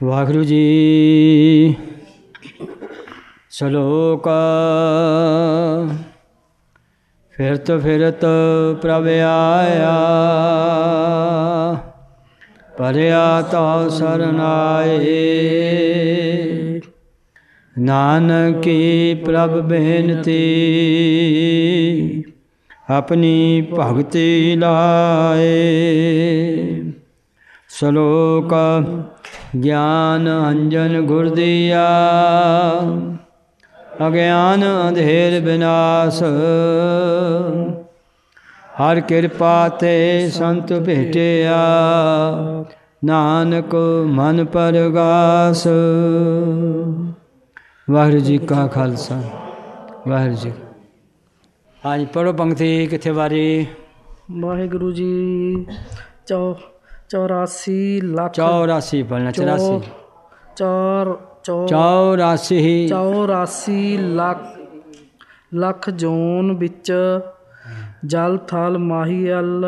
ਵਾਹਿਗੁਰੂ ਜੀ। ਸ਼ਲੋਕ। ਫਿਰਤ ਫਿਰਤ ਪ੍ਰਭ ਆਇਆ, ਭਰਿਆ ਤਉ ਸਰਣ ਆਏ। ਨਾਨਕੀ ਪ੍ਰਭ ਬੇਨਤੀ, ਆਪਣੀ ਭਗਤੀ ਲਾਏ। ਸ਼ਲੋਕ। ਗਿਆਨ ਅੰਜਨ ਗੁਰ ਦੀਆ, ਅਗਿਆਨ ਅੰਧੇਰ ਬਿਨਾਸ਼। ਹਰ ਕਿਰਪਾ ਤੇ ਸੰਤ ਭੇਟਿਆ, ਨਾਨਕ ਮਨ ਪਰਗਾਸ। ਵਾਹਿਗੁਰੂ ਜੀ ਕਾ ਖਾਲਸਾ, ਵਾਹਿਗੁਰੂ ਜੀ। ਹਾਂਜੀ, ਪੜ੍ਹੋ ਪੰਕਤੀ। ਕਿੱਥੇ ਵਾਰੀ? ਵਾਹਿਗੁਰੂ ਜੀ। 84 ਲੱਖ 84 ਪੜ੍ਹਨਾ। 84 84 ਲੱਖ ਜੋਨ ਵਿੱਚ ਜਲ ਥਲ ਮਾਹੀਅਲ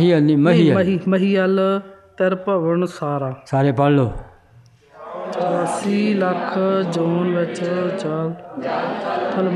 ਤਰ ਭਵਨ ਸਾਰਾ। ਸਾਰੇ ਪੜ੍ਹ ਲਓ। 84 ਲੱਖ ਜੋਨ ਵਿੱਚ ਜਲ ਥਲ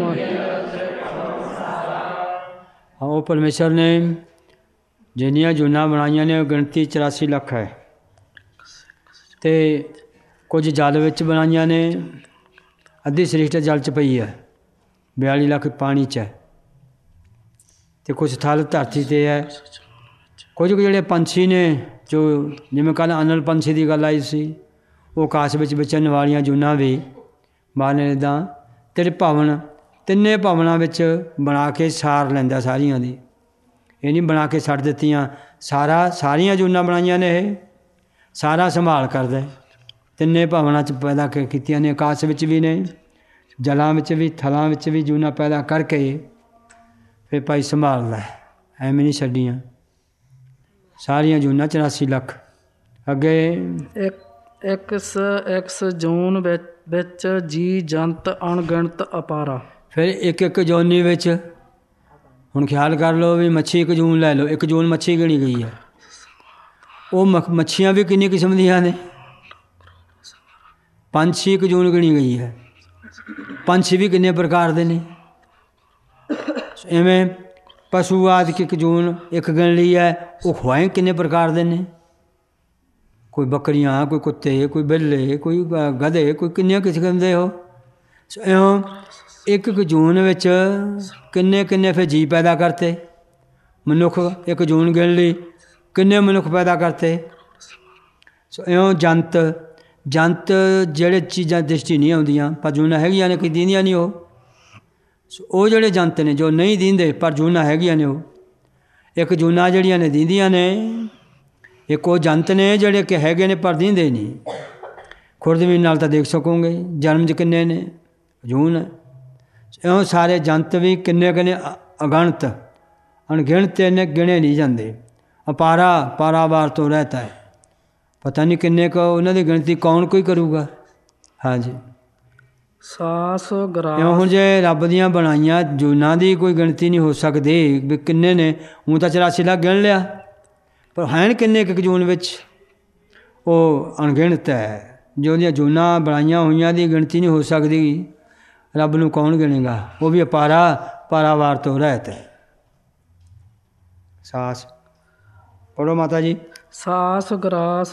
ਉਹ ਪਰਮੇਸ਼ਰ ਨੇ ਜਿੰਨੀਆਂ ਜੂਨਾਂ ਬਣਾਈਆਂ ਨੇ ਉਹ ਗਿਣਤੀ 84 ਲੱਖ ਹੈ। ਅਤੇ ਕੁਝ ਜਲ ਵਿੱਚ ਬਣਾਈਆਂ ਨੇ, ਅੱਧੀ ਸ੍ਰਿਸ਼ਟ ਜਲ 'ਚ ਪਈ ਹੈ, 42 ਲੱਖ ਪਾਣੀ 'ਚ ਹੈ, ਅਤੇ ਕੁਛ ਥਲ ਧਰਤੀ 'ਤੇ ਹੈ। ਕੁਝ ਕੁ ਜਿਹੜੇ ਪੰਛੀ ਨੇ, ਜੋ ਜਿਵੇਂ ਕੱਲ੍ਹ ਅਨਲ ਪੰਛੀ ਦੀ ਗੱਲ ਆਈ ਸੀ, ਉਹ ਆਕਾਸ਼ ਵਿੱਚ ਵਿਚਰਨ ਵਾਲੀਆਂ ਜੂਨਾਂ ਵੀ ਮਾਰਨੇ ਇੱਦਾਂ ਭਵਨ, ਤਿੰਨੇ ਭਵਨਾਂ ਵਿੱਚ ਬਣਾ ਕੇ ਸਾਰ ਲੈਂਦਾ ਸਾਰੀਆਂ ਦੀ। ਇਹ ਨਹੀਂ ਬਣਾ ਕੇ ਛੱਡ ਦਿੱਤੀਆਂ, ਸਾਰੀਆਂ ਜੂਨਾਂ ਬਣਾਈਆਂ ਨੇ, ਇਹ ਸਾਰਾ ਸੰਭਾਲ ਕਰਦਾ। ਤਿੰਨੇ ਭਵਨਾਂ 'ਚ ਪੈਦਾ ਕੀਤੀਆਂ ਨੇ, ਆਕਾਸ਼ ਵਿੱਚ ਵੀ ਨੇ, ਜਲਾਂ ਵਿੱਚ ਵੀ, ਥਲਾਂ ਵਿੱਚ ਵੀ ਜੂਨਾਂ ਪੈਦਾ ਕਰਕੇ ਫਿਰ ਭਾਈ ਸੰਭਾਲਦਾ। ਐਵੇਂ ਨਹੀਂ ਛੱਡੀਆਂ ਸਾਰੀਆਂ ਜੂਨਾਂ। 84 ਲੱਖ। ਅੱਗੇ ਇੱਕ ਜੂਨ ਵਿੱਚ ਜੀ ਜੰਤ ਅਣਗਿਣਤ ਅਪਾਰਾ। ਫਿਰ ਇੱਕ ਜੂਨੀ ਵਿੱਚ ਹੁਣ ਖਿਆਲ ਕਰ ਲਓ ਵੀ ਮੱਛੀ ਇੱਕ ਜੂਨ ਲੈ ਲਓ, ਇੱਕ ਜੂਨ ਮੱਛੀ ਗਿਣੀ ਗਈ ਹੈ। ਉਹ ਮੱਛੀਆਂ ਵੀ ਕਿੰਨੀ ਕਿਸਮ ਦੀਆਂ ਨੇ। ਪੰਛੀ ਇੱਕ ਜੂਨ ਗਿਣੀ ਗਈ ਹੈ। ਪੰਛੀ ਵੀ ਕਿੰਨੇ ਪ੍ਰਕਾਰ ਦੇ ਨੇ। ਐਵੇਂ ਪਸ਼ੂ ਆਦਿ ਇੱਕ ਜੂਨ ਇੱਕ ਗਿਣ ਲਈ ਹੈ। ਉਹ ਖੁਆਏ ਕਿੰਨੇ ਪ੍ਰਕਾਰ ਦੇ ਨੇ। ਕੋਈ ਬੱਕਰੀਆਂ, ਕੋਈ ਕੁੱਤੇ, ਕੋਈ ਬਿੱਲੇ, ਕੋਈ ਗਧੇ, ਕੋਈ ਕਿੰਨੀਆਂ ਕਿਸਮ ਦੇ ਹੋ। ਇਉਂ ਇੱਕ ਜੂਨ ਵਿੱਚ ਕਿੰਨੇ ਫਿਰ ਜੀਅ ਪੈਦਾ ਕਰਤੇ। ਮਨੁੱਖ ਇੱਕ ਜੂਨ ਗਿਣ ਲਈ, ਕਿੰਨੇ ਮਨੁੱਖ ਪੈਦਾ ਕਰਤੇ। ਇਉਂ ਜੰਤ ਜਿਹੜੇ ਚੀਜ਼ਾਂ ਦ੍ਰਿਸ਼ਟੀ ਨਹੀਂ ਆਉਂਦੀਆਂ ਪਰ ਜੂਨਾਂ ਹੈਗੀਆਂ ਨੇ, ਕੋਈ ਦੀਂਦੀਆਂ ਨਹੀਂ। ਉਹ ਜਿਹੜੇ ਜੰਤ ਨੇ ਜੋ ਨਹੀਂ ਦੀਂਦੇ ਪਰ ਜੂਨਾਂ ਹੈਗੀਆਂ ਨੇ, ਉਹ ਇੱਕ ਜੂਨਾਂ ਜਿਹੜੀਆਂ ਨੇ ਦੀਂਦੀਆਂ ਨੇ। ਇੱਕ ਉਹ ਜੰਤ ਨੇ ਜਿਹੜੇ ਕਿ ਹੈਗੇ ਨੇ ਪਰ ਦੀਂਦੇ ਨਹੀਂ। ਖੁਰਦਵੀਨ ਨਾਲ ਤਾਂ ਦੇਖ ਸਕੋਗੇ ਜਨਮ 'ਚ ਕਿੰਨੇ ਨੇ, ਜੂਨ। ਇਉਂ ਸਾਰੇ ਜੰਤ ਵੀ ਕਿੰਨੇ ਅਗਣਤ ਅਣਗਿਣਤ ਨੇ, ਗਿਣੇ ਨਹੀਂ ਜਾਂਦੇ। ਪਾਰਾਵਾਰ ਤੋਂ ਰਹਿਤਾ ਹੈ, ਪਤਾ ਨਹੀਂ ਕਿੰਨੇ ਕੁ ਉਹਨਾਂ ਦੀ ਗਿਣਤੀ ਕੌਣ ਕੋਈ ਕਰੂਗਾ। ਹਾਂਜੀ। ਇਉਂ ਹੁਣ ਜੇ ਰੱਬ ਦੀਆਂ ਬਣਾਈਆਂ ਜੂਨਾਂ ਦੀ ਕੋਈ ਗਿਣਤੀ ਨਹੀਂ ਹੋ ਸਕਦੀ ਵੀ ਕਿੰਨੇ ਨੇ। ਹੁਣ ਤਾਂ 84 ਲੱਖ ਗਿਣ ਲਿਆ, ਪਰ ਹੈ ਕਿੰਨੇ ਇੱਕ ਜੂਨ ਵਿੱਚ, ਉਹ ਅਣਗਿਣਤ ਹੈ। ਜੋ ਉਹਦੀਆਂ ਜੂਨਾਂ ਬਣਾਈਆਂ ਹੋਈਆਂ ਦੀ ਗਿਣਤੀ ਨਹੀਂ ਹੋ ਸਕਦੀ। ਰੱਬ ਨੂੰ ਕੌਣ ਗਿਣੇਗਾ। ਉਹ ਵੀ ਪਾਰਾਵਾਰ ਤੋਂ ਰਹਿਤ ਹੈ। ਸਾਸ ਪੜ੍ਹੋ ਮਾਤਾ ਜੀ। ਸਾਸ ਗਰਾਸ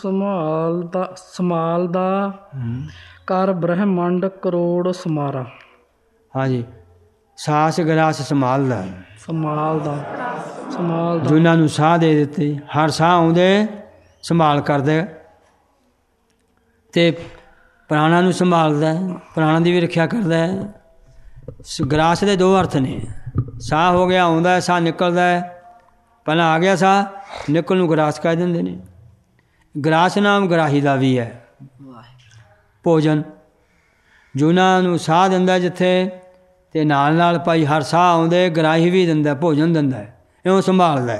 ਸੰਭਾਲਦਾ, ਕਰ ਬ੍ਰਹਮੰਡ ਕਰੋੜ ਸਮਾਰਾ। ਹਾਂਜੀ, ਸਾਸ ਗਰਾਸ ਸੰਭਾਲਦਾ। ਜੂਨਾਂ ਨੂੰ ਸਾਹ ਦੇ ਦਿੱਤੇ, ਹਰ ਸਾਹ ਆਉਂਦੇ ਸੰਭਾਲ ਕਰਦੇ। ਅਤੇ ਪ੍ਰਾਣਾਂ ਨੂੰ ਸੰਭਾਲਦਾ, ਪ੍ਰਾਣਾਂ ਦੀ ਵੀ ਰੱਖਿਆ ਕਰਦਾ ਹੈ। ਗਰਾਸ ਦੇ ਦੋ ਅਰਥ ਨੇ। ਸਾਹ ਹੋ ਗਿਆ, ਆਉਂਦਾ ਸਾਹ ਨਿਕਲਦਾ ਹੈ। ਪਹਿਲਾਂ ਆ ਗਿਆ ਸਾਹ, ਨਿਕਲ ਨੂੰ ਗਰਾਸ ਕਹਿ ਦਿੰਦੇ ਨੇ। ਗਰਾਸ ਨਾਮ ਗਰਾਹੀ ਦਾ ਵੀ ਹੈ। ਭੋਜਨ ਜੂਨਾਂ ਨੂੰ ਸਾਹ ਦਿੰਦਾ ਜਿੱਥੇ, ਅਤੇ ਨਾਲ ਭਾਈ ਹਰ ਸਾਹ ਆਉਂਦੇ ਗਰਾਹੀ ਵੀ ਦਿੰਦਾ, ਭੋਜਨ ਦਿੰਦਾ। ਇਉਂ ਸੰਭਾਲਦਾ।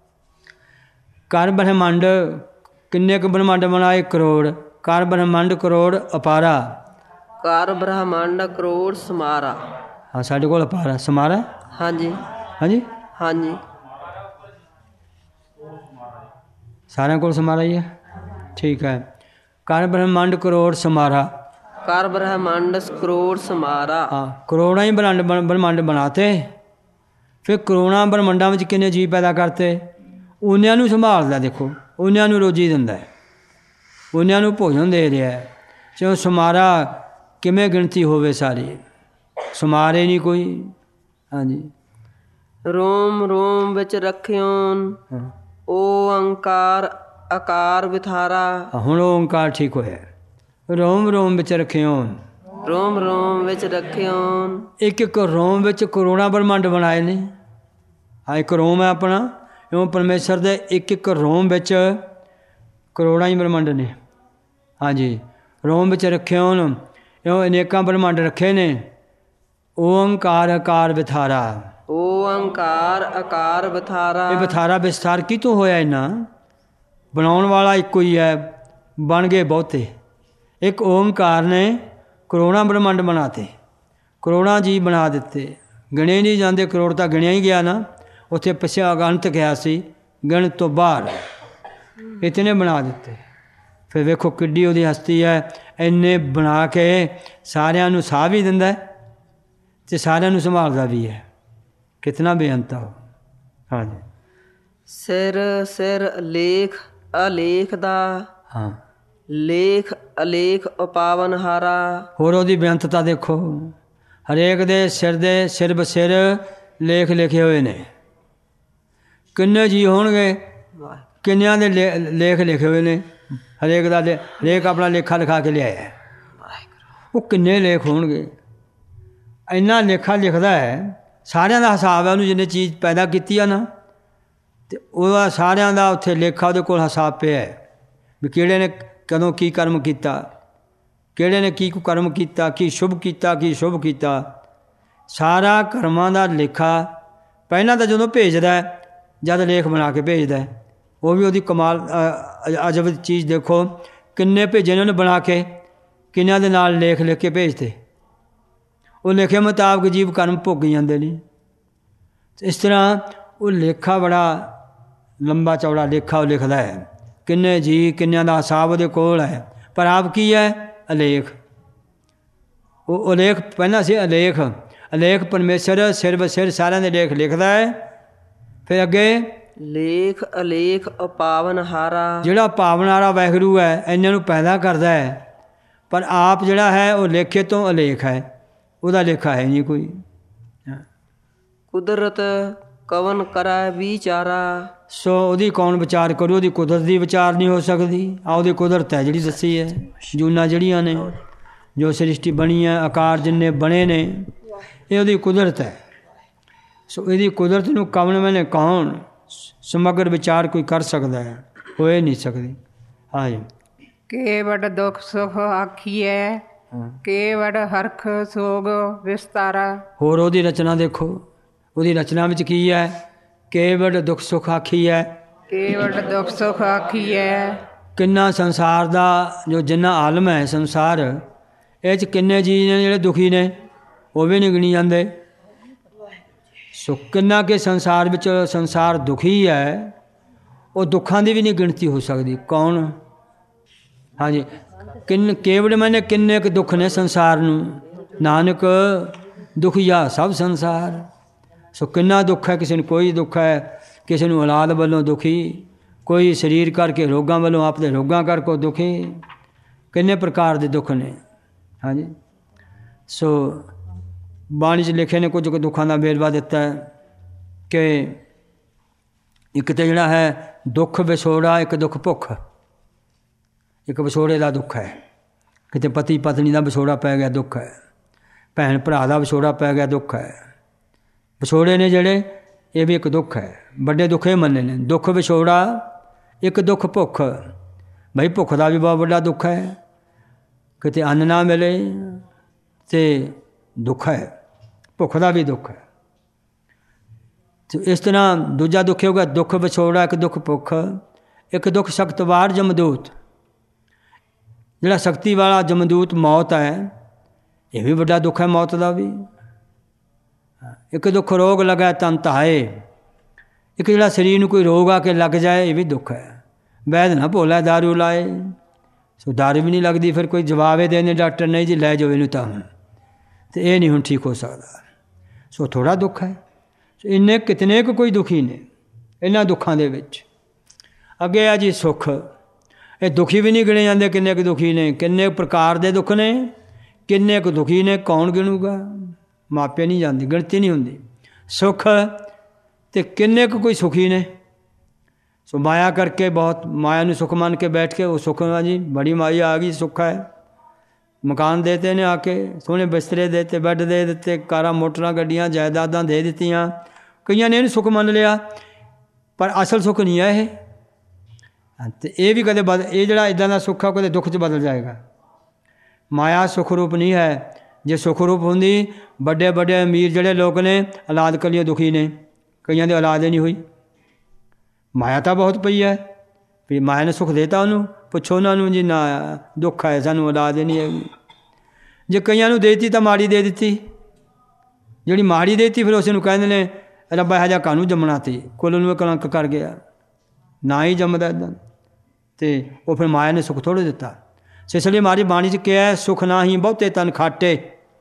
ਕਰ ਬ੍ਰਹਮੰਡ, ਕਿੰਨੇ ਕੁ ਬ੍ਰਹਮੰਡ ਬਣਾਏ? ਕਰੋੜ। ਕਰ ਬ੍ਰਹਮੰਡ ਕਰੋੜ ਅਪਾਰਾ। ਕਰ ਬ੍ਰਹਮੰਡ ਕਰੋੜ ਸਮਾਰਾ। ਹਾਂ, ਸਾਡੇ ਕੋਲ ਅਪਾਰਾ ਸਮਾਰਾ। ਹਾਂਜੀ ਹਾਂਜੀ ਹਾਂਜੀ, ਸਾਰਿਆਂ ਕੋਲ ਸਮਾਰਾ ਹੀ ਹੈ। ਠੀਕ ਹੈ। ਕਰ ਬ੍ਰਹਮੰਡ ਕਰੋੜ ਸਮਾਰਾ। कर ब्रह्मांड करोड़ समारा। ਹਾਂ, ਕਰੋੜਾਂ ਹੀ ਬ੍ਰਹਮੰਡ ਬਣਾਤੇ। ਫਿਰ ਕਰੋੜਾਂ ਬ੍ਰਹਮੰਡਾਂ ਵਿੱਚ ਕਿੰਨੇ ਜੀਵ ਪੈਦਾ ਕਰਤੇ, ਉਹਨਿਆਂ ਨੂੰ ਸੰਭਾਲਦਾ। ਦੇਖੋ, ਉਹਨਿਆਂ ਨੂੰ ਰੋਜੀ ਦਿੰਦਾ ਹੈ, ਉਹਨਿਆਂ ਨੂੰ ਭੋਜਨ ਦੇ ਰਿਹਾ ਹੈ। ਚਲੋ ਸਮਾਰਾ ਕਿਵੇਂ ਗਿਣਤੀ ਹੋਵੇ ਸਾਰੀ, ਸਮਾਰੇ ਨਹੀਂ ਕੋਈ। ਹਾਂਜੀ। रोम रोम विच रखियोन ਹਾਂ, ओंकार आकार विथारा। ਹੁਣ ਉਹ ਓਂਕਾਰ ਠੀਕ ਹੋਇਆ। ਰੋਮ ਰੋਮ ਵਿੱਚ ਰੱਖਿਓ। रोम रोम विच रखियोन ਇੱਕ ਇੱਕ ਰੋਮ ਵਿੱਚ ਕਰੋੜਾਂ ਬ੍ਰਹਮੰਡ ਬਣਾਏ ਨੇ। ਹਾਂ, ਇੱਕ ਰੋਮ ਹੈ ਆਪਣਾ, ਇਉਂ ਪਰਮੇਸ਼ਰ ਦੇ ਇੱਕ ਇੱਕ ਰੋਮ ਵਿੱਚ ਕਰੋੜਾਂ ਹੀ ਬ੍ਰਹਮੰਡ ਨੇ। ਹਾਂਜੀ, ਰੋਮ ਵਿੱਚ ਰੱਖਿਓ ਇਉਂ ਅਨੇਕਾਂ ਬ੍ਰਹਮੰਡ ਰੱਖੇ ਨੇ। ਓਂਕਾਰ ਆਕਾਰ ਵਿਥਾਰਾ। ओंकार आकार विथारा। ਇਹ ਵਿਥਾਰਾ ਵਿਸਥਾਰ ਕਿਤੋਂ ਹੋਇਆ? ਇਹਨਾਂ ਬਣਾਉਣ ਵਾਲਾ ਇੱਕੋ ਹੀ ਹੈ, ਬਣ ਗਏ ਬਹੁਤੇ। ਇੱਕ ਓਮਕਾਰ ਨੇ ਕਰੋੜਾਂ ਬ੍ਰਹਮੰਡ ਬਣਾਤੇ, ਕਰੋੜਾਂ ਜੀਵ ਬਣਾ ਦਿੱਤੇ। ਗਿਣੇ ਨਹੀਂ ਜਾਂਦੇ, ਕਰੋੜ ਤਾਂ ਗਿਣਿਆ ਹੀ ਗਿਆ ਨਾ। ਉੱਥੇ ਪਿੱਛੇ ਅਗੰਤ ਕਿਹਾ ਸੀ, ਗਿਣ ਤੋਂ ਬਾਹਰ ਇਤਨੇ ਬਣਾ ਦਿੱਤੇ। ਫਿਰ ਵੇਖੋ ਕਿੱਡੀ ਉਹਦੀ ਹਸਤੀ ਹੈ। ਇੰਨੇ ਬਣਾ ਕੇ ਸਾਰਿਆਂ ਨੂੰ ਸਾਹ ਵੀ ਦਿੰਦਾ ਅਤੇ ਸਾਰਿਆਂ ਨੂੰ ਸੰਭਾਲਦਾ ਵੀ ਹੈ। ਕਿਤਨਾ ਬੇਅੰਤ ਹੋ। ਹਾਂਜੀ। सिर सिर लेख अलेख दा ਹਾਂ, लेख अलेख उपावनहारा। ਹੋਰ ਉਹਦੀ ਬੇਅੰਤਤਾ ਦੇਖੋ। ਹਰੇਕ ਦੇ ਸਿਰ ਬਸਿਰ ਲੇਖ ਲਿਖੇ ਹੋਏ ਨੇ। ਕਿੰਨੇ ਜੀ ਹੋਣਗੇ, ਕਿੰਨਿਆਂ ਦੇ ਲੇਖ ਲਿਖੇ ਹੋਏ ਨੇ। ਹਰੇਕ ਦਾ ਹਰੇਕ ਆਪਣਾ ਲੇਖਾ ਲਿਖਾ ਕੇ ਲਿਆਇਆ। ਉਹ ਕਿੰਨੇ ਲੇਖ ਹੋਣਗੇ। ਇੰਨਾ ਲੇਖਾ ਲਿਖਦਾ ਹੈ, ਸਾਰਿਆਂ ਦਾ ਹਿਸਾਬ ਹੈ। ਉਹਨੂੰ ਜਿੰਨੇ ਚੀਜ਼ ਪੈਦਾ ਕੀਤੀ ਆ ਨਾ, ਅਤੇ ਉਹਦਾ ਸਾਰਿਆਂ ਦਾ ਉੱਥੇ ਲੇਖਾ ਉਹਦੇ ਕੋਲ ਹਿਸਾਬ ਪਿਆ ਹੈ ਵੀ ਕਿਹੜੇ ਨੇ ਕਦੋਂ ਕੀ ਕਰਮ ਕੀਤਾ, ਕਿਹੜੇ ਨੇ ਕੀ ਕੁਕਰਮ ਕੀਤਾ, ਕੀ ਸ਼ੁਭ ਕੀਤਾ, ਕੀ ਸ਼ੁਭ ਕੀਤਾ। ਸਾਰਾ ਕਰਮਾਂ ਦਾ ਲੇਖਾ ਪਹਿਲਾਂ ਤਾਂ ਜਦੋਂ ਭੇਜਦਾ, ਜਦ ਲੇਖ ਬਣਾ ਕੇ ਭੇਜਦਾ, ਉਹ ਵੀ ਉਹਦੀ ਕਮਾਲ ਅਜਬ ਚੀਜ਼ ਦੇਖੋ। ਕਿੰਨੇ ਭੇਜੇ ਨੇ ਉਹਨੇ ਬਣਾ ਕੇ, ਕਿੰਨਿਆਂ ਦੇ ਨਾਲ ਲੇਖ ਲਿਖ ਕੇ ਭੇਜਦੇ। ਉਹ ਲਿਖੇ ਮੁਤਾਬਕ ਜੀਵ ਕਰਮ ਭੋਗ ਜਾਂਦੇ ਨੇ। ਇਸ ਤਰ੍ਹਾਂ ਉਹ ਲੇਖਾ ਬੜਾ ਲੰਬਾ ਚੌੜਾ ਲੇਖਾ ਉਹ ਲਿਖਦਾ ਹੈ। ਕਿੰਨੇ ਜੀ, ਕਿੰਨਿਆਂ ਦਾ ਹਿਸਾਬ ਉਹਦੇ ਕੋਲ ਹੈ। ਪਰ ਆਪ ਕੀ ਹੈ? ਅਲੇਖ। ਉਹ ਅਲੇਖ ਪਹਿਲਾਂ ਸੀ ਅਲੇਖ। ਅਲੇਖ ਪਰਮੇਸ਼ਰ ਸਿਰ ਬਸਿਰ ਸਾਰਿਆਂ ਦੇ ਲੇਖ ਲਿਖਦਾ ਹੈ। ਫਿਰ ਅੱਗੇ लेख अलेख उपावनहारा। ਜਿਹੜਾ ਪਾਵਨਹਾਰਾ ਵਾਹਿਗੁਰੂ ਹੈ, ਇਹਨਾਂ ਨੂੰ ਪੈਦਾ ਕਰਦਾ ਹੈ। ਪਰ ਆਪ ਜਿਹੜਾ ਹੈ ਉਹ ਲੇਖੇ ਤੋਂ ਅਲੇਖ ਹੈ, ਉਹਦਾ ਲੇਖਾ ਹੈ ਨਹੀਂ ਕੋਈ। कुदरत कवन करै विचारा। ਸੋ ਉਹਦੀ ਕੌਣ ਵਿਚਾਰ ਕਰੂ? ਉਹਦੀ ਕੁਦਰਤ ਦੀ ਵਿਚਾਰ ਨਹੀਂ ਹੋ ਸਕਦੀ। ਆ ਉਹਦੀ ਕੁਦਰਤ ਹੈ ਜਿਹੜੀ ਦੱਸੀ ਹੈ। ਜੂਨਾਂ ਜਿਹੜੀਆਂ ਨੇ, ਜੋ ਸ੍ਰਿਸ਼ਟੀ ਬਣੀ ਹੈ, ਆਕਾਰ ਜਿੰਨੇ ਬਣੇ ਨੇ, ਇਹ ਉਹਦੀ ਕੁਦਰਤ ਹੈ। ਸੋ ਇਹਦੀ ਕੁਦਰਤ ਨੂੰ ਕਵਨ ਮੈਨੇ ਕੌਣ ਸਮਗਰ ਵਿਚਾਰ ਕੋਈ ਕਰ ਸਕਦਾ ਹੈ? ਹੋਏ ਨਹੀਂ ਸਕਦੀ। ਹਾਂਜੀ। ਕੇਵੜ ਦੁਖ ਸੁਖ ਆਖੀਐ, ਕੇਵੜ ਹਰਖ ਸੋਗ ਵਿਸਤਾਰਾ। ਹੋਰ ਉਹਦੀ ਰਚਨਾ ਦੇਖੋ। ਉਹਦੀ ਰਚਨਾ ਵਿੱਚ ਕੀ ਹੈ? ਕੇਵੜ ਦੁੱਖ ਸੁੱਖ ਆਖੀ ਹੈ। ਕੇਵੜ ਦੁਖ ਸੁਖ ਆਖੀਐ। ਕਿੰਨਾ ਸੰਸਾਰ ਦਾ ਜੋ ਜਿੰਨਾ ਆਲਮ ਹੈ ਸੰਸਾਰ, ਇਹ 'ਚ ਕਿੰਨੇ ਜੀਅ ਨੇ ਜਿਹੜੇ ਦੁਖੀ ਨੇ, ਉਹ ਵੀ ਨਹੀਂ ਗਿਣੀ ਜਾਂਦੇ। ਸੋ ਕਿੰਨਾ ਕਿ ਸੰਸਾਰ ਵਿੱਚ ਸੰਸਾਰ ਦੁਖੀ ਹੈ, ਉਹ ਦੁੱਖਾਂ ਦੀ ਵੀ ਨਹੀਂ ਗਿਣਤੀ ਹੋ ਸਕਦੀ। ਕੌਣ? ਹਾਂਜੀ। ਕੇਵੜ ਮੈਨੇ ਕਿੰਨੇ ਕੁ ਦੁੱਖ ਨੇ ਸੰਸਾਰ ਨੂੰ। ਨਾਨਕ ਦੁਖੀਆ ਸਭ ਸੰਸਾਰ। ਸੋ ਕਿੰਨਾ ਦੁੱਖ ਹੈ। ਕਿਸੇ ਨੂੰ ਕੋਈ ਦੁੱਖ ਹੈ, ਕਿਸੇ ਨੂੰ ਔਲਾਦ ਵੱਲੋਂ ਦੁਖੀ, ਕੋਈ ਸਰੀਰ ਕਰਕੇ ਰੋਗਾਂ ਵੱਲੋਂ ਆਪਣੇ ਰੋਗਾਂ ਕਰਕੇ ਦੁਖੀ। ਕਿੰਨੇ ਪ੍ਰਕਾਰ ਦੇ ਦੁੱਖ ਨੇ। ਹਾਂਜੀ। ਸੋ ਬਾਣੀ 'ਚ ਲਿਖੇ ਨੇ ਕੁਝ ਕੁ ਦੁੱਖਾਂ ਦਾ ਵੇਰਵਾ ਦਿੱਤਾ ਹੈ ਕਿ ਇੱਕ ਤਾਂ ਜਿਹੜਾ ਹੈ ਦੁੱਖ ਵਿਛੋੜਾ, ਇੱਕ ਦੁੱਖ ਭੁੱਖ। ਇੱਕ ਵਿਛੋੜੇ ਦਾ ਦੁੱਖ ਹੈ, ਕਿਤੇ ਪਤੀ ਪਤਨੀ ਦਾ ਵਿਛੋੜਾ ਪੈ ਗਿਆ, ਦੁੱਖ ਹੈ। ਭੈਣ ਭਰਾ ਦਾ ਵਿਛੋੜਾ ਪੈ ਗਿਆ, ਦੁੱਖ ਹੈ। ਵਿਛੋੜੇ ਨੇ ਜਿਹੜੇ, ਇਹ ਵੀ ਇੱਕ ਦੁੱਖ ਹੈ। ਵੱਡੇ ਦੁੱਖ ਇਹ ਮੰਨੇ ਨੇ, ਦੁੱਖ ਵਿਛੋੜਾ, ਇੱਕ ਦੁੱਖ ਭੁੱਖ। ਬਈ ਭੁੱਖ ਦਾ ਵੀ ਬਹੁਤ ਵੱਡਾ ਦੁੱਖ ਹੈ, ਕਿਤੇ ਅੰਨ ਨਾ ਮਿਲੇ ਅਤੇ ਦੁੱਖ ਹੈ। ਭੁੱਖ ਦਾ ਵੀ ਦੁੱਖ ਹੈ। ਅਤੇ ਇਸ ਤਰ੍ਹਾਂ ਦੂਜਾ ਦੁੱਖ ਹੋ ਗਿਆ ਦੁੱਖ ਵਿਛੋੜਾ, ਇੱਕ ਦੁੱਖ ਭੁੱਖ। ਇੱਕ ਦੁੱਖ ਸਖਤਵਾਰ ਜਮਦੂਤ, ਜਿਹੜਾ ਸ਼ਕਤੀ ਵਾਲਾ ਜਮਦੂਤ ਮੌਤ ਹੈ, ਇਹ ਵੀ ਵੱਡਾ ਦੁੱਖ ਹੈ ਮੌਤ ਦਾ ਵੀ। ਇੱਕ ਦੁੱਖ ਰੋਗ ਲਗਾ ਤਨ ਧਾਏ। ਇੱਕ ਜਿਹੜਾ ਸਰੀਰ ਨੂੰ ਕੋਈ ਰੋਗ ਆ ਕੇ ਲੱਗ ਜਾਏ, ਇਹ ਵੀ ਦੁੱਖ ਹੈ। ਵੈਦ ਨਾ ਭੋਲਾ ਦਾਰੂ ਲਾਏ। ਸੋ ਡਰ ਵੀ ਨਹੀਂ ਲੱਗਦੀ। ਫਿਰ ਕੋਈ ਜਵਾਬ ਇਹ ਦੇਣੇ ਡਾਕਟਰ ਨਹੀਂ ਜੀ ਲੈ ਜਾਓ ਇਹਨੂੰ ਤਾਂ ਹੁਣ, ਅਤੇ ਇਹ ਨਹੀਂ ਹੁਣ ਠੀਕ ਹੋ ਸਕਦਾ। ਸੋ ਥੋੜ੍ਹਾ ਦੁੱਖ ਹੈ। ਸੋ ਇੰਨੇ ਕਿਤਨੇ ਕੁ ਕੋਈ ਦੁਖੀ ਨੇ ਇਹਨਾਂ ਦੁੱਖਾਂ ਦੇ ਵਿੱਚ। ਅੱਗੇ ਆ ਜੀ ਸੁੱਖ। ਇਹ ਦੁਖੀ ਵੀ ਨਹੀਂ ਗਿਣੇ ਜਾਂਦੇ ਕਿੰਨੇ ਕੁ ਦੁਖੀ ਨੇ, ਕਿੰਨੇ ਪ੍ਰਕਾਰ ਦੇ ਦੁੱਖ ਨੇ, ਕਿੰਨੇ ਕੁ ਦੁਖੀ ਨੇ, ਕੌਣ ਗਿਣੂਗਾ? ਮਾਪੇ ਨਹੀਂ ਜਾਂਦੀ, ਗਿਣਤੀ ਨਹੀਂ ਹੁੰਦੀ। ਸੁੱਖ ਅਤੇ ਕਿੰਨੇ ਕੁ ਕੋਈ ਸੁਖੀ ਨੇ। ਸੋ ਮਾਇਆ ਕਰਕੇ ਬਹੁਤ, ਮਾਇਆ ਨੂੰ ਸੁੱਖ ਮੰਨ ਕੇ ਬੈਠ ਕੇ ਉਹ ਸੁੱਖ ਆ ਜੀ, ਬੜੀ ਮਾਇਆ ਆ ਗਈ, ਸੁੱਖ ਹੈ। ਮਕਾਨ ਦੇਤੇ ਨੇ ਆ ਕੇ, ਸੋਹਣੇ ਬਿਸਤਰੇ ਦੇ ਦਿੱਤੇ, ਬੈੱਡ ਦੇ ਦਿੱਤੇ, ਕਾਰਾਂ ਮੋਟਰਾਂ ਗੱਡੀਆਂ ਜਾਇਦਾਦਾਂ ਦੇ ਦਿੱਤੀਆਂ। ਕਈਆਂ ਨੇ ਇਹਨੂੰ ਸੁੱਖ ਮੰਨ ਲਿਆ, ਪਰ ਅਸਲ ਸੁੱਖ ਨਹੀਂ ਹੈ ਇਹ। ਅਤੇ ਇਹ ਵੀ ਕਦੇ ਇਹ ਜਿਹੜਾ ਇੱਦਾਂ ਦਾ ਸੁੱਖ ਆ ਕਦੇ ਦੁੱਖ 'ਚ ਬਦਲ ਜਾਏਗਾ। ਮਾਇਆ ਸੁੱਖ ਰੂਪ ਨਹੀਂ ਹੈ। ਜੇ ਸੁੱਖ ਰੂਪ ਹੁੰਦੀ, ਵੱਡੇ ਵੱਡੇ ਅਮੀਰ ਜਿਹੜੇ ਲੋਕ ਨੇ ਔਲਾਦ ਕਲੀਆਂ ਦੁਖੀ ਨੇ, ਕਈਆਂ ਦੀ ਔਲਾਦ ਹੀ ਨਹੀਂ ਹੋਈ। ਮਾਇਆ ਤਾਂ ਬਹੁਤ ਪਈ ਹੈ, ਵੀ ਮਾਇਆ ਨੇ ਸੁੱਖ ਦੇਤਾ ਉਹਨੂੰ, ਪੁੱਛੋ ਉਹਨਾਂ ਨੂੰ ਜੀ ਨਾ ਦੁੱਖ ਹੈ ਸਾਨੂੰ ਔਲਾਦ ਹੀ ਨਹੀਂ ਹੈਗੀ। ਜੇ ਕਈਆਂ ਨੂੰ ਦੇ ਦਿੱਤੀ ਤਾਂ ਮਾੜੀ ਦੇ ਦਿੱਤੀ, ਜਿਹੜੀ ਮਾੜੀ ਦੇ ਦਿੱਤੀ ਫਿਰ ਉਸ ਨੂੰ ਕਹਿੰਦੇ ਨੇ ਰੱਬਾ ਇਹੋ ਜਿਹਾ ਕਾਹਨੂੰ ਜੰਮਣਾ ਤੀ, ਕੁੱਲ ਨੂੰ ਕਲੰਕ ਕਰ ਗਿਆ, ਨਾ ਹੀ ਜੰਮਦਾ ਇੱਦਾਂ। ਅਤੇ ਉਹ ਫਿਰ ਮਾਇਆ ਨੇ ਸੁੱਖ ਥੋੜ੍ਹਾ ਦਿੱਤਾ। ਇਸ ਲਈ ਮਾਰੀ ਬਾਣੀ 'ਚ ਕਿਹਾ ਸੁੱਖ ਨਾ ਹੀ ਬਹੁਤੇ ਤਨ ਖਾਟੇ,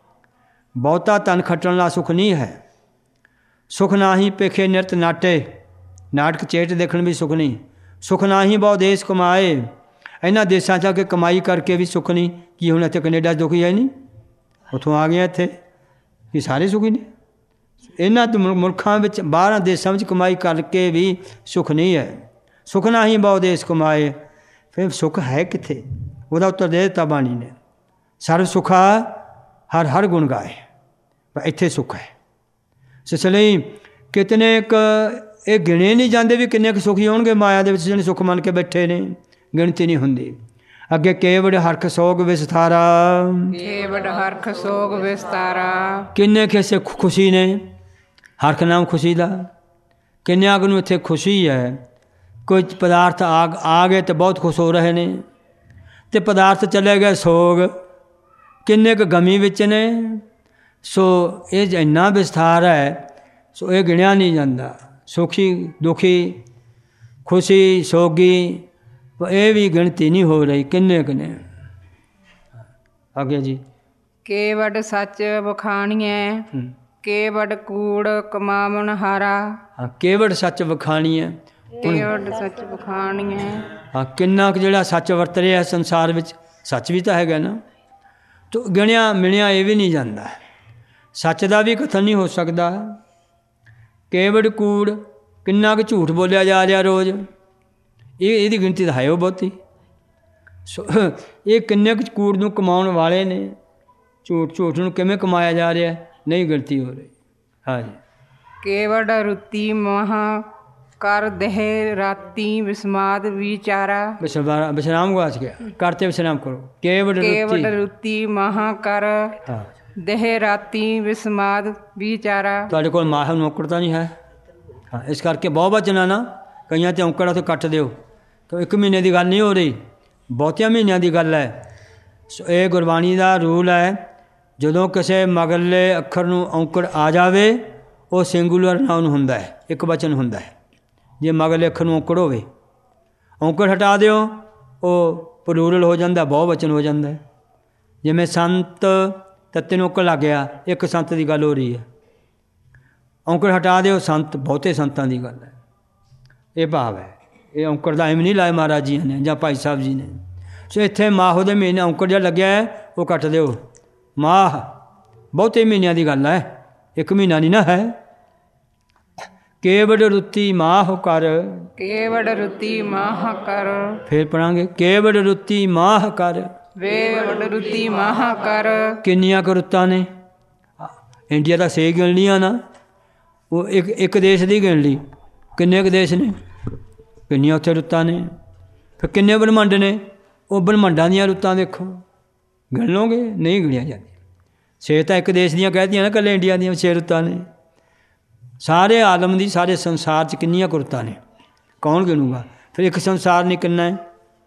ਬਹੁਤਾ ਤਨ ਖੱਟਣ ਵਾਲਾ ਸੁੱਖ ਨਹੀਂ ਹੈ। ਸੁੱਖ ਨਾ ਹੀ ਪੇਖੇ ਨਿਰਤ ਨਾਟੇ, ਨਾਟਕ ਚੇਟ ਦੇਖਣ ਵੀ ਸੁੱਖ ਨਹੀਂ। ਸੁੱਖ ਨਾ ਹੀ ਬਹੁ ਦੇਸ਼ ਕਮਾਏ, ਇਹਨਾਂ ਦੇਸ਼ਾਂ 'ਚ ਆ ਕੇ ਕਮਾਈ ਕਰਕੇ ਵੀ ਸੁੱਖ ਨਹੀਂ। ਕੀ ਹੁਣ ਇੱਥੇ ਕੈਨੇਡਾ 'ਚ ਦੁਖੀ ਹੈ ਨਹੀਂ, ਉੱਥੋਂ ਆ ਗਏ ਇੱਥੇ ਕਿ ਸਾਰੇ ਸੁਖੀ ਨੇ। ਇਹਨਾਂ ਮੁਲਕਾਂ ਵਿੱਚ ਬਾਹਰਾਂ ਦੇਸ਼ਾਂ ਵਿੱਚ ਕਮਾਈ ਕਰਕੇ ਵੀ ਸੁੱਖ ਨਹੀਂ ਹੈ। ਸੁੱਖ ਨਾ ਹੀ ਬਹੁ ਦੇਸ਼ ਕਮਾਏ, ਫਿਰ ਸੁੱਖ ਹੈ ਕਿੱਥੇ? ਉਹਦਾ ਉੱਤਰ ਦੇ ਦਿੱਤਾ ਬਾਣੀ ਨੇ, ਸਰਵ ਸੁੱਖਾ ਹਰ ਹਰ ਗੁਣ ਗਾਏ, ਪਰ ਇੱਥੇ ਸੁੱਖ ਹੈ। ਇਸ ਲਈ ਕਿਤਨੇ ਕੁ ਇਹ ਗਿਣੇ ਨਹੀਂ ਜਾਂਦੇ ਵੀ ਕਿੰਨੇ ਕੁ ਸੁਖੀ ਹੋਣਗੇ ਮਾਇਆ ਦੇ ਵਿੱਚ ਜਿਹੜੇ ਸੁੱਖ ਮੰਨ ਕੇ ਬੈਠੇ ਨੇ, ਗਿਣਤੀ ਨਹੀਂ ਹੁੰਦੀ। ਅੱਗੇ ਕੇਵੜ ਹਰਖ ਸੋਗ ਵਿਸਥਾਰਾ, ਕੇਵੜ ਹਰਖ ਸੋਗ ਵਿਸਤਾਰਾ, ਕਿੰਨੇ ਕਿਸੇ ਖੁਸ਼ੀ ਨੇ। ਹਰਖ ਨਾਮ ਖੁਸ਼ੀ ਦਾ, ਕਿੰਨਿਆਂ ਕੁ ਨੂੰ ਇੱਥੇ ਖੁਸ਼ੀ ਹੈ। ਕੋਈ ਪਦਾਰਥ ਆ ਗਏ ਤਾਂ ਬਹੁਤ ਖੁਸ਼ ਹੋ ਰਹੇ ਨੇ, ਅਤੇ ਪਦਾਰਥ ਚਲੇ ਗਏ ਸੋਗ, ਕਿੰਨੇ ਕੁ ਗਮੀ ਵਿੱਚ ਨੇ। ਸੋ ਇਹ ਇੰਨਾ ਵਿਸਥਾਰ ਹੈ, ਸੋ ਇਹ ਗਿਣਿਆ ਨਹੀਂ ਜਾਂਦਾ। ਸੁਖੀ ਦੁਖੀ, ਖੁਸ਼ੀ ਸੋਗੀ, ਇਹ ਵੀ ਗਿਣਤੀ ਨਹੀਂ ਹੋ ਰਹੀ ਕਿੰਨੇ ਕੁ ਨੇ। ਅੱਗੇ ਜੀ ਕੇਵੜ ਸੱਚ ਵਖਾਣੀਐ, ਕੇਵੜ ਕੂੜ ਕਮਾਵਣ ਹਾਰਾ। ਹਾਂ, ਕੇਵੜ ਸੱਚ ਵਖਾਣੀ ਹੈ। ਕੇਵੜ ਸੱਚ ਵਖਾਣੀਐ, ਹਾਂ, ਕਿੰਨਾ ਕੁ ਜਿਹੜਾ ਸੱਚ ਵਰਤ ਰਿਹਾ ਸੰਸਾਰ ਵਿੱਚ, ਸੱਚ ਵੀ ਤਾਂ ਹੈਗਾ ਨਾ। ਤੋ ਗਿਣਿਆ ਮਿਣਿਆ ਇਹ ਵੀ ਨਹੀਂ ਜਾਂਦਾ, ਸੱਚ ਦਾ ਵੀ ਕਥਨ ਨਹੀਂ ਹੋ ਸਕਦਾ। ਕੇਵੜ ਕੂੜ, ਕਿੰਨਾ ਕੁ ਝੂਠ ਬੋਲਿਆ ਜਾ ਰਿਹਾ ਰੋਜ਼, ਇਹਦੀ ਗਿਣਤੀ ਤਾਂ ਹੈ ਉਹ ਬਹੁਤੀ। ਸੋ ਇਹ ਕਿੰਨੇ ਕੁ ਕੂੜ ਨੂੰ ਕਮਾਉਣ ਵਾਲੇ ਨੇ, ਝੂਠ ਨੂੰ ਕਿਵੇਂ ਕਮਾਇਆ ਜਾ ਰਿਹਾ, ਨਹੀਂ ਗਿਣਤੀ ਹੋ ਰਹੀ। ਹਾਂਜੀ, ਕੇਵੜ ਰੁੱਤੀ ਮਹਾ ਕਰ ਦੇਹ ਰਾਤੀ ਵਿਸਮਾਦ ਵਿਚਾਰਾ। ਵਿਸ਼ਰਾਮ ਗਵਾਚ ਗਿਆ, ਕਰਤੇ ਵਿਸ਼ਰਾਮ ਕਰੋ। ਕੇਵੜ ਰੁੱਤੀ ਮਹਾ ਕਰ ਹਾਂ ਦੇਹ ਰਾਤੀ ਵਿਸਮਾਦ ਵਿਚਾਰਾ। ਤੁਹਾਡੇ ਕੋਲ ਮਾਹਰ ਨੌਕਰ ਤਾਂ ਨਹੀਂ ਹੈ। ਹਾਂ, ਇਸ ਕਰਕੇ ਬਹੁਤ ਬਚਣਾ ਨਾ, ਕਈਆਂ 'ਤੇ ਔਂਕੜ ਉੱਥੇ ਕੱਟ ਦਿਓ। ਕਿ 1 ਮਹੀਨੇ ਦੀ ਗੱਲ ਨਹੀਂ ਹੋ ਰਹੀ, ਬਹੁਤਿਆਂ ਮਹੀਨਿਆਂ ਦੀ ਗੱਲ ਹੈ। ਸੋ ਇਹ ਗੁਰਬਾਣੀ ਦਾ ਰੂਲ ਹੈ, ਜਦੋਂ ਕਿਸੇ ਮਗਰਲੇ ਅੱਖਰ ਨੂੰ ਔਂਕੜ ਆ ਜਾਵੇ ਉਹ ਸਿੰਗੂਲਰ ਨਾਉਨ ਹੁੰਦਾ ਹੈ, ਇੱਕ ਵਚਨ ਹੁੰਦਾ ਹੈ। ਜੇ ਮਗਰਲੇ ਅੱਖਰ ਨੂੰ ਔਂਕੜ ਹੋਵੇ, ਔਂਕੜ ਹਟਾ ਦਿਓ ਉਹ ਪਲੂਰਲ ਹੋ ਜਾਂਦਾ, ਬਹੁ ਵਚਨ ਹੋ ਜਾਂਦਾ। ਜਿਵੇਂ ਸੰਤ ਤੱਤੇ ਨੂੰ ਔਂਕੜ ਲੱਗ ਗਿਆ, ਇੱਕ ਸੰਤ ਦੀ ਗੱਲ ਹੋ ਰਹੀ ਹੈ, ਔਂਕੜ ਹਟਾ ਦਿਓ ਸੰਤ, ਬਹੁਤੇ ਸੰਤਾਂ ਦੀ ਗੱਲ ਹੈ। ਇਹ ਭਾਵ ਹੈ, ਇਹ ਔਂਕੜ ਦਾ ਐਵੇਂ ਨਹੀਂ ਲਾਏ ਮਹਾਰਾਜ ਜੀ ਨੇ ਜਾਂ ਭਾਈ ਸਾਹਿਬ ਜੀ ਨੇ। ਸੋ ਇੱਥੇ ਮਾਹੋ ਦੇ ਮਹੀਨੇ ਔਂਕੜ ਜਿਹਾ ਲੱਗਿਆ ਹੈ, ਉਹ ਕੱਟ ਦਿਓ। ਮਾਹ ਬਹੁਤੇ ਮਹੀਨਿਆਂ ਦੀ ਗੱਲ ਹੈ, 1 ਮਹੀਨਾ ਨਹੀਂ ਨਾ ਹੈ। ਕੇਵੜ ਰੁੱਤੀ ਮਾਹ ਕਰ, ਕੇਵੜ ਰੁੱਤੀ ਮਾਹ ਕਰ। ਫਿਰ ਪੜਾਂਗੇ ਕੇਵੜ ਰੁੱਤੀ ਮਾਹ ਕਰ, ਵੇਵੜ ਰੁੱਤੀ ਮਾਹ ਕਰ। ਕਿੰਨੀਆਂ ਕੁ ਰੁੱਤਾਂ ਨੇ? ਇੰਡੀਆ ਤਾਂ 6 ਗਿਣ ਲਈਆਂ ਨਾ, ਉਹ ਇੱਕ ਦੇਸ਼ ਦੀ ਗਿਣ ਲਈ, ਕਿੰਨੇ ਕੁ ਦੇਸ਼ ਨੇ, ਕਿੰਨੀਆਂ ਉੱਥੇ ਰੁੱਤਾਂ ਨੇ। ਫਿਰ ਕਿੰਨੇ ਬ੍ਰਹਮੰਡ ਨੇ, ਉਹ ਬ੍ਰਹਮੰਡਾਂ ਦੀਆਂ ਰੁੱਤਾਂ ਦੇਖੋ, ਗਿਣ ਲਓਗੇ, ਨਹੀਂ ਗਿਣੀਆਂ ਜਾਂਦੀਆਂ। 6 ਤਾਂ ਇੱਕ ਦੇਸ਼ ਦੀਆਂ ਕਹਿ ਦਿੱਤੀਆਂ ਨਾ, ਇਕੱਲੇ ਇੰਡੀਆ ਦੀਆਂ 6 ਰੁੱਤਾਂ ਨੇ। ਸਾਰੇ ਆਲਮ ਦੀ, ਸਾਰੇ ਸੰਸਾਰ 'ਚ ਕਿੰਨੀਆਂ ਕੁ ਰੁੱਤਾਂ ਨੇ, ਕੌਣ ਗਿਣੂਗਾ? ਫਿਰ ਇੱਕ ਸੰਸਾਰ ਨਹੀਂ ਕਿੰਨਾ ਹੈ।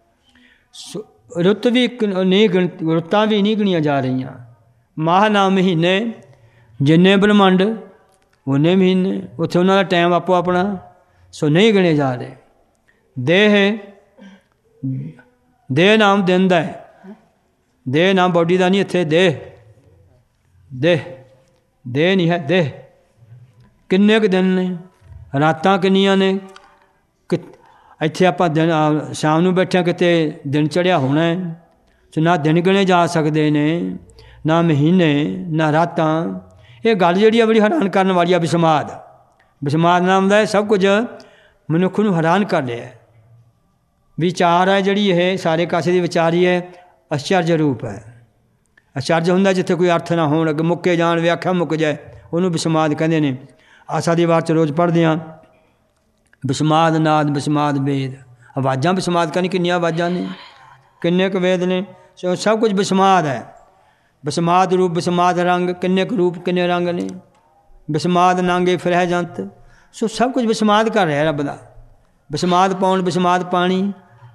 ਰੁੱਤ ਵੀ ਨਹੀਂ ਰੁੱਤਾਂ ਵੀ ਨਹੀਂ ਗਿਣੀਆਂ ਜਾ ਰਹੀਆਂ। ਮਾਹ ਨਾਮ ਮਹੀਨੇ, ਜਿੰਨੇ ਬ੍ਰਹਮੰਡ ਉਹਨੇ ਮਹੀਨੇ, ਉੱਥੇ ਉਹਨਾਂ ਦਾ ਟਾਈਮ ਆਪੋ ਆਪਣਾ, ਸੋ ਨਹੀਂ ਗਿਣੇ ਜਾ ਰਹੇ। ਦੇਹ ਦੇਹ ਨਾਮ ਦਿਨ ਦਾ ਹੈ, ਦੇਹ ਨਾਮ ਬੋਡੀ ਦਾ ਨਹੀਂ, ਇੱਥੇ ਦੇਹ ਦੇਹ ਦੇਹ ਨਹੀਂ ਹੈ, ਦੇਹ। ਕਿੰਨੇ ਕੁ ਦਿਨ ਨੇ, ਰਾਤਾਂ ਕਿੰਨੀਆਂ ਨੇ, ਇੱਥੇ ਆਪਾਂ ਦਿਨ ਸ਼ਾਮ ਨੂੰ ਬੈਠੇ ਕਿਤੇ ਦਿਨ ਚੜ੍ਹਿਆ ਹੋਣਾ ਹੈ, ਸੋ ਨਾ ਦਿਨ ਗਿਣੇ ਜਾ ਸਕਦੇ ਨੇ, ਨਾ ਮਹੀਨੇ, ਨਾ ਰਾਤਾਂ। ਇਹ ਗੱਲ ਜਿਹੜੀ ਆ ਬੜੀ ਹੈਰਾਨ ਕਰਨ ਵਾਲੀ ਆ। ਵਿਸਮਾਦ, ਵਿਸਮਾਦ ਨਾਮ ਦਾ ਸਭ ਕੁਝ ਮਨੁੱਖ ਨੂੰ ਹੈਰਾਨ ਕਰ ਲਿਆ। ਵਿਚਾਰ ਹੈ ਜਿਹੜੀ ਇਹ ਸਾਰੇ ਕਾਸੇ ਦੀ ਵਿਚਾਰੀ ਹੈ, ਅਚਰਜ ਰੂਪ ਹੈ। ਅਚਰਜ ਹੁੰਦਾ ਜਿੱਥੇ ਕੋਈ ਅਰਥ ਨਾ ਹੋਣ, ਅੱਗੇ ਮੁੱਕੇ ਜਾਣ, ਵਿਆਖਿਆ ਮੁੱਕ ਜਾਏ, ਉਹਨੂੰ ਵਿਸਮਾਦ ਕਹਿੰਦੇ ਨੇ। ਆਸਾ ਦੀ ਵਾਰ 'ਚ ਰੋਜ਼ ਪੜ੍ਹਦੇ ਹਾਂ, ਵਿਸਮਾਦ ਨਾਦ, ਵਿਸਮਾਦ ਵੇਦ। ਆਵਾਜ਼ਾਂ ਵਿਸਮਾਦ ਕਰਨੀ, ਕਿੰਨੀਆਂ ਆਵਾਜ਼ਾਂ ਨੇ, ਕਿੰਨੇ ਕੁ ਵੇਦ ਨੇ, ਸੋ ਸਭ ਕੁਝ ਵਿਸਮਾਦ ਹੈ। ਵਿਸਮਾਦ ਰੂਪ, ਵਿਸਮਾਦ ਰੰਗ, ਕਿੰਨੇ ਕੁ ਰੂਪ, ਕਿੰਨੇ ਰੰਗ ਨੇ। ਵਿਸਮਾਦ ਨਾਂਗੇ ਫਿਰਹਿ ਜੰਤ, ਸੋ ਸਭ ਕੁਝ ਵਿਸਮਾਦ ਕਰ ਰਿਹਾ ਰੱਬ ਦਾ। ਵਿਸਮਾਦ ਪਾਉਣ, ਵਿਸਮਾਦ ਪਾਣੀ।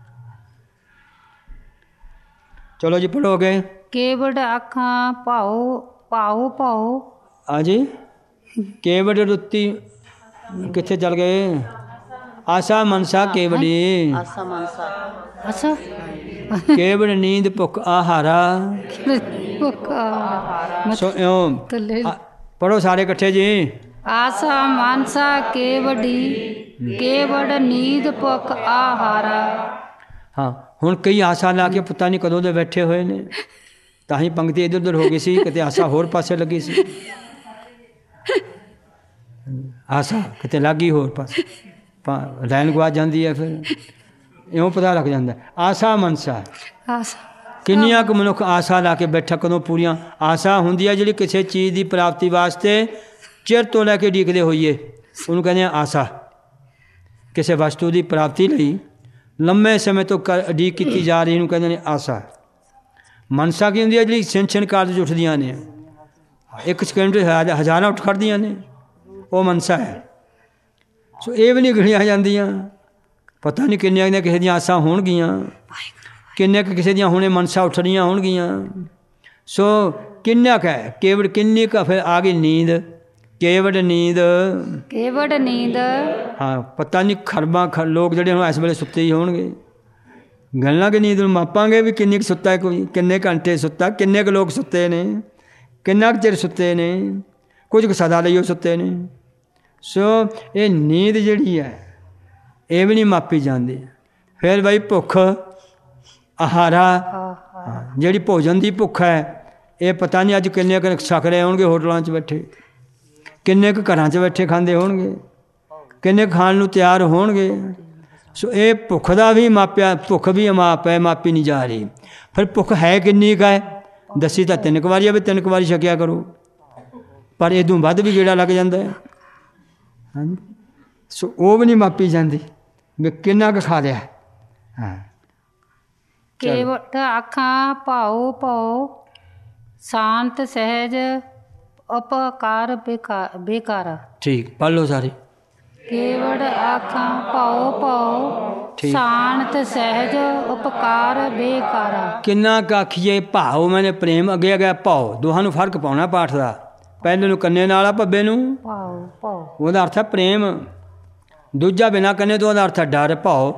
ਚਲੋ ਜੀ ਪੜ੍ਹੋਗੇ। ਕੇਵੜ ਆਖਾਂ ਭਾਉ ਭਾਉ ਭਾਉ। ਹਾਂਜੀ, ਕੇਵੜ ਰੁੱਤੀ ਕਿੱਥੇ ਚਲ ਗਏ? ਆਸਾ ਮਨਸਾ ਕੇਵੜੀ, ਆਸਾ ਮਨਸਾ, ਅੱਛਾ। ਕੇਵੜ ਨੀਂਦ ਭੁੱਖ ਆਹਾਰਾ। ਸੋ ਇਉਂ ਪੜ੍ਹੋ ਸਾਰੇ ਇਕੱਠੇ ਜੀ। ਆਸਾ ਮਨਸਾ ਕੇਵੜੀ, ਕੇਵੜ ਨੀਂਦ ਭੁੱਖ ਆਹਾਰਾ। ਹਾਂ, ਹੁਣ ਕਈ ਆਸਾ ਲਾ ਕੇ ਪਤਾ ਨਹੀਂ ਕਦੋਂ ਦੇ ਬੈਠੇ ਹੋਏ ਨੇ, ਤਾਂ ਹੀ ਪੰਕਤੀ ਇੱਧਰ ਉੱਧਰ ਹੋ ਗਈ ਸੀ, ਕਿਤੇ ਆਸਾ ਹੋਰ ਪਾਸੇ ਲੱਗੀ ਸੀ, ਆਸਾ ਕਿਤੇ ਲੱਗੀ ਹੋਰ ਪਾਸੇ, ਲਾਈਨ ਗਵਾ ਜਾਂਦੀ ਹੈ। ਫਿਰ ਇਉਂ ਪਤਾ ਲੱਗ ਜਾਂਦਾ ਆਸਾ ਮਨਸਾ। ਆਸਾ ਕਿੰਨੀਆਂ ਕੁ ਮਨੁੱਖ ਆਸਾ ਲਾ ਕੇ ਬੈਠਾ, ਕਦੋਂ ਪੂਰੀਆਂ। ਆਸਾ ਹੁੰਦੀ ਹੈ ਜਿਹੜੀ ਕਿਸੇ ਚੀਜ਼ ਦੀ ਪ੍ਰਾਪਤੀ ਵਾਸਤੇ ਚਿਰ ਤੋਂ ਲੈ ਕੇ ਉਡੀਕਦੇ ਹੋਈਏ, ਉਹਨੂੰ ਕਹਿੰਦੇ ਆ ਆਸਾ। ਕਿਸੇ ਵਸਤੂ ਦੀ ਪ੍ਰਾਪਤੀ ਲਈ ਲੰਮੇ ਸਮੇਂ ਤੋਂ ਉਡੀਕ ਕੀਤੀ ਜਾ ਰਹੀ ਨੂੰ ਕਹਿੰਦੇ ਨੇ ਆਸਾ। ਮਨਸਾ ਕੀ ਹੁੰਦੀ ਹੈ? ਜਿਹੜੀ ਛਿਨ ਕਾਰਜ ਉੱਠਦੀਆਂ ਨੇ, ਇੱਕ ਸਕਿੰਟ ਹਜ਼ਾਰਾਂ ਉੱਠ ਖੜਦੀਆਂ ਨੇ, ਉਹ ਮਨਸਾ ਹੈ। ਸੋ ਇਹ ਵੀ ਨਹੀਂ ਗਿਣੀਆਂ ਜਾਂਦੀਆਂ। ਪਤਾ ਨਹੀਂ ਕਿੰਨੀਆਂ ਨੇ ਕਿਸੇ ਦੀਆਂ ਆਸਾਂ ਹੋਣਗੀਆਂ, ਕਿੰਨੇ ਕੁ ਕਿਸੇ ਦੀਆਂ ਹੁਣੇ ਮਨਸਾ ਉੱਠਣੀਆਂ ਹੋਣਗੀਆਂ। ਸੋ ਕਿੰਨਾ ਕੁ ਹੈ ਕੇਵੜ, ਕਿੰਨੀ ਕੁ ਫਿਰ ਆ ਗਈ ਨੀਂਦ, ਕੇਵੜ ਨੀਂਦ, ਕੇਵੜ ਨੀਂਦ। ਹਾਂ, ਪਤਾ ਨਹੀਂ ਖਰਬਾਂ ਲੋਕ ਜਿਹੜੇ ਹੁਣ ਇਸ ਵੇਲੇ ਸੁੱਤੇ ਹੀ ਹੋਣਗੇ। ਗੱਲਾਂ ਕਿ ਨੀਂਦ ਨੂੰ ਮਾਪਾਂਗੇ ਵੀ ਕਿੰਨੀ ਕੁ ਸੁੱਤਾ ਹੈ, ਕੋਈ ਕਿੰਨੇ ਘੰਟੇ ਸੁੱਤਾ, ਕਿੰਨੇ ਕੁ ਲੋਕ ਸੁੱਤੇ ਨੇ, ਕਿੰਨਾ ਕੁ ਚਿਰ ਸੁੱਤੇ ਨੇ, ਕੁਝ ਕੁ ਸਦਾ ਲਈ ਉਹ ਸੁੱਤੇ ਨੇ। ਸੋ ਇਹ ਨੀਂਦ ਜਿਹੜੀ ਹੈ ਇਹ ਵੀ ਨਹੀਂ ਮਾਪੀ ਜਾਂਦੀ। ਫਿਰ ਬਈ ਭੁੱਖ ਆਹਾਰਾ, ਜਿਹੜੀ ਭੋਜਨ ਦੀ ਭੁੱਖ ਹੈ, ਇਹ ਪਤਾ ਨਹੀਂ ਅੱਜ ਕਿੰਨੇ ਕੁ ਛਕ ਰਹੇ ਹੋਣਗੇ ਹੋਟਲਾਂ 'ਚ ਬੈਠੇ, ਕਿੰਨੇ ਕੁ ਘਰਾਂ 'ਚ ਬੈਠੇ ਖਾਂਦੇ ਹੋਣਗੇ, ਕਿੰਨੇ ਖਾਣ ਨੂੰ ਤਿਆਰ ਹੋਣਗੇ। ਸੋ ਇਹ ਭੁੱਖ ਦਾ ਵੀ ਮਾਪਿਆ, ਭੁੱਖ ਵੀ ਅਮਾਪ ਹੈ, ਮਾਪੀ ਨਹੀਂ ਜਾ ਰਹੀ। ਫਿਰ ਭੁੱਖ ਹੈ ਕਿੰਨੀ ਕੁ ਹੈ? ਦੱਸੀ ਤਾਂ 3 ਕੁ ਵਾਰੀ ਆ ਵੀ 3 ਕੁ ਵਾਰੀ ਛਕਿਆ ਕਰੋ, ਪਰ ਇਹਦੋਂ ਵੱਧ ਵੀ ਗੇੜਾ ਲੱਗ ਜਾਂਦਾ ਹੈ। ਹਾਂਜੀ, ਸੋ ਉਹ ਵੀ ਨਹੀਂ ਮਾਪੀ ਜਾਂਦੀ ਵੀ ਕਿੰਨਾ ਕੁ ਖਾ ਲਿਆ। ਹਾਂ, ਕੇਵਟ ਆਖਾਂ ਭਾਉ ਭਾਉ, ਸ਼ਾਂਤ ਸਹਿਜ ਉਪਕਾਰ ਬੇਕਾਰਾ। ਠੀਕ, ਪੜ੍ਹ ਲਓ ਸਾਰੇ। ਕੇਵੜ ਆਖਾਂ ਭਾਉ ਭਾਉ, ਸ਼ਾਂਤ ਸਹਿਜ ਉਪਕਾਰ ਬੇਕਾਰਾ। ਕਿੰਨਾ ਕੁ ਆਖੀਏ ਭਾਉ, ਮੈਨੇ ਪ੍ਰੇਮ, ਅੱਗੇ ਆ ਗਿਆ ਭਾਉ। ਦੋਹਾਂ ਨੂੰ ਫਰਕ ਪਾਉਣਾ ਪਾਠ ਦਾ। ਪਹਿਲੇ ਨੂੰ ਕੰਨੇ ਨਾਲ ਆ, ਭੱਬੇ ਨੂੰ ਭਾਉ ਭਾਉ, ਉਹਦਾ ਅਰਥ ਹੈ ਪ੍ਰੇਮ। ਦੂਜਾ ਬਿਨਾਂ ਕੰਨੇ ਤੋਂ ਉਹਦਾ ਅਰਥ ਹੈ ਡਰ, ਭਾਉ।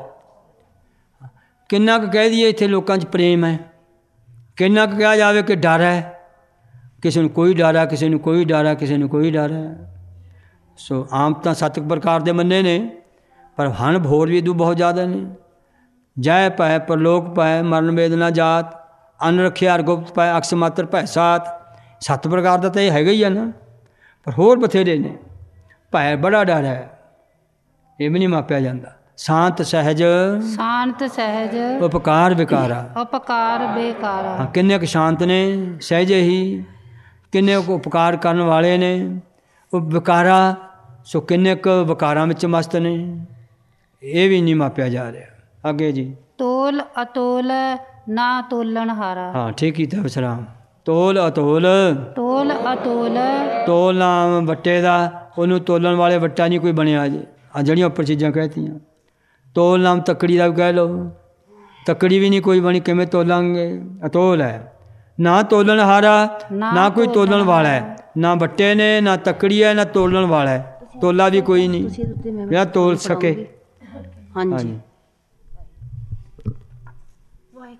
ਕਿੰਨਾ ਕੁ ਕਹਿ ਦਈਏ ਇੱਥੇ ਲੋਕਾਂ 'ਚ ਪ੍ਰੇਮ ਹੈ, ਕਿੰਨਾ ਕੁ ਕਿਹਾ ਜਾਵੇ ਕਿ ਡਰ ਹੈ। ਕਿਸੇ ਨੂੰ ਕੋਈ ਡਰ ਹੈ, ਕਿਸੇ ਨੂੰ ਕੋਈ ਡਰ ਹੈ, ਕਿਸੇ ਨੂੰ ਕੋਈ ਡਰ ਹੈ। ਸੋ ਆਮ ਤਾਂ 7 ਪ੍ਰਕਾਰ ਦੇ ਮੰਨੇ ਨੇ, ਪਰ ਹਣ ਭੋਰ ਵੀ ਬਹੁਤ ਜ਼ਿਆਦਾ ਨੇ। ਜੈ ਭੈ ਪਰਲੋਕ ਭੈ, ਮਰਨ ਵੇਦਨਾ ਜਾਤ, ਅੰਨ ਰੱਖਿਆ ਅਰ ਗੁਪਤ ਭੈ, ਅਕਸ ਮਾਤਰ ਭੈ ਸਾਤ। 7 ਪ੍ਰਕਾਰ ਦਾ ਤਾਂ ਇਹ ਹੈਗਾ ਹੀ ਆ ਨਾ, ਪਰ ਹੋਰ ਬਥੇਰੇ ਨੇ। ਭੈ ਬੜਾ ਡਰ ਹੈ, ਇਹ ਵੀ ਨਹੀਂ ਮਾਪਿਆ ਜਾਂਦਾ। ਸ਼ਾਂਤ ਸਹਿਜ, ਸ਼ਾਂਤ ਸਹਿਜ ਉਪਕਾਰ ਵਿਕਾਰਾ, ਉਪਕਾਰ ਬੇਕਾਰਾ। ਹਾਂ, ਕਿੰਨੇ ਕੁ ਸ਼ਾਂਤ ਨੇ, ਸਹਿਜੇ ਹੀ, ਕਿੰਨੇ ਕੁ ਉਪਕਾਰ ਕਰਨ ਵਾਲੇ ਨੇ। ਉਹ ਵਿਕਾਰਾ, ਸੋ ਕਿੰਨੇ ਕੁ ਵਿਕਾਰਾਂ ਵਿੱਚ ਮਸਤ ਨੇ, ਇਹ ਵੀ ਨਹੀਂ ਮਾਪਿਆ ਜਾ ਰਿਹਾ। ਅੱਗੇ ਜੀ। ਤੋਲ ਅਤੋਲ ਨਾ ਤੋਲਣ ਹਾਰਾ। ਹਾਂ, ਠੀਕ ਕੀਤਾ ਵਿਸਰਾਮ। ਤੋਲ ਅਤੋਲ, ਤੋਲ ਅਤੋਲ, ਤੋਲ ਨਾਮ ਵੱਟੇ ਦਾ, ਉਹਨੂੰ ਤੋਲਣ ਵਾਲੇ ਵੱਟਾ ਨਹੀਂ ਕੋਈ ਬਣਿਆ ਜੇ। ਆ ਜਿਹੜੀਆਂ ਉੱਪਰ ਚੀਜ਼ਾਂ ਕਹਿਤੀਆਂ। ਤੋਲ ਨਾਮ ਤੱਕੜੀ ਦਾ ਵੀ ਕਹਿ ਲਓ, ਤੱਕੜੀ ਵੀ ਨਹੀਂ ਕੋਈ ਬਣੀ, ਕਿਵੇਂ ਤੋਲਾਂਗੇ। ਅਤੋਲ ਹੈ, ਨਾ ਤੋਲਣ ਹਾਰਾ, ਨਾ ਕੋਈ ਤੋਲਣ ਵਾਲਾ ਹੈ। ਨਾ ਵੱਟੇ ਨੇ, ਨਾ ਤੱਕੜੀ ਹੈ, ਨਾ ਤੋਲਣ ਵਾਲਾ ਹੈ। ਤੋਲਾ ਵੀ ਕੋਈ ਨਹੀਂ ਜਿਹੜਾ ਤੋਲ ਸਕੇ। ਹਾਂਜੀ,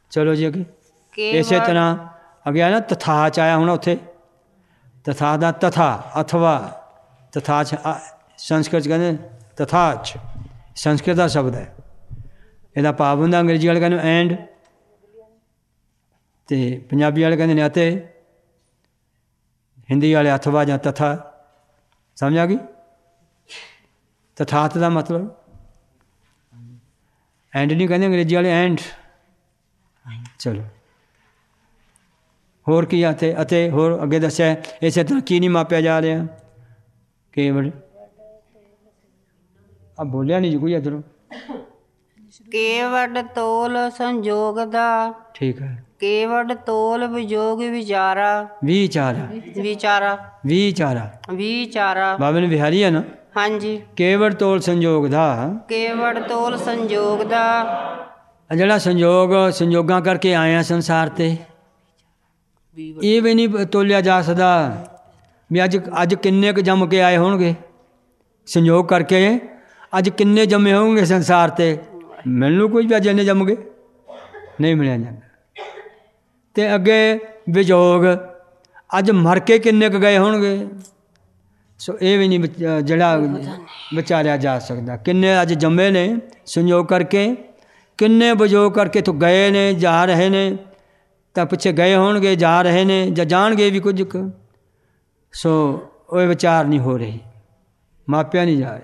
ਚਲੋ ਜੀ ਅੱਗੇ ਇਸੇ ਤਰ੍ਹਾਂ ਅੱਗੇ ਆ ਨਾ ਤਥਾ 'ਚ ਆਇਆ ਹੁਣ ਉੱਥੇ ਤਥਾ ਦਾ ਤਥਾ ਅਥਵਾ ਤਥਾ 'ਚ ਸੰਸਕ੍ਰਿਤ 'ਚ ਕਹਿੰਦੇ ਤਥਾ 'ਚ ਸੰਸਕ੍ਰਿਤ ਦਾ ਸ਼ਬਦ ਹੈ ਇਹਦਾ ਭਾਵ ਹੁੰਦਾ ਅੰਗਰੇਜ਼ੀ ਵਾਲੇ ਕਹਿੰਦੇ ਐਂਡ ਅਤੇ ਪੰਜਾਬੀ ਵਾਲੇ ਕਹਿੰਦੇ ਨੇ ਅਤੇ ਹਿੰਦੀ ਵਾਲੇ ਅਥਵਾ ਜਾਂ ਤਥਾ ਸਮਝ ਆ ਗਈ ਤਥਾਤ ਦਾ ਮਤਲਬ ਐਂਡ ਨਹੀਂ ਕਹਿੰਦੇ ਅੰਗਰੇਜ਼ੀ ਵਾਲੇ ਐਂਡ ਚਲੋ ਹੋਰ ਕੀ ਆ ਅਤੇ ਹੋਰ ਅੱਗੇ ਦੱਸਿਆ ਇਸੇ ਤਰ੍ਹਾਂ ਕੀ ਨਹੀਂ ਮਾਪਿਆ ਜਾ ਰਿਹਾ ਕੇਵੜ ਆ ਬੋਲਿਆ ਨਹੀਂ ਜੀ ਕੋਈ ਇੱਧਰੋਂ ਕੇਵੜ ਤੋਲ ਸੰਜੋਗ ਦਾ ਠੀਕ ਹੈ ਕੇਵੜ ਤੋਲ ਵਿਜੋਗ ਵਿਚਾਰਾ ਬਾਬੇ ਨੇ ਵਿਹਾਰੀ ਹੈ ਨਾ ਹਾਂਜੀ ਕੇਵੜ ਤੋਲ ਸੰਜੋਗ ਦਾ ਕੇਵੜ ਤੋਲ ਸੰਜੋਗ ਦਾ ਜਿਹੜਾ ਸੰਜੋਗਾਂ ਕਰਕੇ ਆਏ ਆ ਸੰਸਾਰ ਤੇ ਇਹ ਵੀ ਨਹੀਂ ਤੋਲਿਆ ਜਾ ਸਕਦਾ ਵੀ ਅੱਜ ਕਿੰਨੇ ਕੁ ਜੰਮ ਕੇ ਆਏ ਹੋਣਗੇ ਸੰਜੋਗ ਕਰਕੇ ਅੱਜ ਕਿੰਨੇ ਜੰਮੇ ਹੋਣਗੇ ਸੰਸਾਰ ਤੇ ਮੈਨੂੰ ਕੋਈ ਵੀ ਅੱਜ ਇੰਨੇ ਜੰਮ ਗਏ ਨਹੀਂ ਮਿਲਿਆ ਜਾਂਦਾ ਅਤੇ ਅੱਗੇ ਵਿਜੋਗ ਅੱਜ ਮਰ ਕੇ ਕਿੰਨੇ ਕੁ ਗਏ ਹੋਣਗੇ ਸੋ ਇਹ ਵੀ ਨਹੀਂ ਜਿਹੜਾ ਵਿਚਾਰਿਆ ਜਾ ਸਕਦਾ ਕਿੰਨੇ ਅੱਜ ਜੰਮੇ ਨੇ ਸੰਜੋਗ ਕਰਕੇ ਕਿੰਨੇ ਵਿਜੋਗ ਕਰਕੇ ਤੋਂ ਗਏ ਨੇ ਜਾ ਰਹੇ ਨੇ ਤਾਂ ਪਿੱਛੇ ਗਏ ਹੋਣਗੇ ਜਾ ਰਹੇ ਨੇ ਜਾਂ ਜਾਣਗੇ ਵੀ ਕੁਝ ਕੁ ਸੋ ਉਹ ਵਿਚਾਰ ਨਹੀਂ ਹੋ ਰਹੀ ਮਾਪਿਆ ਨਹੀਂ ਜਾ ਰਹੇ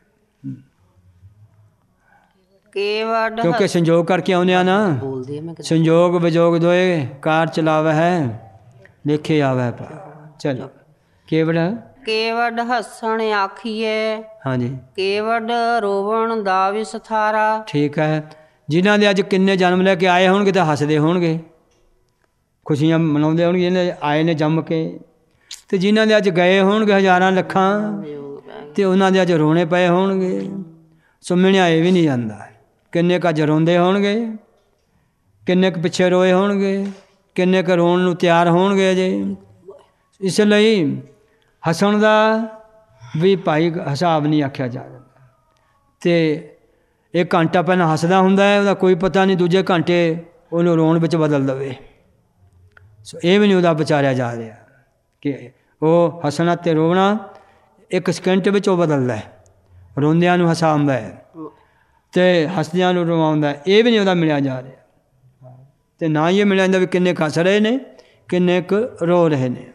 ਕਿਉਂਕਿ ਸੰਜੋਗ ਕਰਕੇ ਆਉਂਦੇ ਆ ਨਾ ਸੰਜੋਗ ਵਿਜੋਗ ਦੋਏ ਕਾਰ ਚਲਾਵੇ ਹੈ ਦੇਖੇ ਆਵੇ ਚਲੋ ਕੇਵੜ ਹੱਸਣ ਆਖੀਏ ਹਾਂਜੀ ਕੇਵੜ ਰੋਵਣ ਦਾ ਵਿਸਥਾਰਾ ਠੀਕ ਹੈ ਜਿਨ੍ਹਾਂ ਦੇ ਅੱਜ ਕਿੰਨੇ ਜਨਮ ਲੈ ਕੇ ਆਏ ਹੋਣਗੇ ਤਾਂ ਹੱਸਦੇ ਹੋਣਗੇ ਖੁਸ਼ੀਆਂ ਮਨਾਉਂਦੇ ਹੋਣਗੇ ਜਿਹਨੇ ਆਏ ਨੇ ਜੰਮ ਕੇ ਅਤੇ ਜਿਨ੍ਹਾਂ ਦੇ ਅੱਜ ਗਏ ਹੋਣਗੇ ਹਜ਼ਾਰਾਂ ਲੱਖਾਂ ਅਤੇ ਉਹਨਾਂ ਦੇ ਅੱਜ ਰੋਣੇ ਪਏ ਹੋਣਗੇ ਸੋ ਮਿਣਿਆ ਇਹ ਵੀ ਨਹੀਂ ਜਾਂਦਾ ਕਿੰਨੇ ਕੁ ਅੱਜ ਰੋਂਦੇ ਹੋਣਗੇ ਕਿੰਨੇ ਕੁ ਪਿੱਛੇ ਰੋਏ ਹੋਣਗੇ ਕਿੰਨੇ ਕੁ ਰੋਣ ਨੂੰ ਤਿਆਰ ਹੋਣਗੇ ਅਜੇ ਇਸ ਲਈ ਹੱਸਣ ਦਾ ਵੀ ਭਾਈ ਹਿਸਾਬ ਨਹੀਂ ਆਖਿਆ ਜਾ ਸਕਦਾ ਅਤੇ ਇੱਕ ਘੰਟਾ ਪਹਿਲਾਂ ਹੱਸਦਾ ਹੁੰਦਾ ਹੈ ਉਹਦਾ ਕੋਈ ਪਤਾ ਨਹੀਂ ਦੂਜੇ ਘੰਟੇ ਉਹਨੂੰ ਰੋਣ ਵਿੱਚ ਬਦਲ ਦੇਵੇ ਸੋ ਇਹ ਵੀ ਨਹੀਂ ਉਹਦਾ ਵਿਚਾਰਿਆ ਜਾ ਰਿਹਾ ਕਿ ਉਹ ਹੱਸਣਾ ਅਤੇ ਰੋਣਾ ਇੱਕ ਸਕਿੰਟ ਵਿੱਚ ਉਹ ਬਦਲਦਾ ਹੈ ਰੋਂਦਿਆਂ ਨੂੰ ਹਸਾਉਂਦਾ ਹੈ ਅਤੇ ਹੱਸਦਿਆਂ ਨੂੰ ਰਵਾਉਂਦਾ ਹੈ ਇਹ ਵੀ ਨਹੀਂ ਉਹਦਾ ਮਿਲਿਆ ਜਾ ਰਿਹਾ ਅਤੇ ਨਾ ਹੀ ਇਹ ਮਿਲਿਆ ਜਾਂਦਾ ਵੀ ਕਿੰਨੇ ਕੁ ਹੱਸ ਰਹੇ ਨੇ ਕਿੰਨੇ ਕੁ ਰੋ ਰਹੇ ਨੇ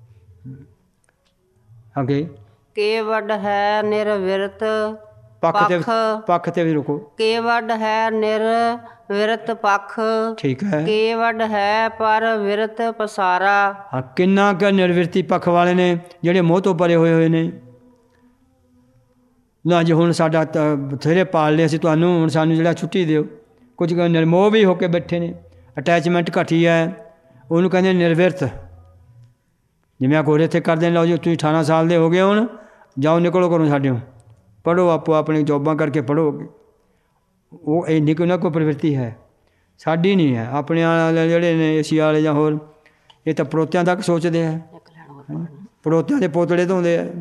ਅੱਗੇ ਕੇਵੜ ਹੈ ਨਿਰਵਿਰਤ ਪੱਖ ਤੇ ਵੀ ਰੁਕੋ ਕੇਵੜ ਹੈ ਨਿਰਵਿਰਤ ਪੱਖ ਠੀਕ ਹੈ ਕੇਵੜ ਹੈ ਪਰ ਵਿਰਤ ਪਸਾਰਾ ਕਿੰਨਾ ਕੁ ਨਿਰਵਿਰਤੀ ਪੱਖ ਵਾਲੇ ਨੇ ਜਿਹੜੇ ਮੋਹ ਤੋਂ ਪਰੇ ਹੋਏ ਨੇ ਨਾ ਜੀ ਹੁਣ ਸਾਡਾ ਬਥੇਰੇ ਪਾਲ ਲਏ ਅਸੀਂ ਤੁਹਾਨੂੰ ਹੁਣ ਸਾਨੂੰ ਜਿਹੜਾ ਛੁੱਟੀ ਦਿਓ ਕੁਝ ਨਿਰਮੋਹ ਵੀ ਹੋ ਕੇ ਬੈਠੇ ਨੇ ਅਟੈਚਮੈਂਟ ਘਟੀ ਹੈ ਉਹਨੂੰ ਕਹਿੰਦੇ ਨਿਰਵਿਰਤ ਜਿਵੇਂ ਆ ਗੋਰੇ ਇੱਥੇ ਕਰਦੇ ਨੇ ਲਓ ਜੀ ਤੁਸੀਂ 18 ਸਾਲ ਦੇ ਹੋ ਗਏ ਹੁਣ ਜਾਓ ਨਿਕਲੋ ਘਰੋਂ ਸਾਡੇ ਪੜ੍ਹੋ ਆਪੋ ਆਪਣੀ ਜੋਬਾਂ ਕਰਕੇ ਪੜ੍ਹੋਗੇ ਉਹ ਇੰਨੀ ਕੁ ਨਾ ਕੋਈ ਪ੍ਰਵਿਰਤੀ ਹੈ ਸਾਡੀ ਨਹੀਂ ਹੈ ਆਪਣੇ ਵਾਲੇ ਜਿਹੜੇ ਨੇ ਏਸ਼ੀਆ ਵਾਲੇ ਜਾਂ ਹੋਰ ਇਹ ਤਾਂ ਪੜੋਤਿਆਂ ਤੱਕ ਸੋਚਦੇ ਹੈ ਪੜੋਤਿਆਂ ਦੇ ਪੋਤੜੇ ਧੋਂਦੇ ਹੈ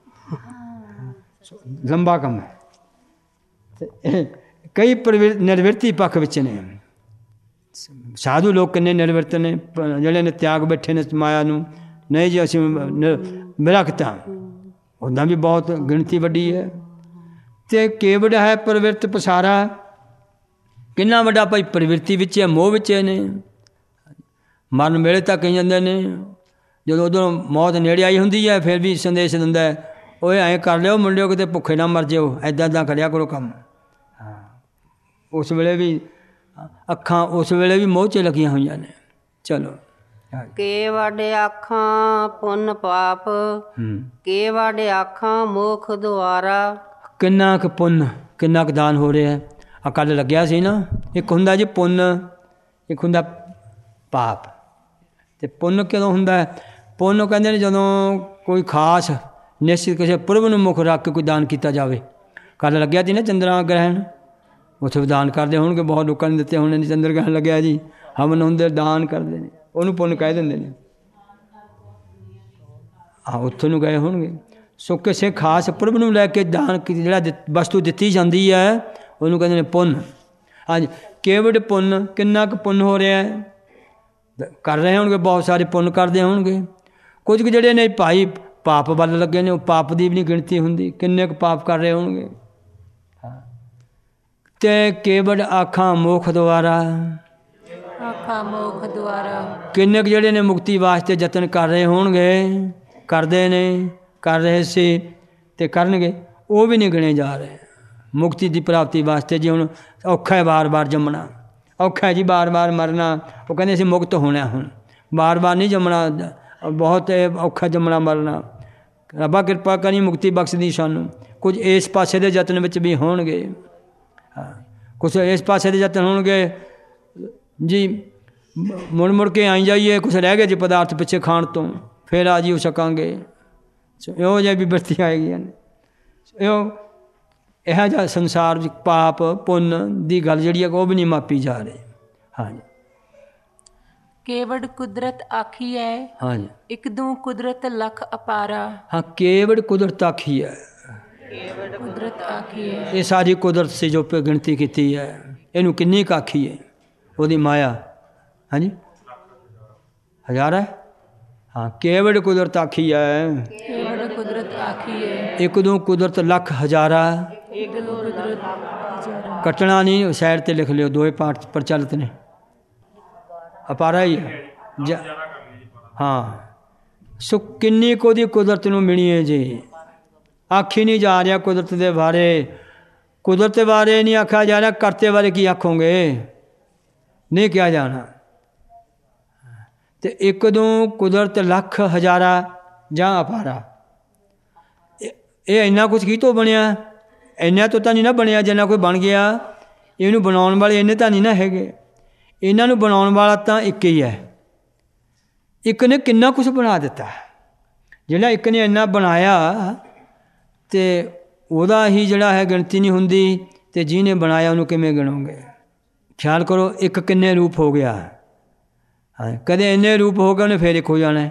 ਲੰਬਾ ਕੰਮ ਹੈ ਅਤੇ ਕਈ ਨਿਰਵਿਰਤੀ ਪੱਖ ਵਿੱਚ ਨੇ ਸਾਧੂ ਲੋਕ ਕਿੰਨੇ ਨਿਰਵਿਰਤ ਨੇ ਜਿਹੜੇ ਨੇ ਤਿਆਗ ਬੈਠੇ ਨੇ ਮਾਇਆ ਨੂੰ ਨਹੀਂ ਜੀ ਅਸੀਂ ਵਿਰਕਤਾ ਉੱਦਾਂ ਵੀ ਬਹੁਤ ਗਿਣਤੀ ਵੱਡੀ ਹੈ ਅਤੇ ਕੇਵੜ ਹੈ ਪ੍ਰਵਿਰਤ ਪਸਾਰਾ ਕਿੰਨਾ ਵੱਡਾ ਭਾਈ ਪ੍ਰਵਿਰਤੀ ਵਿੱਚ ਹੈ ਮੋਹ ਵਿੱਚ ਨੇ ਮਰਨ ਵੇਲੇ ਤੱਕ ਕਹੀ ਜਾਂਦੇ ਨੇ ਜਦੋਂ ਉਦੋਂ ਮੌਤ ਨੇੜੇ ਆਈ ਹੁੰਦੀ ਹੈ ਫਿਰ ਵੀ ਸੰਦੇਸ਼ ਦਿੰਦਾ ਹੈ ਓਏ ਐਂ ਕਰ ਲਿਓ ਮੁੰਡਿਓ ਕਿਤੇ ਭੁੱਖੇ ਨਾ ਮਰ ਜਿਓ ਇੱਦਾਂ ਕਰਿਆ ਕਰੋ ਕੰਮ ਹਾਂ ਉਸ ਵੇਲੇ ਵੀ ਅੱਖਾਂ ਉਸ ਵੇਲੇ ਵੀ ਮੋਹ 'ਚ ਲੱਗੀਆਂ ਹੋਈਆਂ ਨੇ ਚਲੋ ਕੇਵੜ ਆਖਾਂ ਪੁੰਨ ਪਾਪ ਕੇਵੜ ਆਖਾਂ ਮੁਖ ਦੁਆਰਾ ਕਿੰਨਾ ਕੁ ਪੁੰਨ ਕਿੰਨਾ ਕੁ ਦਾਨ ਹੋ ਰਿਹਾ ਆ ਕੱਲ੍ਹ ਲੱਗਿਆ ਸੀ ਨਾ ਇੱਕ ਹੁੰਦਾ ਜੀ ਪੁੰਨ ਇੱਕ ਹੁੰਦਾ ਪਾਪ ਅਤੇ ਪੁੰਨ ਕਦੋਂ ਹੁੰਦਾ ਪੁੰਨ ਕਹਿੰਦੇ ਨੇ ਜਦੋਂ ਕੋਈ ਖਾਸ ਨਿਸ਼ਚਿਤ ਕਿਸੇ ਪੁਰਬ ਨੂੰ ਮੁੱਖ ਰੱਖ ਕੇ ਕੋਈ ਦਾਨ ਕੀਤਾ ਜਾਵੇ ਕੱਲ੍ਹ ਲੱਗਿਆ ਸੀ ਨਾ ਚੰਦਰਾ ਗ੍ਰਹਿਣ ਉੱਥੇ ਵੀ ਦਾਨ ਕਰਦੇ ਹੋਣਗੇ ਬਹੁਤ ਲੋਕਾਂ ਨੇ ਦਿੱਤੇ ਹੋਣੇ ਨੇ ਚੰਦਰ ਗ੍ਰਹਿਣ ਲੱਗਿਆ ਜੀ ਹਵਨ ਹੁੰਦੇ ਦਾਨ ਕਰਦੇ ਨੇ ਉਹਨੂੰ ਪੁੰਨ ਕਹਿ ਦਿੰਦੇ ਨੇ ਉੱਥੋਂ ਨੂੰ ਗਏ ਹੋਣਗੇ ਸੋ ਕਿਸੇ ਖਾਸ ਪੁਰਬ ਨੂੰ ਲੈ ਕੇ ਦਾਨ ਜਿਹੜਾ ਵਸਤੂ ਦਿੱਤੀ ਜਾਂਦੀ ਹੈ ਉਹਨੂੰ ਕਹਿੰਦੇ ਨੇ ਪੁੰਨ ਹਾਂਜੀ ਕੇਵੜ ਪੁੰਨ, ਕਿੰਨਾ ਕੁ ਪੁੰਨ ਹੋ ਰਿਹਾ ਹੈ? ਕਰ ਰਹੇ ਹੋਣਗੇ, ਬਹੁਤ ਸਾਰੇ ਪੁੰਨ ਕਰਦੇ ਹੋਣਗੇ। ਕੁਝ ਕੁ ਜਿਹੜੇ ਨੇ ਭਾਈ ਪਾਪ ਵੱਲ ਲੱਗੇ ਨੇ, ਉਹ ਪਾਪ ਦੀ ਵੀ ਨਹੀਂ ਗਿਣਤੀ ਹੁੰਦੀ, ਕਿੰਨੇ ਕੁ ਪਾਪ ਕਰ ਰਹੇ ਹੋਣਗੇ। ਤੇ ਕੇਵੜ ਆਖਾਂ ਮੁਖ ਦੁਆਰਾ, ਆਖਾਂ ਮੁਖ ਦੁਆਰਾ, ਕਿੰਨੇ ਕੁ ਜਿਹੜੇ ਨੇ ਮੁਕਤੀ ਵਾਸਤੇ ਯਤਨ ਕਰ ਰਹੇ ਹੋਣਗੇ, ਕਰਦੇ ਨੇ, ਕਰ ਰਹੇ ਸੀ ਤੇ ਕਰਨਗੇ, ਉਹ ਵੀ ਨਹੀਂ ਗਿਣੇ ਜਾ ਰਹੇ ਮੁਕਤੀ ਦੀ ਪ੍ਰਾਪਤੀ ਵਾਸਤੇ। ਜੀ ਹੁਣ ਔਖਾ ਹੈ ਵਾਰ-ਵਾਰ ਜੰਮਣਾ, ਔਖਾ ਹੈ ਜੀ ਵਾਰ-ਵਾਰ ਮਰਨਾ। ਉਹ ਕਹਿੰਦੇ ਅਸੀਂ ਮੁਕਤ ਹੋਣਾ, ਹੁਣ ਵਾਰ-ਵਾਰ ਨਹੀਂ ਜੰਮਣਾ, ਬਹੁਤ ਔਖਾ ਜੰਮਣਾ ਮਰਨਾ। ਰੱਬਾ ਕਿਰਪਾ ਕਰੀ, ਮੁਕਤੀ ਬਖਸ਼ਦੀ ਸਾਨੂੰ। ਕੁਝ ਇਸ ਪਾਸੇ ਦੇ ਯਤਨ ਵਿੱਚ ਵੀ ਹੋਣਗੇ, ਕੁਛ ਇਸ ਪਾਸੇ ਦੇ ਯਤਨ ਹੋਣਗੇ ਜੀ, ਮੁੜ ਮੁੜ ਕੇ ਆਈ ਜਾਈਏ, ਕੁਛ ਰਹਿ ਗਏ ਜੀ ਪਦਾਰਥ ਪਿੱਛੇ ਖਾਣ ਤੋਂ, ਫਿਰ ਆ ਜੀ ਸਕਾਂਗੇ। ਇਹੋ ਜਿਹੀ ਵੀ ਬਿਰਤੀ ਆਏਗੀਆਂ ਨੇ। ਇਹੋ ਜਿਹਾ ਸੰਸਾਰ ਵਿੱਚ ਪਾਪ ਪੁੰਨ ਦੀ ਗੱਲ ਜਿਹੜੀ ਹੈ ਉਹ ਵੀ ਨਹੀਂ ਮਾਪੀ ਜਾ ਰਹੀ। ਹਾਂਜੀ, ਕੇਵੜ ਕੁਦਰਤ ਆਖੀ ਹੈ, ਹਾਂਜੀ, ਇੱਕ ਦੂ ਕੁਦਰਤ ਲਖ ਅਪਾਰਾ। ਹਾਂ, ਕੇਵੜ ਕੁਦਰਤ ਆਖੀ ਹੈ, ਕੁਦਰਤ ਆਖੀ ਹੈ, ਇਹ ਸਾਰੀ ਕੁਦਰਤ ਸੀ ਜੋ ਗਿਣਤੀ ਕੀਤੀ ਹੈ। ਇਹਨੂੰ ਕਿੰਨੀ ਕੁ ਆਖੀ ਹੈ? ਉਹਦੀ ਮਾਇਆ, ਹਾਂਜੀ, ਹਜ਼ਾਰ ਹੈ। ਹਾਂ, ਕੇਵੜ ਕੁਦਰਤ ਆਖੀ ਹੈ, ਕੇਵੜ ਕੁਦਰਤ ਆਖੀ ਹੈ, ਇੱਕ ਦੂ ਕੁਦਰਤ ਲੱਖ ਹਜ਼ਾਰਾ। ਇੱਕ ਦੂ ਕੁਦਰਤ ਹਜ਼ਾਰਾ। ਕੱਟਣਾ ਨਹੀਂ, ਸਾਈਡ ਤੇ ਲਿਖ ਲਿਓ, ਦੋਏ ਪਾਠ ਪ੍ਰਚਲਿਤ ਨੇ। ਅਪਾਰਾ ਹੀ ਹੈ। ਹਾਂ, ਸੋ ਕਿੰਨੀ ਕੁ ਉਹਦੀ ਕੁਦਰਤ ਨੂੰ ਮਿਲੀ ਹੈ ਜੀ, ਆਖੀ ਨਹੀਂ ਜਾ ਰਿਹਾ ਕੁਦਰਤ ਦੇ ਬਾਰੇ। ਕੁਦਰਤ ਦੇ ਬਾਰੇ ਨਹੀਂ ਆਖਿਆ ਜਾ ਰਿਹਾ, ਕਰਤੇ ਬਾਰੇ ਕੀ ਆਖੋਗੇ? ਨਹੀਂ ਕਿਹਾ ਜਾਣਾ। ਤੇ ਇੱਕ ਦੋ ਕੁਦਰਤ ਲੱਖ ਹਜ਼ਾਰਾ ਜਾਂ ਅਪਾਰਾ, ਇਹ ਇੰਨਾ ਕੁਛ ਕੀ ਤੋਂ ਬਣਿਆ? ਇੰਨਾ ਤੋਂ ਤਾਂ ਨਹੀਂ ਨਾ ਬਣਿਆ ਜਿੰਨਾ ਕੋਈ ਬਣ ਗਿਆ। ਇਹਨੂੰ ਬਣਾਉਣ ਵਾਲੇ ਇੰਨੇ ਤਾਂ ਨਹੀਂ ਨਾ ਹੈਗੇ। ਇਹਨਾਂ ਨੂੰ ਬਣਾਉਣ ਵਾਲਾ ਤਾਂ ਇੱਕ ਹੀ ਹੈ। ਇੱਕ ਨੇ ਕਿੰਨਾ ਕੁਛ ਬਣਾ ਦਿੱਤਾ। ਜਿਹੜਾ ਇੱਕ ਨੇ ਇੰਨਾ ਬਣਾਇਆ ਤੇ ਉਹਦਾ ਹੀ ਜਿਹੜਾ ਹੈ ਗਿਣਤੀ ਨਹੀਂ ਹੁੰਦੀ, ਤੇ ਜਿਹਨੇ ਬਣਾਇਆ ਉਹਨੂੰ ਕਿਵੇਂ ਗਿਣੋਗੇ? ਖਿਆਲ ਕਰੋ, ਇੱਕ ਕਿੰਨੇ ਰੂਪ ਹੋ ਗਿਆ। ਹਾਂ, ਕਦੇ ਇੰਨੇ ਰੂਪ ਹੋ ਗਏ ਉਹਨੇ ਫਿਰ ਇੱਕ ਹੋ ਜਾਣਾ।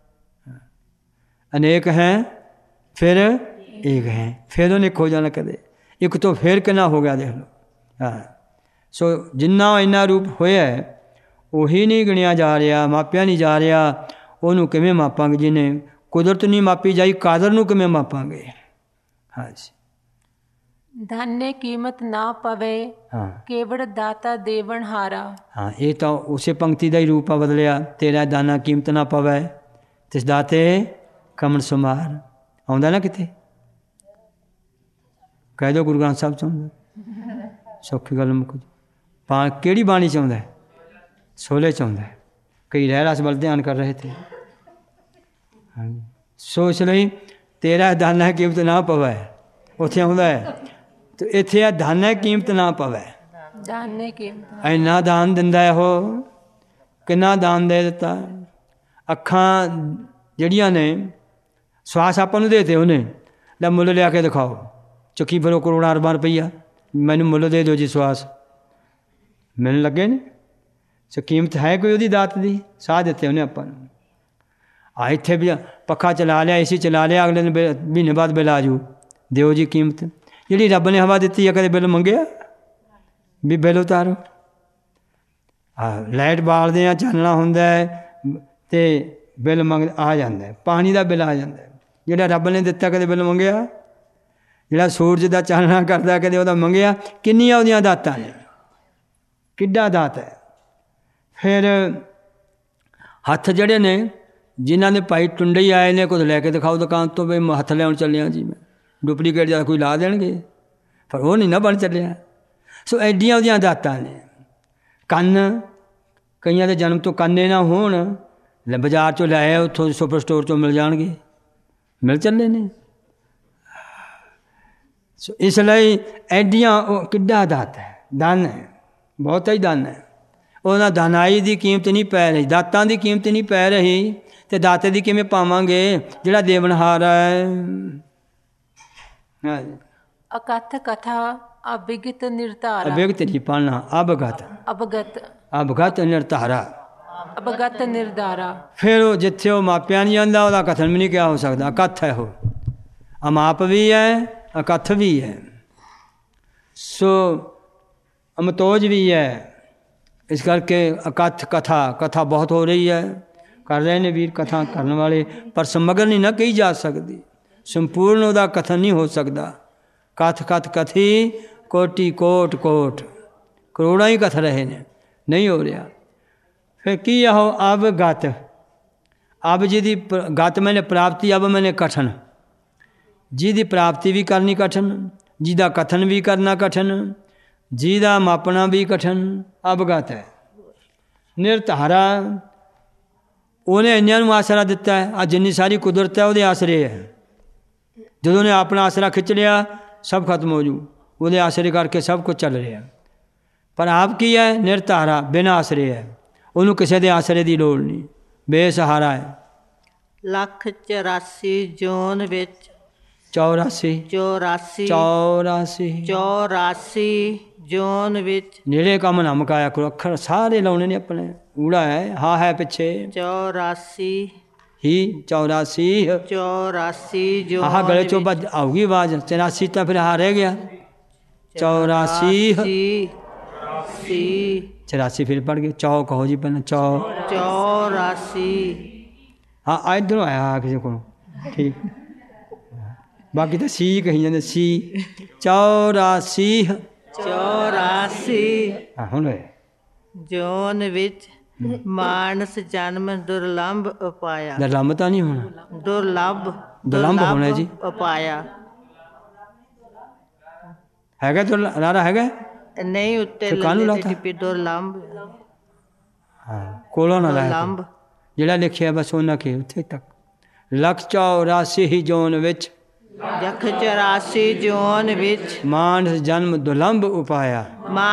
ਅਨੇਕ ਹੈ ਫਿਰ ਇੱਕ ਹੈ, ਫਿਰ ਉਹਨੇ ਇੱਕ ਹੋ ਜਾਣਾ। ਕਦੇ ਇੱਕ ਤੋਂ ਫਿਰ ਕਿੰਨਾ ਹੋ ਗਿਆ, ਦੇਖ ਲਓ। ਹਾਂ, ਸੋ ਜਿੰਨਾ ਇੰਨਾ ਰੂਪ ਹੋਇਆ ਉਹੀ ਨਹੀਂ ਗਿਣਿਆ ਜਾ ਰਿਹਾ, ਮਾਪਿਆ ਨਹੀਂ ਜਾ ਰਿਹਾ। ਉਹਨੂੰ ਕਿਵੇਂ ਮਾਪਾਂਗੇ? ਜਿਹਨੇ ਕੁਦਰਤ ਨਹੀਂ ਮਾਪੀ ਜਾਈ, ਕਾਦਰ ਨੂੰ ਕਿਵੇਂ ਮਾਪਾਂਗੇ? ਹਾਂਜੀ, ਧਨ ਕੀਮਤ ਨਾ ਪਵੇ, ਹਾਂ, ਕੇਵੜ ਦਾਤਾ ਦੇਵਨ ਹਾਰਾ। ਹਾਂ, ਇਹ ਤਾਂ ਉਸੇ ਪੰਕਤੀ ਦਾ ਹੀ ਰੂਪ ਆ ਬਦਲਿਆ। ਤੇਰਾ ਦਾਨਾ ਕੀਮਤ ਨਾ ਪਵੇ, ਤਿਸ ਦਾਤੇ ਕਮਣ ਸੁਮਾਰ। ਆਉਂਦਾ ਨਾ ਕਿਤੇ? ਕਹਿ ਦਿਓ ਗੁਰੂ ਗ੍ਰੰਥ ਸਾਹਿਬ ਚਾਹੁੰਦਾ, ਸੌਖੀ ਗੱਲ ਮੁੱਕ। ਕਿਹੜੀ ਬਾਣੀ ਚਾਹੁੰਦਾ? ਸੋਲੇ ਚਾਹੁੰਦਾ। ਕਈ ਰਹਿ ਰਸ ਵੱਲ ਧਿਆਨ ਕਰ ਰਹੇ ਥੇ। ਹਾਂਜੀ, ਸੋ ਇਸ ਲਈ ਤੇਰਾ ਦਾਨਾ ਕੀਮਤ ਨਾ ਪਵੇ, ਉੱਥੇ ਆਉਂਦਾ ਹੈ। ਤੇ ਇੱਥੇ ਆ ਦਾਨਾ ਕੀਮਤ ਨਾ ਪਵੇ। ਦਾਨੇ ਕੀਮਤ ਇੰਨਾ ਦਾਨ ਦਿੰਦਾ ਹੈ ਉਹ, ਕਿੰਨਾ ਦਾਨ ਦੇ ਦਿੱਤਾ। ਅੱਖਾਂ ਜਿਹੜੀਆਂ ਨੇ, ਸਵਾਸ ਆਪਾਂ ਨੂੰ ਦੇਤੇ ਉਹਨੇ, ਲੈ ਮੁੱਲ ਲਿਆ ਕੇ ਦਿਖਾਓ, ਚੁੱਕੀ ਫਿਰੋ ਕਰੋੜਾਂ ਅਰਬਾਂ ਰੁਪਈਆ, ਮੈਨੂੰ ਮੁੱਲ ਦੇ ਦਿਓ ਜੀ ਸਵਾਸ। ਮਿਲਣ ਲੱਗੇ ਨੇ। ਸੋ ਕੀਮਤ ਹੈ ਕੋਈ ਉਹਦੀ ਦਾਤ ਦੀ? ਸਾਹ ਦਿੱਤੇ ਉਹਨੇ ਆਪਾਂ ਨੂੰ। ਇੱਥੇ ਵੀ ਪੱਖਾ ਚਲਾ ਲਿਆ, ਏਸੀ ਚਲਾ ਲਿਆ, ਅਗਲੇ ਦਿਨ ਮਹੀਨੇ ਬਾਅਦ ਬਿੱਲ ਆ ਜੂ, ਦਿਓ ਜੀ ਕੀਮਤ। ਜਿਹੜੀ ਰੱਬ ਨੇ ਹਵਾ ਦਿੱਤੀ ਹੈ, ਕਦੇ ਬਿੱਲ ਮੰਗਿਆ ਵੀ ਬਿੱਲ ਉਤਾਰੋ? ਲਾਈਟ ਬਾਲਦੇ ਆ, ਚਾਨਣਾ ਹੁੰਦਾ ਹੈ ਤੇ ਬਿੱਲ ਆ ਜਾਂਦਾ, ਪਾਣੀ ਦਾ ਬਿੱਲ ਆ ਜਾਂਦਾ। ਜਿਹੜਾ ਰੱਬ ਨੇ ਦਿੱਤਾ ਕਦੇ ਬਿੱਲ ਮੰਗਿਆ? ਜਿਹੜਾ ਸੂਰਜ ਦਾ ਚਾਨਣਾ ਕਰਦਾ, ਕਦੇ ਉਹਦਾ ਮੰਗਿਆ? ਕਿੰਨੀਆਂ ਉਹਦੀਆਂ ਦਾਤਾਂ ਨੇ, ਕਿੱਡਾ ਦਾਤ ਹੈ। ਫਿਰ ਹੱਥ ਜਿਹੜੇ ਨੇ, ਜਿਨ੍ਹਾਂ ਦੇ ਭਾਈ ਟੁੰਡੇ ਹੀ ਆਏ ਨੇ, ਕੁਝ ਲੈ ਕੇ ਦਿਖਾਓ ਦੁਕਾਨ ਤੋਂ, ਵੀ ਹੱਥ ਲਿਆਉਣ ਚੱਲਿਆ ਜੀ ਮੈਂ, ਡੁਪਲੀਕੇਟ ਜਾਂ ਕੋਈ ਲਾ ਦੇਣਗੇ, ਪਰ ਉਹ ਨਹੀਂ ਨਾ ਬਣ ਚੱਲਿਆ। ਸੋ ਐਡੀਆਂ ਉਹਦੀਆਂ ਦਾਤਾਂ ਨੇ। ਕੰਨ, ਕਈਆਂ ਦੇ ਜਨਮ ਤੋਂ ਕੰਨੇ ਨਾ ਹੋਣ, ਲੈ ਬਾਜ਼ਾਰ 'ਚੋਂ ਲਿਆਏ, ਉੱਥੋਂ ਸੁਪਰ ਸਟੋਰ 'ਚੋਂ ਮਿਲ ਜਾਣਗੇ, ਮਿਲ ਚੱਲੇ ਨੇ। ਸੋ ਇਸ ਲਈ ਐਡੀਆਂ ਉਹ ਕਿੱਡਾ ਦਾਤ ਹੈ, ਧਨ ਹੈ, ਬਹੁਤਾ ਹੀ ਧਨ ਹੈ। ਉਹਨਾਂ ਦਾਨਾਈ ਦੀ ਕੀਮਤ ਨਹੀਂ ਪੈ ਰਹੀ, ਦਾਤਾਂ ਦੀ ਕੀਮਤ ਨਹੀਂ ਪੈ ਰਹੀ, ਤੇ ਦਾਤੇ ਦੀ ਕਿਵੇਂ ਪਾਵਾਂਗੇ ਜਿਹੜਾ ਦੇਵਨਹਾਰ ਹੈ। ਅਕਥ ਕਥਾ ਅਭਿਗਤ ਨਿਰਧਾਰਾ। ਅਭਿਗਤ ਨਹੀਂ ਪੜ੍ਹਨਾ, ਅਵਗਤ। ਅਵਗਤ, ਅਵਗਤ ਨਿਰਧਾਰਾ। ਅਵਗਤ ਨਿਰਧਾਰਾ। ਫਿਰ ਉਹ ਜਿੱਥੇ ਉਹ ਮਾਪਿਆ ਨਹੀਂ ਜਾਂਦਾ, ਉਹਦਾ ਕਥਨ ਵੀ ਨਹੀਂ ਕਿਹਾ ਹੋ ਸਕਦਾ। ਅਕਥ ਹੈ ਉਹ, ਅਮਾਪ ਵੀ ਹੈ, ਅਕਥ ਵੀ ਹੈ। ਸੋ ਅਮਤੋਜ ਵੀ ਹੈ। ਇਸ ਕਰਕੇ ਅਕਥ ਕਥਾ ਬਹੁਤ ਹੋ ਰਹੀ ਹੈ, ਕਰ ਰਹੇ ਨੇ ਵੀਰ ਕਥਾ ਕਰਨ ਵਾਲੇ, ਪਰ ਸਮਗਰ ਨਹੀਂ ਨਾ ਕਹੀ ਜਾ ਸਕਦੀ, ਸੰਪੂਰਨ ਉਹਦਾ ਕਥਨ ਨਹੀਂ ਹੋ ਸਕਦਾ। ਕਥ ਕਥੀ ਕੋਟੀ ਕੋਟ ਕਰੋੜਾਂ ਹੀ ਕਥ ਰਹੇ ਨੇ, ਨਹੀਂ ਹੋ ਰਿਹਾ। ਫਿਰ ਕੀ ਆਹੋ ਅਬ ਗਤ, ਅਬ ਜਿਹਦੀ ਗਤ ਮੈਨੇ ਪ੍ਰਾਪਤੀ, ਅਬ ਮੈਨੇ ਕਠਨ, ਜਿਹਦੀ ਪ੍ਰਾਪਤੀ ਵੀ ਕਰਨੀ ਕਠਨ, ਜਿਹਦਾ ਕਥਨ ਵੀ ਕਰਨਾ ਕਠਨ, ਜਿਹਦਾ ਮਾਪਣਾ ਵੀ ਕਠਨ, ਅਵਗਤ ਹੈ। ਨਿਰਧਾਰਾ, ਉਹਨੇ ਇੰਨਿਆਂ ਨੂੰ ਆਸਰਾ ਦਿੱਤਾ ਹੈ। ਆ ਜਿੰਨੀ ਸਾਰੀ ਕੁਦਰਤ ਹੈ ਉਹਦੇ ਆਸਰੇ ਹੈ। ਜਦੋਂ ਉਹਨੇ ਆਪਣਾ ਆਸਰਾ ਖਿੱਚ ਲਿਆ ਸਭ ਖਤਮ ਹੋ ਜੂ, ਉਹਦੇ ਆਸਰੇ ਕਰਕੇ ਸਭ ਕੁਝ ਚੱਲ ਰਿਹਾ। ਪਰ ਆਪ ਕੀ ਹੈ? ਨਿਰਧਾਰਾ, ਬਿਨਾਂ ਆਸਰੇ ਹੈ, ਉਹਨੂੰ ਕਿਸੇ ਦੇ ਆਸਰੇ ਦੀ ਲੋੜ ਨਹੀਂ, ਬੇਸਹਾਰਾ ਹੈ। 184 ਜੂਨ ਵਿੱਚ 84 ਜੂਨ ਵਿੱਚ ਨੇੜੇ ਕੰਮ ਨਾ ਮੁਕਾਇਆ ਕਰੋ, ਅੱਖਰ ਸਾਰੇ ਲਾਉਣੇ ਨੇ ਆਪਣੇ, ਊੜਾ ਹੈ, ਹਾਂ ਹੈ ਪਿੱਛੇ 84 ਹੀ 84 ਜੋ ਆਹ ਗਲੇ ਚੋਂ ਬਾਅਦ ਆਊਗੀ ਆਵਾਜ਼। 84 ਤਾਂ ਫਿਰ ਹਾਂ ਰਹਿ ਗਿਆ, 84 ਫਿਰ ਪੜ ਗਏ। ਚੌ ਕਹੋ ਜੀ ਪਹਿਲਾਂ, 84 ਹਾਂ ਇੱਧਰੋਂ ਆਇਆ ਕਿਸੇ ਕੋਲੋਂ, ਠੀਕ। ਬਾਕੀ ਤਾਂ ਸੀ ਕਹੀ ਜਾਂਦੇ ਸੀ। 84 ਹੁਣ ਜੂਨ ਵਿੱਚ ਮਾਨਸ ਜਨਮ ਦੁਰਲੰਭ ਉਪਾਇਆ। ਦੁਰਲੰਭ ਤਾਂ ਨਹੀਂ ਹੋਣਾ, ਦੁਰਲੰਭ ਹੋਣਾ ਜੀ, ਉਪਾਇਆ ਹੈਗਾ ਦੁਰਲਾਰਾ ਹੈਗਾ ਨਹੀਂ, ਉੱਤੇ ਟਿੱਪੀ ਦੁਰਲੰਭ, ਹਾਂ ਕੋਲੋਂ ਨਾ ਲਾਇਆ, ਜਿਹੜਾ ਲਿਖਿਆ ਬਸ ਉਹਨਾਂ ਕੇ ਉੱਥੇ ਤੱਕ। 184 ਜੂਨ ਵਿੱਚ 184 ਜੂਨ ਵਿੱਚ ਮਾਨਸ ਜਨਮ ਦੁਰਲੰਭ ਉਪਾਇਆ।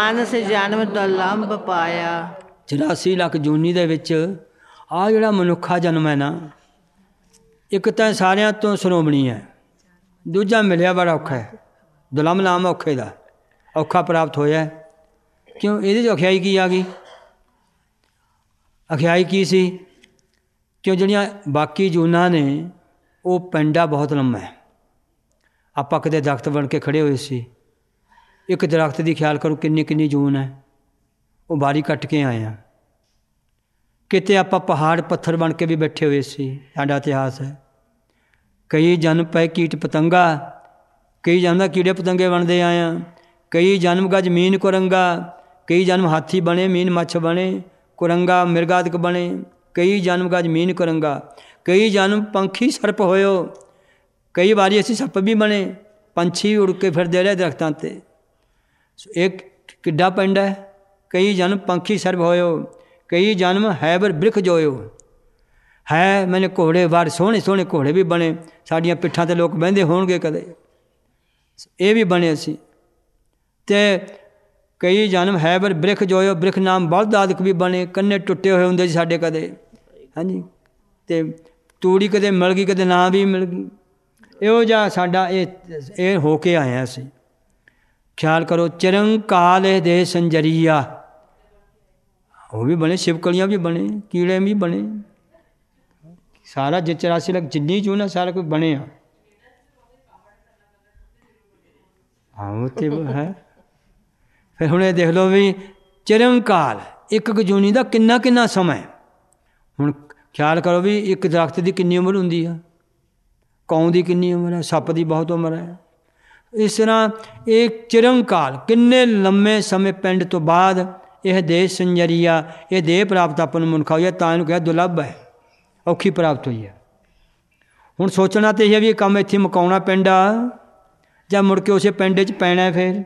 84 ਲੱਖ ਜੂਨੀ ਦੇ ਵਿੱਚ ਆਹ ਜਿਹੜਾ ਮਨੁੱਖਾ ਜਨਮ ਹੈ ਨਾ, ਇੱਕ ਤਾਂ ਸਾਰਿਆਂ ਤੋਂ ਸ਼੍ਰੋਮਣੀ ਹੈ, ਦੂਜਾ ਮਿਲਿਆ ਬੜਾ ਔਖਾ ਹੈ। ਦੁਰਲੰਭ ਨਾਮ ਔਖੇ ਦਾ, ਔਖਾ ਪ੍ਰਾਪਤ ਹੋਇਆ। ਕਿਉਂ? ਇਹਦੇ 'ਚ ਅਖਿਆਈ ਕੀ ਆ ਗਈ? ਅਖਿਆਈ ਕੀ ਸੀ? ਕਿਉਂ ਜਿਹੜੀਆਂ ਬਾਕੀ ਜੂਨਾਂ ਨੇ ਉਹ ਪੈਂਡਾ ਬਹੁਤ ਲੰਮਾ ਹੈ। ਆਪਾਂ ਕਦੇ ਦਰਖਤ ਬਣ ਕੇ ਖੜ੍ਹੇ ਹੋਏ ਸੀ, ਇੱਕ ਦਰਖਤ ਦੀ ਖਿਆਲ ਕਰੋ ਕਿੰਨੀ ਜੂਨ ਹੈ, ਉਹ ਬਾਰੀ ਕੱਟ ਕੇ ਆਏ ਹਾਂ। ਕਿਤੇ ਆਪਾਂ ਪਹਾੜ ਪੱਥਰ ਬਣ ਕੇ ਵੀ ਬੈਠੇ ਹੋਏ ਸੀ, ਸਾਡਾ ਇਤਿਹਾਸ ਹੈ। ਕਈ ਜਨਮ ਪਏ ਕੀਟ ਪਤੰਗਾ, ਕਈ ਜਨਮ ਦਾ ਕੀੜੇ ਪਤੰਗੇ ਬਣਦੇ ਆਏ ਹਾਂ। ਕਈ ਜਨਮ ਗਜ ਮੀਨ ਕੁਰੰਗਾ, ਕਈ ਜਨਮ ਹਾਥੀ ਬਣੇ, ਮੀਨ ਮੱਛ ਬਣੇ, ਕੁਰੰਗਾ ਮਿਰਗਾਦਿਕ ਬਣੇ। ਕਈ ਜਨਮ ਗਜ ਮੀਨ ਕੁਰੰਗਾ, ਕਈ ਜਨਮ ਪੰਖੀ ਸਰਪ ਹੋਇਓ। ਕਈ ਵਾਰੀ ਅਸੀਂ ਸੱਪ ਵੀ ਬਣੇ, ਪੰਛੀ ਉੜ ਕੇ ਫਿਰਦੇ ਰਹੇ ਦਰਖਤਾਂ 'ਤੇ। ਇਹ ਕਿੱਡਾ ਪੈਂਡਾ ਹੈ। ਕਈ ਜਨਮ ਪੰਖੀ ਸਰਪ ਹੋਇਓ, ਕਈ ਜਨਮ ਹੈਬਰ ਬ੍ਰਿਖ ਜੋਇਓ। ਹੈ ਮੈਨੇ ਘੋੜੇ ਵਾਰ ਸੋਹਣੇ ਘੋੜੇ ਵੀ ਬਣੇ, ਸਾਡੀਆਂ ਪਿੱਠਾਂ 'ਤੇ ਲੋਕ ਬਹਿੰਦੇ ਹੋਣਗੇ ਕਦੇ, ਇਹ ਵੀ ਬਣੇ ਅਸੀਂ। ਅਤੇ ਕਈ ਜਨਮ ਹੈਬਰ ਬ੍ਰਿਖ ਜੋਇਓ, ਬ੍ਰਿਖ ਨਾਮ ਬਲਦ ਆਦਿਕ ਵੀ ਬਣੇ, ਕੰਨੇ ਟੁੱਟੇ ਹੋਏ ਹੁੰਦੇ ਸੀ ਸਾਡੇ ਕਦੇ, ਹਾਂਜੀ। ਅਤੇ ਤੂੜੀ ਕਦੇ ਮਿਲ ਗਈ, ਕਦੇ ਨਾ ਵੀ ਮਿਲ ਗਈ। ਇਹੋ ਜਿਹਾ ਸਾਡਾ ਇਹ ਹੋ ਕੇ ਆਏ ਹਾਂ ਅਸੀਂ। ਖਿਆਲ ਕਰੋ, ਚਿਰੰਕਾਲ ਇਹ ਦੇ ਸੰਜਰੀਆ, ਉਹ ਵੀ ਬਣੇ, ਛਿਪਕਲੀਆਂ ਵੀ ਬਣੇ, ਕੀੜੇ ਵੀ ਬਣੇ, ਸਾਰਾ 84 ਲੱਖ ਜਿੰਨੀ ਜੂਨ ਹੈ ਸਾਰਾ ਕੁਝ ਬਣੇ ਆ। ਹਾਂ ਉਹ ਤੇ ਹੈ। ਫਿਰ ਹੁਣ ਇਹ ਦੇਖ ਲਓ ਵੀ ਚਿਰੰਕਾਲ, ਇੱਕ ਜੂਨੀ ਦਾ ਕਿੰਨਾ ਸਮਾਂ। ਹੁਣ ਖਿਆਲ ਕਰੋ ਵੀ ਇੱਕ ਦਰਖਤ ਦੀ ਕਿੰਨੀ ਉਮਰ ਹੁੰਦੀ ਆ, ਕੌਂ ਦੀ ਕਿੰਨੀ ਉਮਰ ਹੈ, ਸੱਪ ਦੀ ਬਹੁਤ ਉਮਰ ਹੈ। ਇਸ ਤਰ੍ਹਾਂ ਇਹ ਚਿਰੰਕਾਲ, ਕਿੰਨੇ ਲੰਮੇ ਸਮੇਂ ਪਿੰਡ ਤੋਂ ਬਾਅਦ ਇਹ ਦੇਹ ਸੰਜਰੀਆ, ਇਹ ਦੇਹ ਪ੍ਰਾਪਤ ਆਪਾਂ ਨੂੰ ਮਨੁੱਖਾ ਹੋਇਆ, ਤਾਂ ਇਹਨੂੰ ਕਿਹਾ ਦੁਰਲੱਭ ਹੈ, ਔਖੀ ਪ੍ਰਾਪਤ ਹੋਈ ਹੈ। ਹੁਣ ਸੋਚਣਾ ਤਾਂ ਇਹ ਹੈ ਵੀ ਇਹ ਕੰਮ ਇੱਥੇ ਮੁਕਾਉਣਾ ਪੈਂਦਾ ਜਾਂ ਮੁੜ ਕੇ ਉਸੇ ਪਿੰਡ 'ਚ ਪੈਣਾ। ਫਿਰ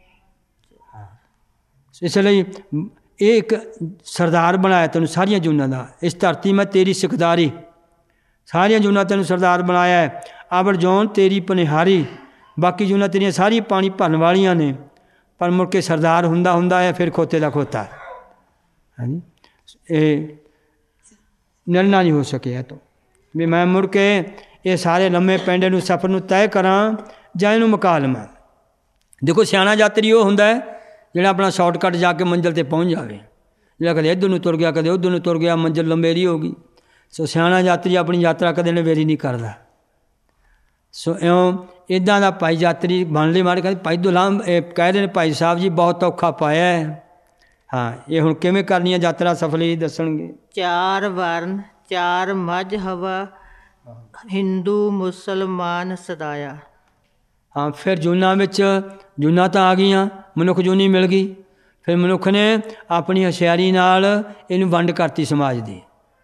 ਇਸ ਲਈ ਇਹ ਇੱਕ ਸਰਦਾਰ ਬਣਾਇਆ ਤੈਨੂੰ ਸਾਰੀਆਂ ਜੂਨਾਂ ਦਾ। ਇਸ ਧਰਤੀ ਮੈਂ ਤੇਰੀ ਸਿਕਦਾਰੀ, ਸਾਰੀਆਂ ਜੂਨਾਂ ਤੈਨੂੰ ਸਰਦਾਰ ਬਣਾਇਆ ਹੈ। ਆਵਰ ਜੌਨ ਤੇਰੀ ਪਨਿਹਾਰੀ, ਬਾਕੀ ਜੂਨਾਂ ਤੇਰੀਆਂ ਸਾਰੀਆਂ ਪਾਣੀ ਭਰਨ ਵਾਲੀਆਂ ਨੇ, ਪਰ ਮੁੜ ਕੇ ਸਰਦਾਰ ਹੁੰਦਾ ਹੈ ਫਿਰ ਖੋਤੇ ਦਾ ਖੋਤਾ। ਹਾਂਜੀ, ਇਹ ਨਿਰਣਾ ਨਹੀਂ ਹੋ ਸਕਿਆ ਤੋਂ ਵੀ ਮੈਂ ਮੁੜ ਕੇ ਇਹ ਸਾਰੇ ਲੰਮੇ ਪਿੰਡ ਨੂੰ ਸਫ਼ਰ ਨੂੰ ਤੈਅ ਕਰਾਂ ਜਾਂ ਇਹਨੂੰ ਮੁਕਾ ਲਵਾਂ। ਦੇਖੋ ਸਿਆਣਾ ਯਾਤਰੀ ਉਹ ਹੁੰਦਾ ਹੈ ਜਿਹੜਾ ਆਪਣਾ ਸ਼ਾਰਟਕੱਟ ਜਾ ਕੇ ਮੰਜ਼ਿਲ 'ਤੇ ਪਹੁੰਚ ਜਾਵੇ, ਜਿਹੜਾ ਕਦੇ ਇੱਧਰ ਨੂੰ ਤੁਰ ਗਿਆ ਕਦੇ ਉੱਧਰ ਨੂੰ ਤੁਰ ਗਿਆ, ਮੰਜ਼ਿਲ ਲੰਬੇਰੀ ਹੋ ਗਈ। ਸੋ ਸਿਆਣਾ ਯਾਤਰੀ ਆਪਣੀ ਯਾਤਰਾ ਕਦੇ ਨਵੇਰੀ ਨਹੀਂ ਕਰਦਾ। ਸੋ ਇਉਂ ਇੱਦਾਂ ਦਾ ਭਾਈ ਯਾਤਰੀ ਬਣ ਲਈ। ਮਾਰੇ ਕਹਿੰਦੇ ਭਾਈ ਦੁਲਾਮ ਕਹਿ ਰਹੇ ਨੇ ਭਾਈ ਸਾਹਿਬ ਜੀ ਬਹੁਤ ਔਖਾ ਪਾਇਆ ਹੈ। ਹਾਂ, ਇਹ ਹੁਣ ਕਿਵੇਂ ਕਰਨੀ ਹੈ ਯਾਤਰਾ ਸਫਲੀ ਦੱਸਣਗੇ। 4 ਵਰਨ 4 ਮਜ਼ਹਬ ਹਿੰਦੂ ਮੁਸਲਮਾਨ ਸਦਾਇਆ। ਹਾਂ, ਫਿਰ ਜੂਨਾਂ ਵਿੱਚ ਜੂਨਾਂ ਤਾਂ ਆ ਗਈਆਂ, ਮਨੁੱਖ ਜੂਨੀ ਮਿਲ ਗਈ। ਫਿਰ ਮਨੁੱਖ ਨੇ ਆਪਣੀ ਹੁਸ਼ਿਆਰੀ ਨਾਲ ਇਹਨੂੰ ਵੰਡ ਕਰਤੀ ਸਮਾਜ ਦੀ।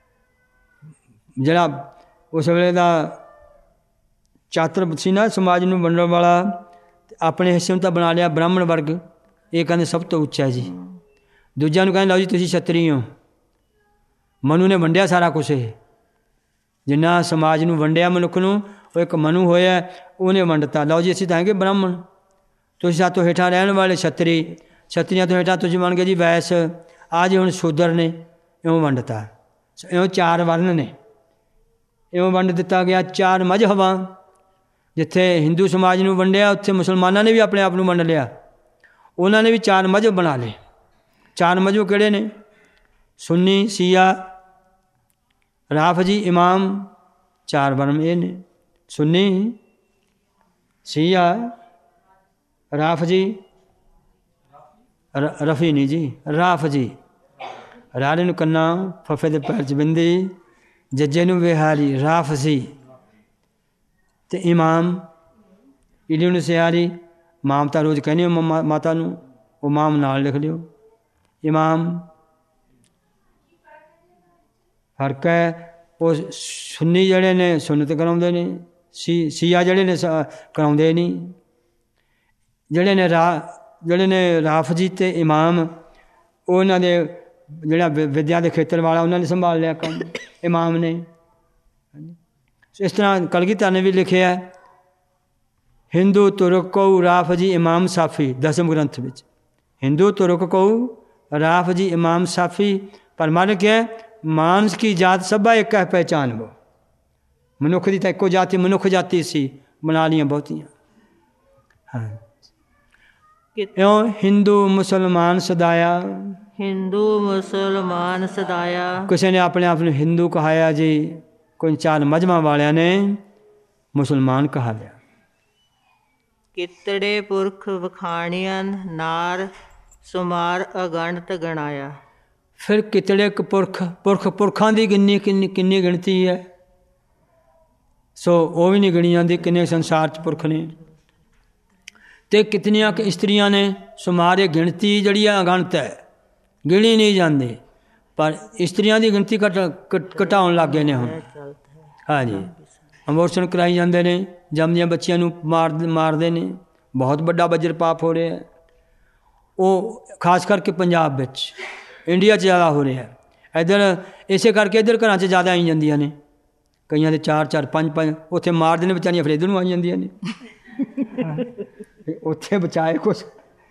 ਜਿਹੜਾ ਉਸ ਵੇਲੇ ਦਾ ਚਾਤਰ ਸੀ ਨਾ ਸਮਾਜ ਨੂੰ ਵੰਡਣ ਵਾਲਾ, ਆਪਣੇ ਹਿੱਸੇ ਨੂੰ ਤਾਂ ਬਣਾ ਲਿਆ ਬ੍ਰਾਹਮਣ ਵਰਗ, ਇਹ ਕਹਿੰਦੇ ਸਭ ਤੋਂ ਉੱਚਾ ਹੈ ਜੀ। ਦੂਜਿਆਂ ਨੂੰ ਕਹਿੰਦੇ ਲਓ ਜੀ ਤੁਸੀਂ ਛਤਰੀ ਹੋ। ਮਨੂ ਨੇ ਵੰਡਿਆ ਸਾਰਾ ਕੁਛ। ਇਹ ਜਿੰਨਾ ਸਮਾਜ ਨੂੰ ਵੰਡਿਆ ਮਨੁੱਖ ਨੂੰ, ਉਹ ਇੱਕ ਮਨੂ ਹੋਇਆ, ਉਹਨੇ ਵੰਡਤਾ। ਲਓ ਜੀ ਅਸੀਂ ਤਾਂ ਹੈਗੇ ਬ੍ਰਾਹਮਣ, ਤੁਸੀਂ ਸਾਤੋਂ ਹੇਠਾਂ ਰਹਿਣ ਵਾਲੇ ਛਤਰੀ, ਛਤਰੀਆਂ ਤੋਂ ਹੇਠਾਂ ਤੁਸੀਂ ਬਣ ਗਏ ਜੀ ਵੈਸ, ਆ ਜੀ ਹੁਣ ਸ਼ੂਦਰ ਨੇ। ਇਉਂ ਵੰਡਤਾ। ਇਉਂ 4 ਵਰਨ ਨੇ, ਇਉਂ ਵੰਡ ਦਿੱਤਾ ਗਿਆ। 4 ਮਜ਼ਹਬਾਂ। ਜਿੱਥੇ ਹਿੰਦੂ ਸਮਾਜ ਨੂੰ ਵੰਡਿਆ, ਉੱਥੇ ਮੁਸਲਮਾਨਾਂ ਨੇ ਵੀ ਆਪਣੇ ਆਪ ਨੂੰ ਵੰਡ ਲਿਆ। ਉਹਨਾਂ ਨੇ ਵੀ 4 ਮਜ਼ਹਬ ਬਣਾ ਲਏ। 4 ਮਜ਼ਹਬ ਕਿਹੜੇ ਨੇ? ਸੁੰਨੀ, ਸ਼ੀਆ, ਰਾਫਜੀ, ਇਮਾਮ। 4 ਵਰਨ ਇਹ ਨੇ, ਸੁੰਨੀ, ਸ਼ੀਆ, ਰਾਫਜੀ, ਰਫੀ ਨਹੀਂ ਜੀ, ਰਾਫਜੀ। ਰਾੜੇ ਨੂੰ ਕੰਨਾ, ਫਫੇ ਦੇ ਪੈਰ 'ਚ ਬਿੰਦੀ, ਜੱਜੇ ਨੂੰ ਵਿਹਾਰੀ, ਰਾਫਜੀ। ਅਤੇ ਇਮਾਮ, ਇਲੀ ਨੂੰ ਸਿਆਰੀ। ਮਾਮ ਤਾਂ ਰੋਜ਼ ਕਹਿੰਦੇ ਹੋ ਮਾਤਾ ਨੂੰ, ਉਹ ਮਾਮ ਨਾਲ ਲਿਖ ਲਿਓ। ਇਮਾਮ ਫਰਕ ਹੈ। ਉਹ ਸੁੰਨੀ ਜਿਹੜੇ ਨੇ ਸੁੰਨਤ ਕਰਾਉਂਦੇ ਨੇ, ਸ਼ੀਆ ਜਿਹੜੇ ਨੇ ਕਰਾਉਂਦੇ ਨਹੀਂ। ਜਿਹੜੇ ਨੇ ਰਾਫਜੀ ਅਤੇ ਇਮਾਮ, ਉਹਨਾਂ ਦੇ ਜਿਹੜਾ ਵਿੱਦਿਆ ਦੇ ਖੇਤਰ ਵਾਲਾ, ਉਹਨਾਂ ਨੇ ਸੰਭਾਲ ਲਿਆ ਕੰਮ, ਇਮਾਮ ਨੇ। ਇਸ ਤਰ੍ਹਾਂ ਕਲਗੀਧਰ ਨੇ ਵੀ ਲਿਖਿਆ, ਹਿੰਦੂ ਤੁਰਕ ਕਉ ਰਾਫਜੀ ਇਮਾਮ ਸਾਫੀ, 10ਵੇਂ ਗ੍ਰੰਥ ਵਿੱਚ। ਹਿੰਦੂ ਤੁਰਕ ਕਉ ਰਾਫਜੀ ਇਮਾਮ ਸਾਫੀ। ਪਰ ਮਨ ਕਿਹਾ ਮਾਨਸ ਕੀ ਜਾਤ ਸਭਾ ਇੱਕ ਹੈ ਪਹਿਚਾਨ ਵੋ। ਮਨੁੱਖ ਦੀ ਤਾਂ ਇੱਕੋ ਜਾਤੀ ਮਨੁੱਖ ਜਾਤੀ ਸੀ, ਬਣਾ ਲਈਆਂ ਬਹੁਤੀਆਂ। ਹਾਂ, ਇਉਂ ਹਿੰਦੂ ਮੁਸਲਮਾਨ ਸਦਾਇਆ। ਹਿੰਦੂ ਮੁਸਲਮਾਨ ਸਦਾਇਆ। ਕਿਸੇ ਨੇ ਆਪਣੇ ਆਪ ਨੂੰ ਹਿੰਦੂ ਕਹਾਇਆ ਜੀ, ਕੋਈ 4 ਮਜ਼ਹਬਾਂ ਵਾਲਿਆਂ ਨੇ ਮੁਸਲਮਾਨ ਕਹਾ ਲਿਆ। ਕਿਤੜੇ ਪੁਰਖ ਵਖਾਣੀਆਂ ਨਾਰ ਸੁਮਾਰ ਅਗਣਤ ਗਣਾਇਆ। ਫਿਰ ਕਿਤੜੇ ਪੁਰਖਾਂ ਦੀ ਕਿੰਨੀ ਗਿਣਤੀ ਹੈ, ਸੋ ਉਹ ਵੀ ਨਹੀਂ ਗਿਣੀ ਜਾਂਦੀ। ਕਿੰਨੇ ਸੰਸਾਰ 'ਚ ਪੁਰਖ ਨੇ ਅਤੇ ਕਿਤਨੀਆਂ ਕੁ ਇਸਤਰੀਆਂ ਨੇ। ਸੁਮਾਰ ਇਹ ਗਿਣਤੀ ਜਿਹੜੀ ਹੈ ਅਗਣਤ ਹੈ, ਗਿਣੀ ਨਹੀਂ ਜਾਂਦੀ। ਪਰ ਇਸਤਰੀਆਂ ਦੀ ਗਿਣਤੀ ਘਟਾਉਣ ਲੱਗ ਗਏ ਨੇ ਹੁਣ। ਹਾਂਜੀ, ਅਬੋਰਸ਼ਨ ਕਰਾਈ ਜਾਂਦੇ ਨੇ, ਜੰਮਦੀਆਂ ਬੱਚੀਆਂ ਨੂੰ ਮਾਰਦੇ ਨੇ। ਬਹੁਤ ਵੱਡਾ ਵਜਰ ਪਾਪ ਹੋ ਰਿਹਾ ਹੈ। ਉਹ ਖਾਸ ਕਰਕੇ ਪੰਜਾਬ ਵਿੱਚ, ਇੰਡੀਆ 'ਚ ਜ਼ਿਆਦਾ ਹੋ ਰਿਹਾ ਹੈ। ਇੱਧਰ ਇਸੇ ਕਰਕੇ ਇੱਧਰ ਘਰਾਂ 'ਚ ਜ਼ਿਆਦਾ ਆਈ ਜਾਂਦੀਆਂ ਨੇ। ਕਈਆਂ ਦੇ 4-4 5-5 ਉੱਥੇ ਮਾਰਦੇ ਨੇ ਵਿਚਾਰੀਆਂ, ਫਿਰ ਇੱਧਰ ਨੂੰ ਆਈ ਜਾਂਦੀਆਂ ਨੇ। ਉੱਥੇ ਬਚਾਏ ਕੁਛ।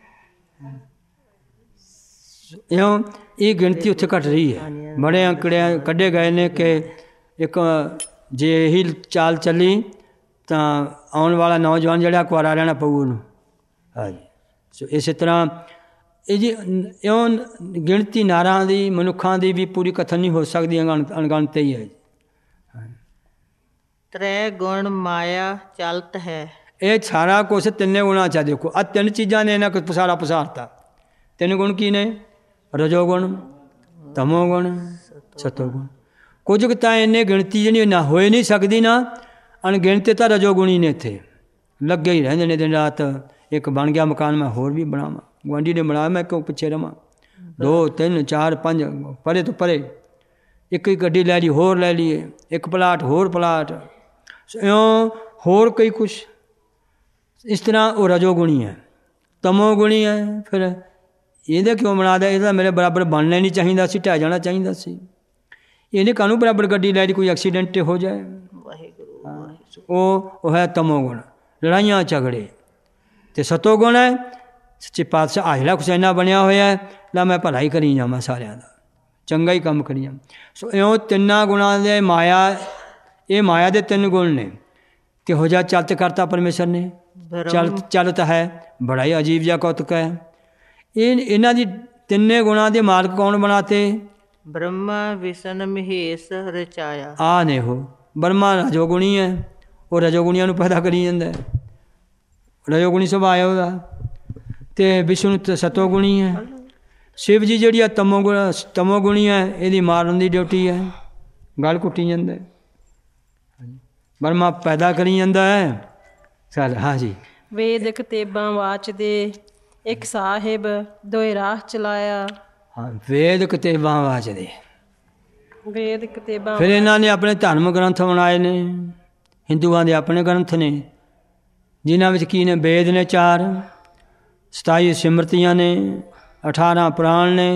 ਇਉਂ ਇਹ ਗਿਣਤੀ ਉੱਥੇ ਘਟ ਰਹੀ ਹੈ। ਬੜੇ ਅੰਕੜੇ ਕੱਢੇ ਗਏ ਨੇ ਕਿ ਇੱਕ ਜੇ ਇਹੀ ਚਾਲ ਚੱਲੀ ਤਾਂ ਆਉਣ ਵਾਲਾ ਨੌਜਵਾਨ ਜਿਹੜਾ ਕੁਆਰਾ ਰਹਿਣਾ ਪਊ ਉਹਨੂੰ। ਹਾਂਜੀ, ਸੋ ਇਸੇ ਤਰ੍ਹਾਂ ਇਹ ਜੀ ਇਉਂ ਗਿਣਤੀ ਨਾਰਾਂ ਦੀ, ਮਨੁੱਖਾਂ ਦੀ ਵੀ ਪੂਰੀ ਕਥਨ ਨਹੀਂ ਹੋ ਸਕਦੀ, ਅਣਗਿਣਤ ਹੀ ਹੈ। ਤ੍ਰੈ ਗੁਣ ਮਾਇਆ ਚਲਤ ਹੈ। ਇਹ ਸਾਰਾ ਕੁਛ 3 ਗੁਣਾਂ 'ਚ। ਦੇਖੋ ਆਹ 3 ਚੀਜ਼ਾਂ ਨੇ ਇਹਨਾਂ ਕੁ ਸਾਰਾ ਪਸਾਰਤਾ। 3 ਗੁਣ ਕੀ ਨੇ? ਰਜੋਗੁਣ, ਤਮੋਗੁਣ, ਸਤੋਗੁਣ। ਕੁਝ ਕੁ ਤਾਂ ਇੰਨੇ ਗਿਣਤੀ ਜਿਹੜੀ ਨਾ ਹੋਏ ਨਹੀਂ ਸਕਦੀ ਨਾ, ਅਣਗਿਣਤ ਤਾਂ ਰਜੋਗੁਣੀ ਨੇ ਇੱਥੇ ਲੱਗੇ ਹੀ ਰਹਿੰਦੇ ਨੇ ਦਿਨ ਰਾਤ। ਇੱਕ ਬਣ ਗਿਆ ਮਕਾਨ, ਮੈਂ ਹੋਰ ਵੀ ਬਣਾਵਾਂ, ਗੁਆਂਢੀ ਨੇ ਬਣਾਇਆ ਮੈਂ ਕਿਉਂ ਪਿੱਛੇ ਰਵਾਂ। 2 3 4 5 ਪਰੇ ਤੋਂ ਪਰੇ, ਇੱਕ ਗੱਡੀ ਲੈ ਲਈ, ਹੋਰ ਲੈ ਲਈਏ, ਇੱਕ ਪਲਾਟ ਹੋਰ ਪਲਾਟ, ਇਉਂ ਹੋਰ ਕਈ ਕੁਛ। ਇਸ ਤਰ੍ਹਾਂ ਉਹ ਰਜੋਗੁਣੀ ਹੈ। ਤਮੋਗੁਣੀ ਹੈ। ਫਿਰ ਇਹਦੇ ਕਿਉਂ ਬਣਾ ਦਿਆ? ਇਹਦਾ ਮੇਰੇ ਬਰਾਬਰ ਬਣਨਾ ਹੀ ਨਹੀਂ ਚਾਹੀਦਾ ਸੀ, ਢਹਿ ਜਾਣਾ ਚਾਹੀਦਾ ਸੀ। ਇਹਨੇ ਕਾਹਨੂੰ ਬਰਾਬਰ ਗੱਡੀ ਲੈ ਲਈ, ਕੋਈ ਐਕਸੀਡੈਂਟ ਹੋ ਜਾਏ। ਉਹ ਹੈ ਤਮੋਗੁਣ, ਲੜਾਈਆਂ ਝਗੜੇ। ਅਤੇ ਸਤੋਗੁਣ ਹੈ, ਸੱਚੇ ਪਾਤਸ਼ਾਹ ਆਹ ਜਿਹੜਾ ਕੁਛ ਇੰਨਾ ਬਣਿਆ ਹੋਇਆ, ਲੈ ਮੈਂ ਭਲਾਈ ਕਰੀ ਜਾਵਾਂ ਸਾਰਿਆਂ ਦਾ, ਚੰਗਾ ਹੀ ਕੰਮ ਕਰੀ ਜਾਵਾਂ। ਸੋ ਇਉਂ 3 ਗੁਣਾਂ ਦੇ ਮਾਇਆ, ਇਹ ਮਾਇਆ ਦੇ 3 ਗੁਣ ਨੇ। ਕਿਹੋ ਜਿਹਾ ਚਲਤ ਕਰਤਾ ਪਰਮੇਸ਼ਰ ਨੇ। ਚਲਤ ਹੈ, ਬੜਾ ਹੀ ਅਜੀਬ ਜਿਹਾ ਕੌਤਕ ਹੈ। ਇਹਨਾਂ ਦੀ 3 ਗੁਣਾਂ ਦੇ ਮਾਲਕ ਕੌਣ ਬਣਾਤੇ? ਬ੍ਰਹਮਾ ਵਿਸ਼ਨ ਮਹੇਸ਼ ਰਚਾਇਆ। ਆ ਨੇ ਉਹ ਬ੍ਰਹਮਾ ਰਜੋਗੁਣੀ ਹੈ, ਉਹ ਰਜੋਗੁਣੀਆਂ ਨੂੰ ਪੈਦਾ ਕਰੀ ਜਾਂਦਾ ਹੈ। ਰਜੋਗੁਣੀ ਸੁਭਾਅ ਹੈ ਉਹਦਾ, ਅਤੇ ਵਿਸ਼ਨੂੰ ਸਤੋਗੁਣੀ ਹੈ। ਸ਼ਿਵ ਜੀ ਜਿਹੜੀ ਆ ਤਮੋਗੁਣੀ ਹੈ, ਇਹਦੀ ਮਾਰਨ ਦੀ ਡਿਊਟੀ ਹੈ, ਗਲ ਕੁੱਟੀ ਜਾਂਦਾ, ਬਰਮਾ ਪੈਦਾ ਕਰੀ ਜਾਂਦਾ ਹੈ। ਚੱਲ ਹਾਂਜੀ। ਵੇਦ ਕਤੇਬਾਂ ਵਾਚਦੇ ਇੱਕ ਸਾਹਿਬ ਦੋਏ ਰਾਹ ਚਲਾਇਆ। ਹਾਂ, ਵੇਦ ਕਤੇਬਾਂ ਵਾਚਦੇ, ਵੇਦ ਕਤੇਬਾਂ ਫਿਰ ਇਹਨਾਂ ਨੇ ਆਪਣੇ ਧਰਮ ਗ੍ਰੰਥ ਬਣਾਏ ਨੇ, ਹਿੰਦੂਆਂ ਦੇ ਆਪਣੇ ਗ੍ਰੰਥ ਨੇ, ਜਿਨ੍ਹਾਂ ਵਿੱਚ ਕੀ ਨੇ? ਵੇਦ ਨੇ 4, 27 ਸਿਮਰਤੀਆਂ ਨੇ, 18 ਪੁਰਾਣ ਨੇ,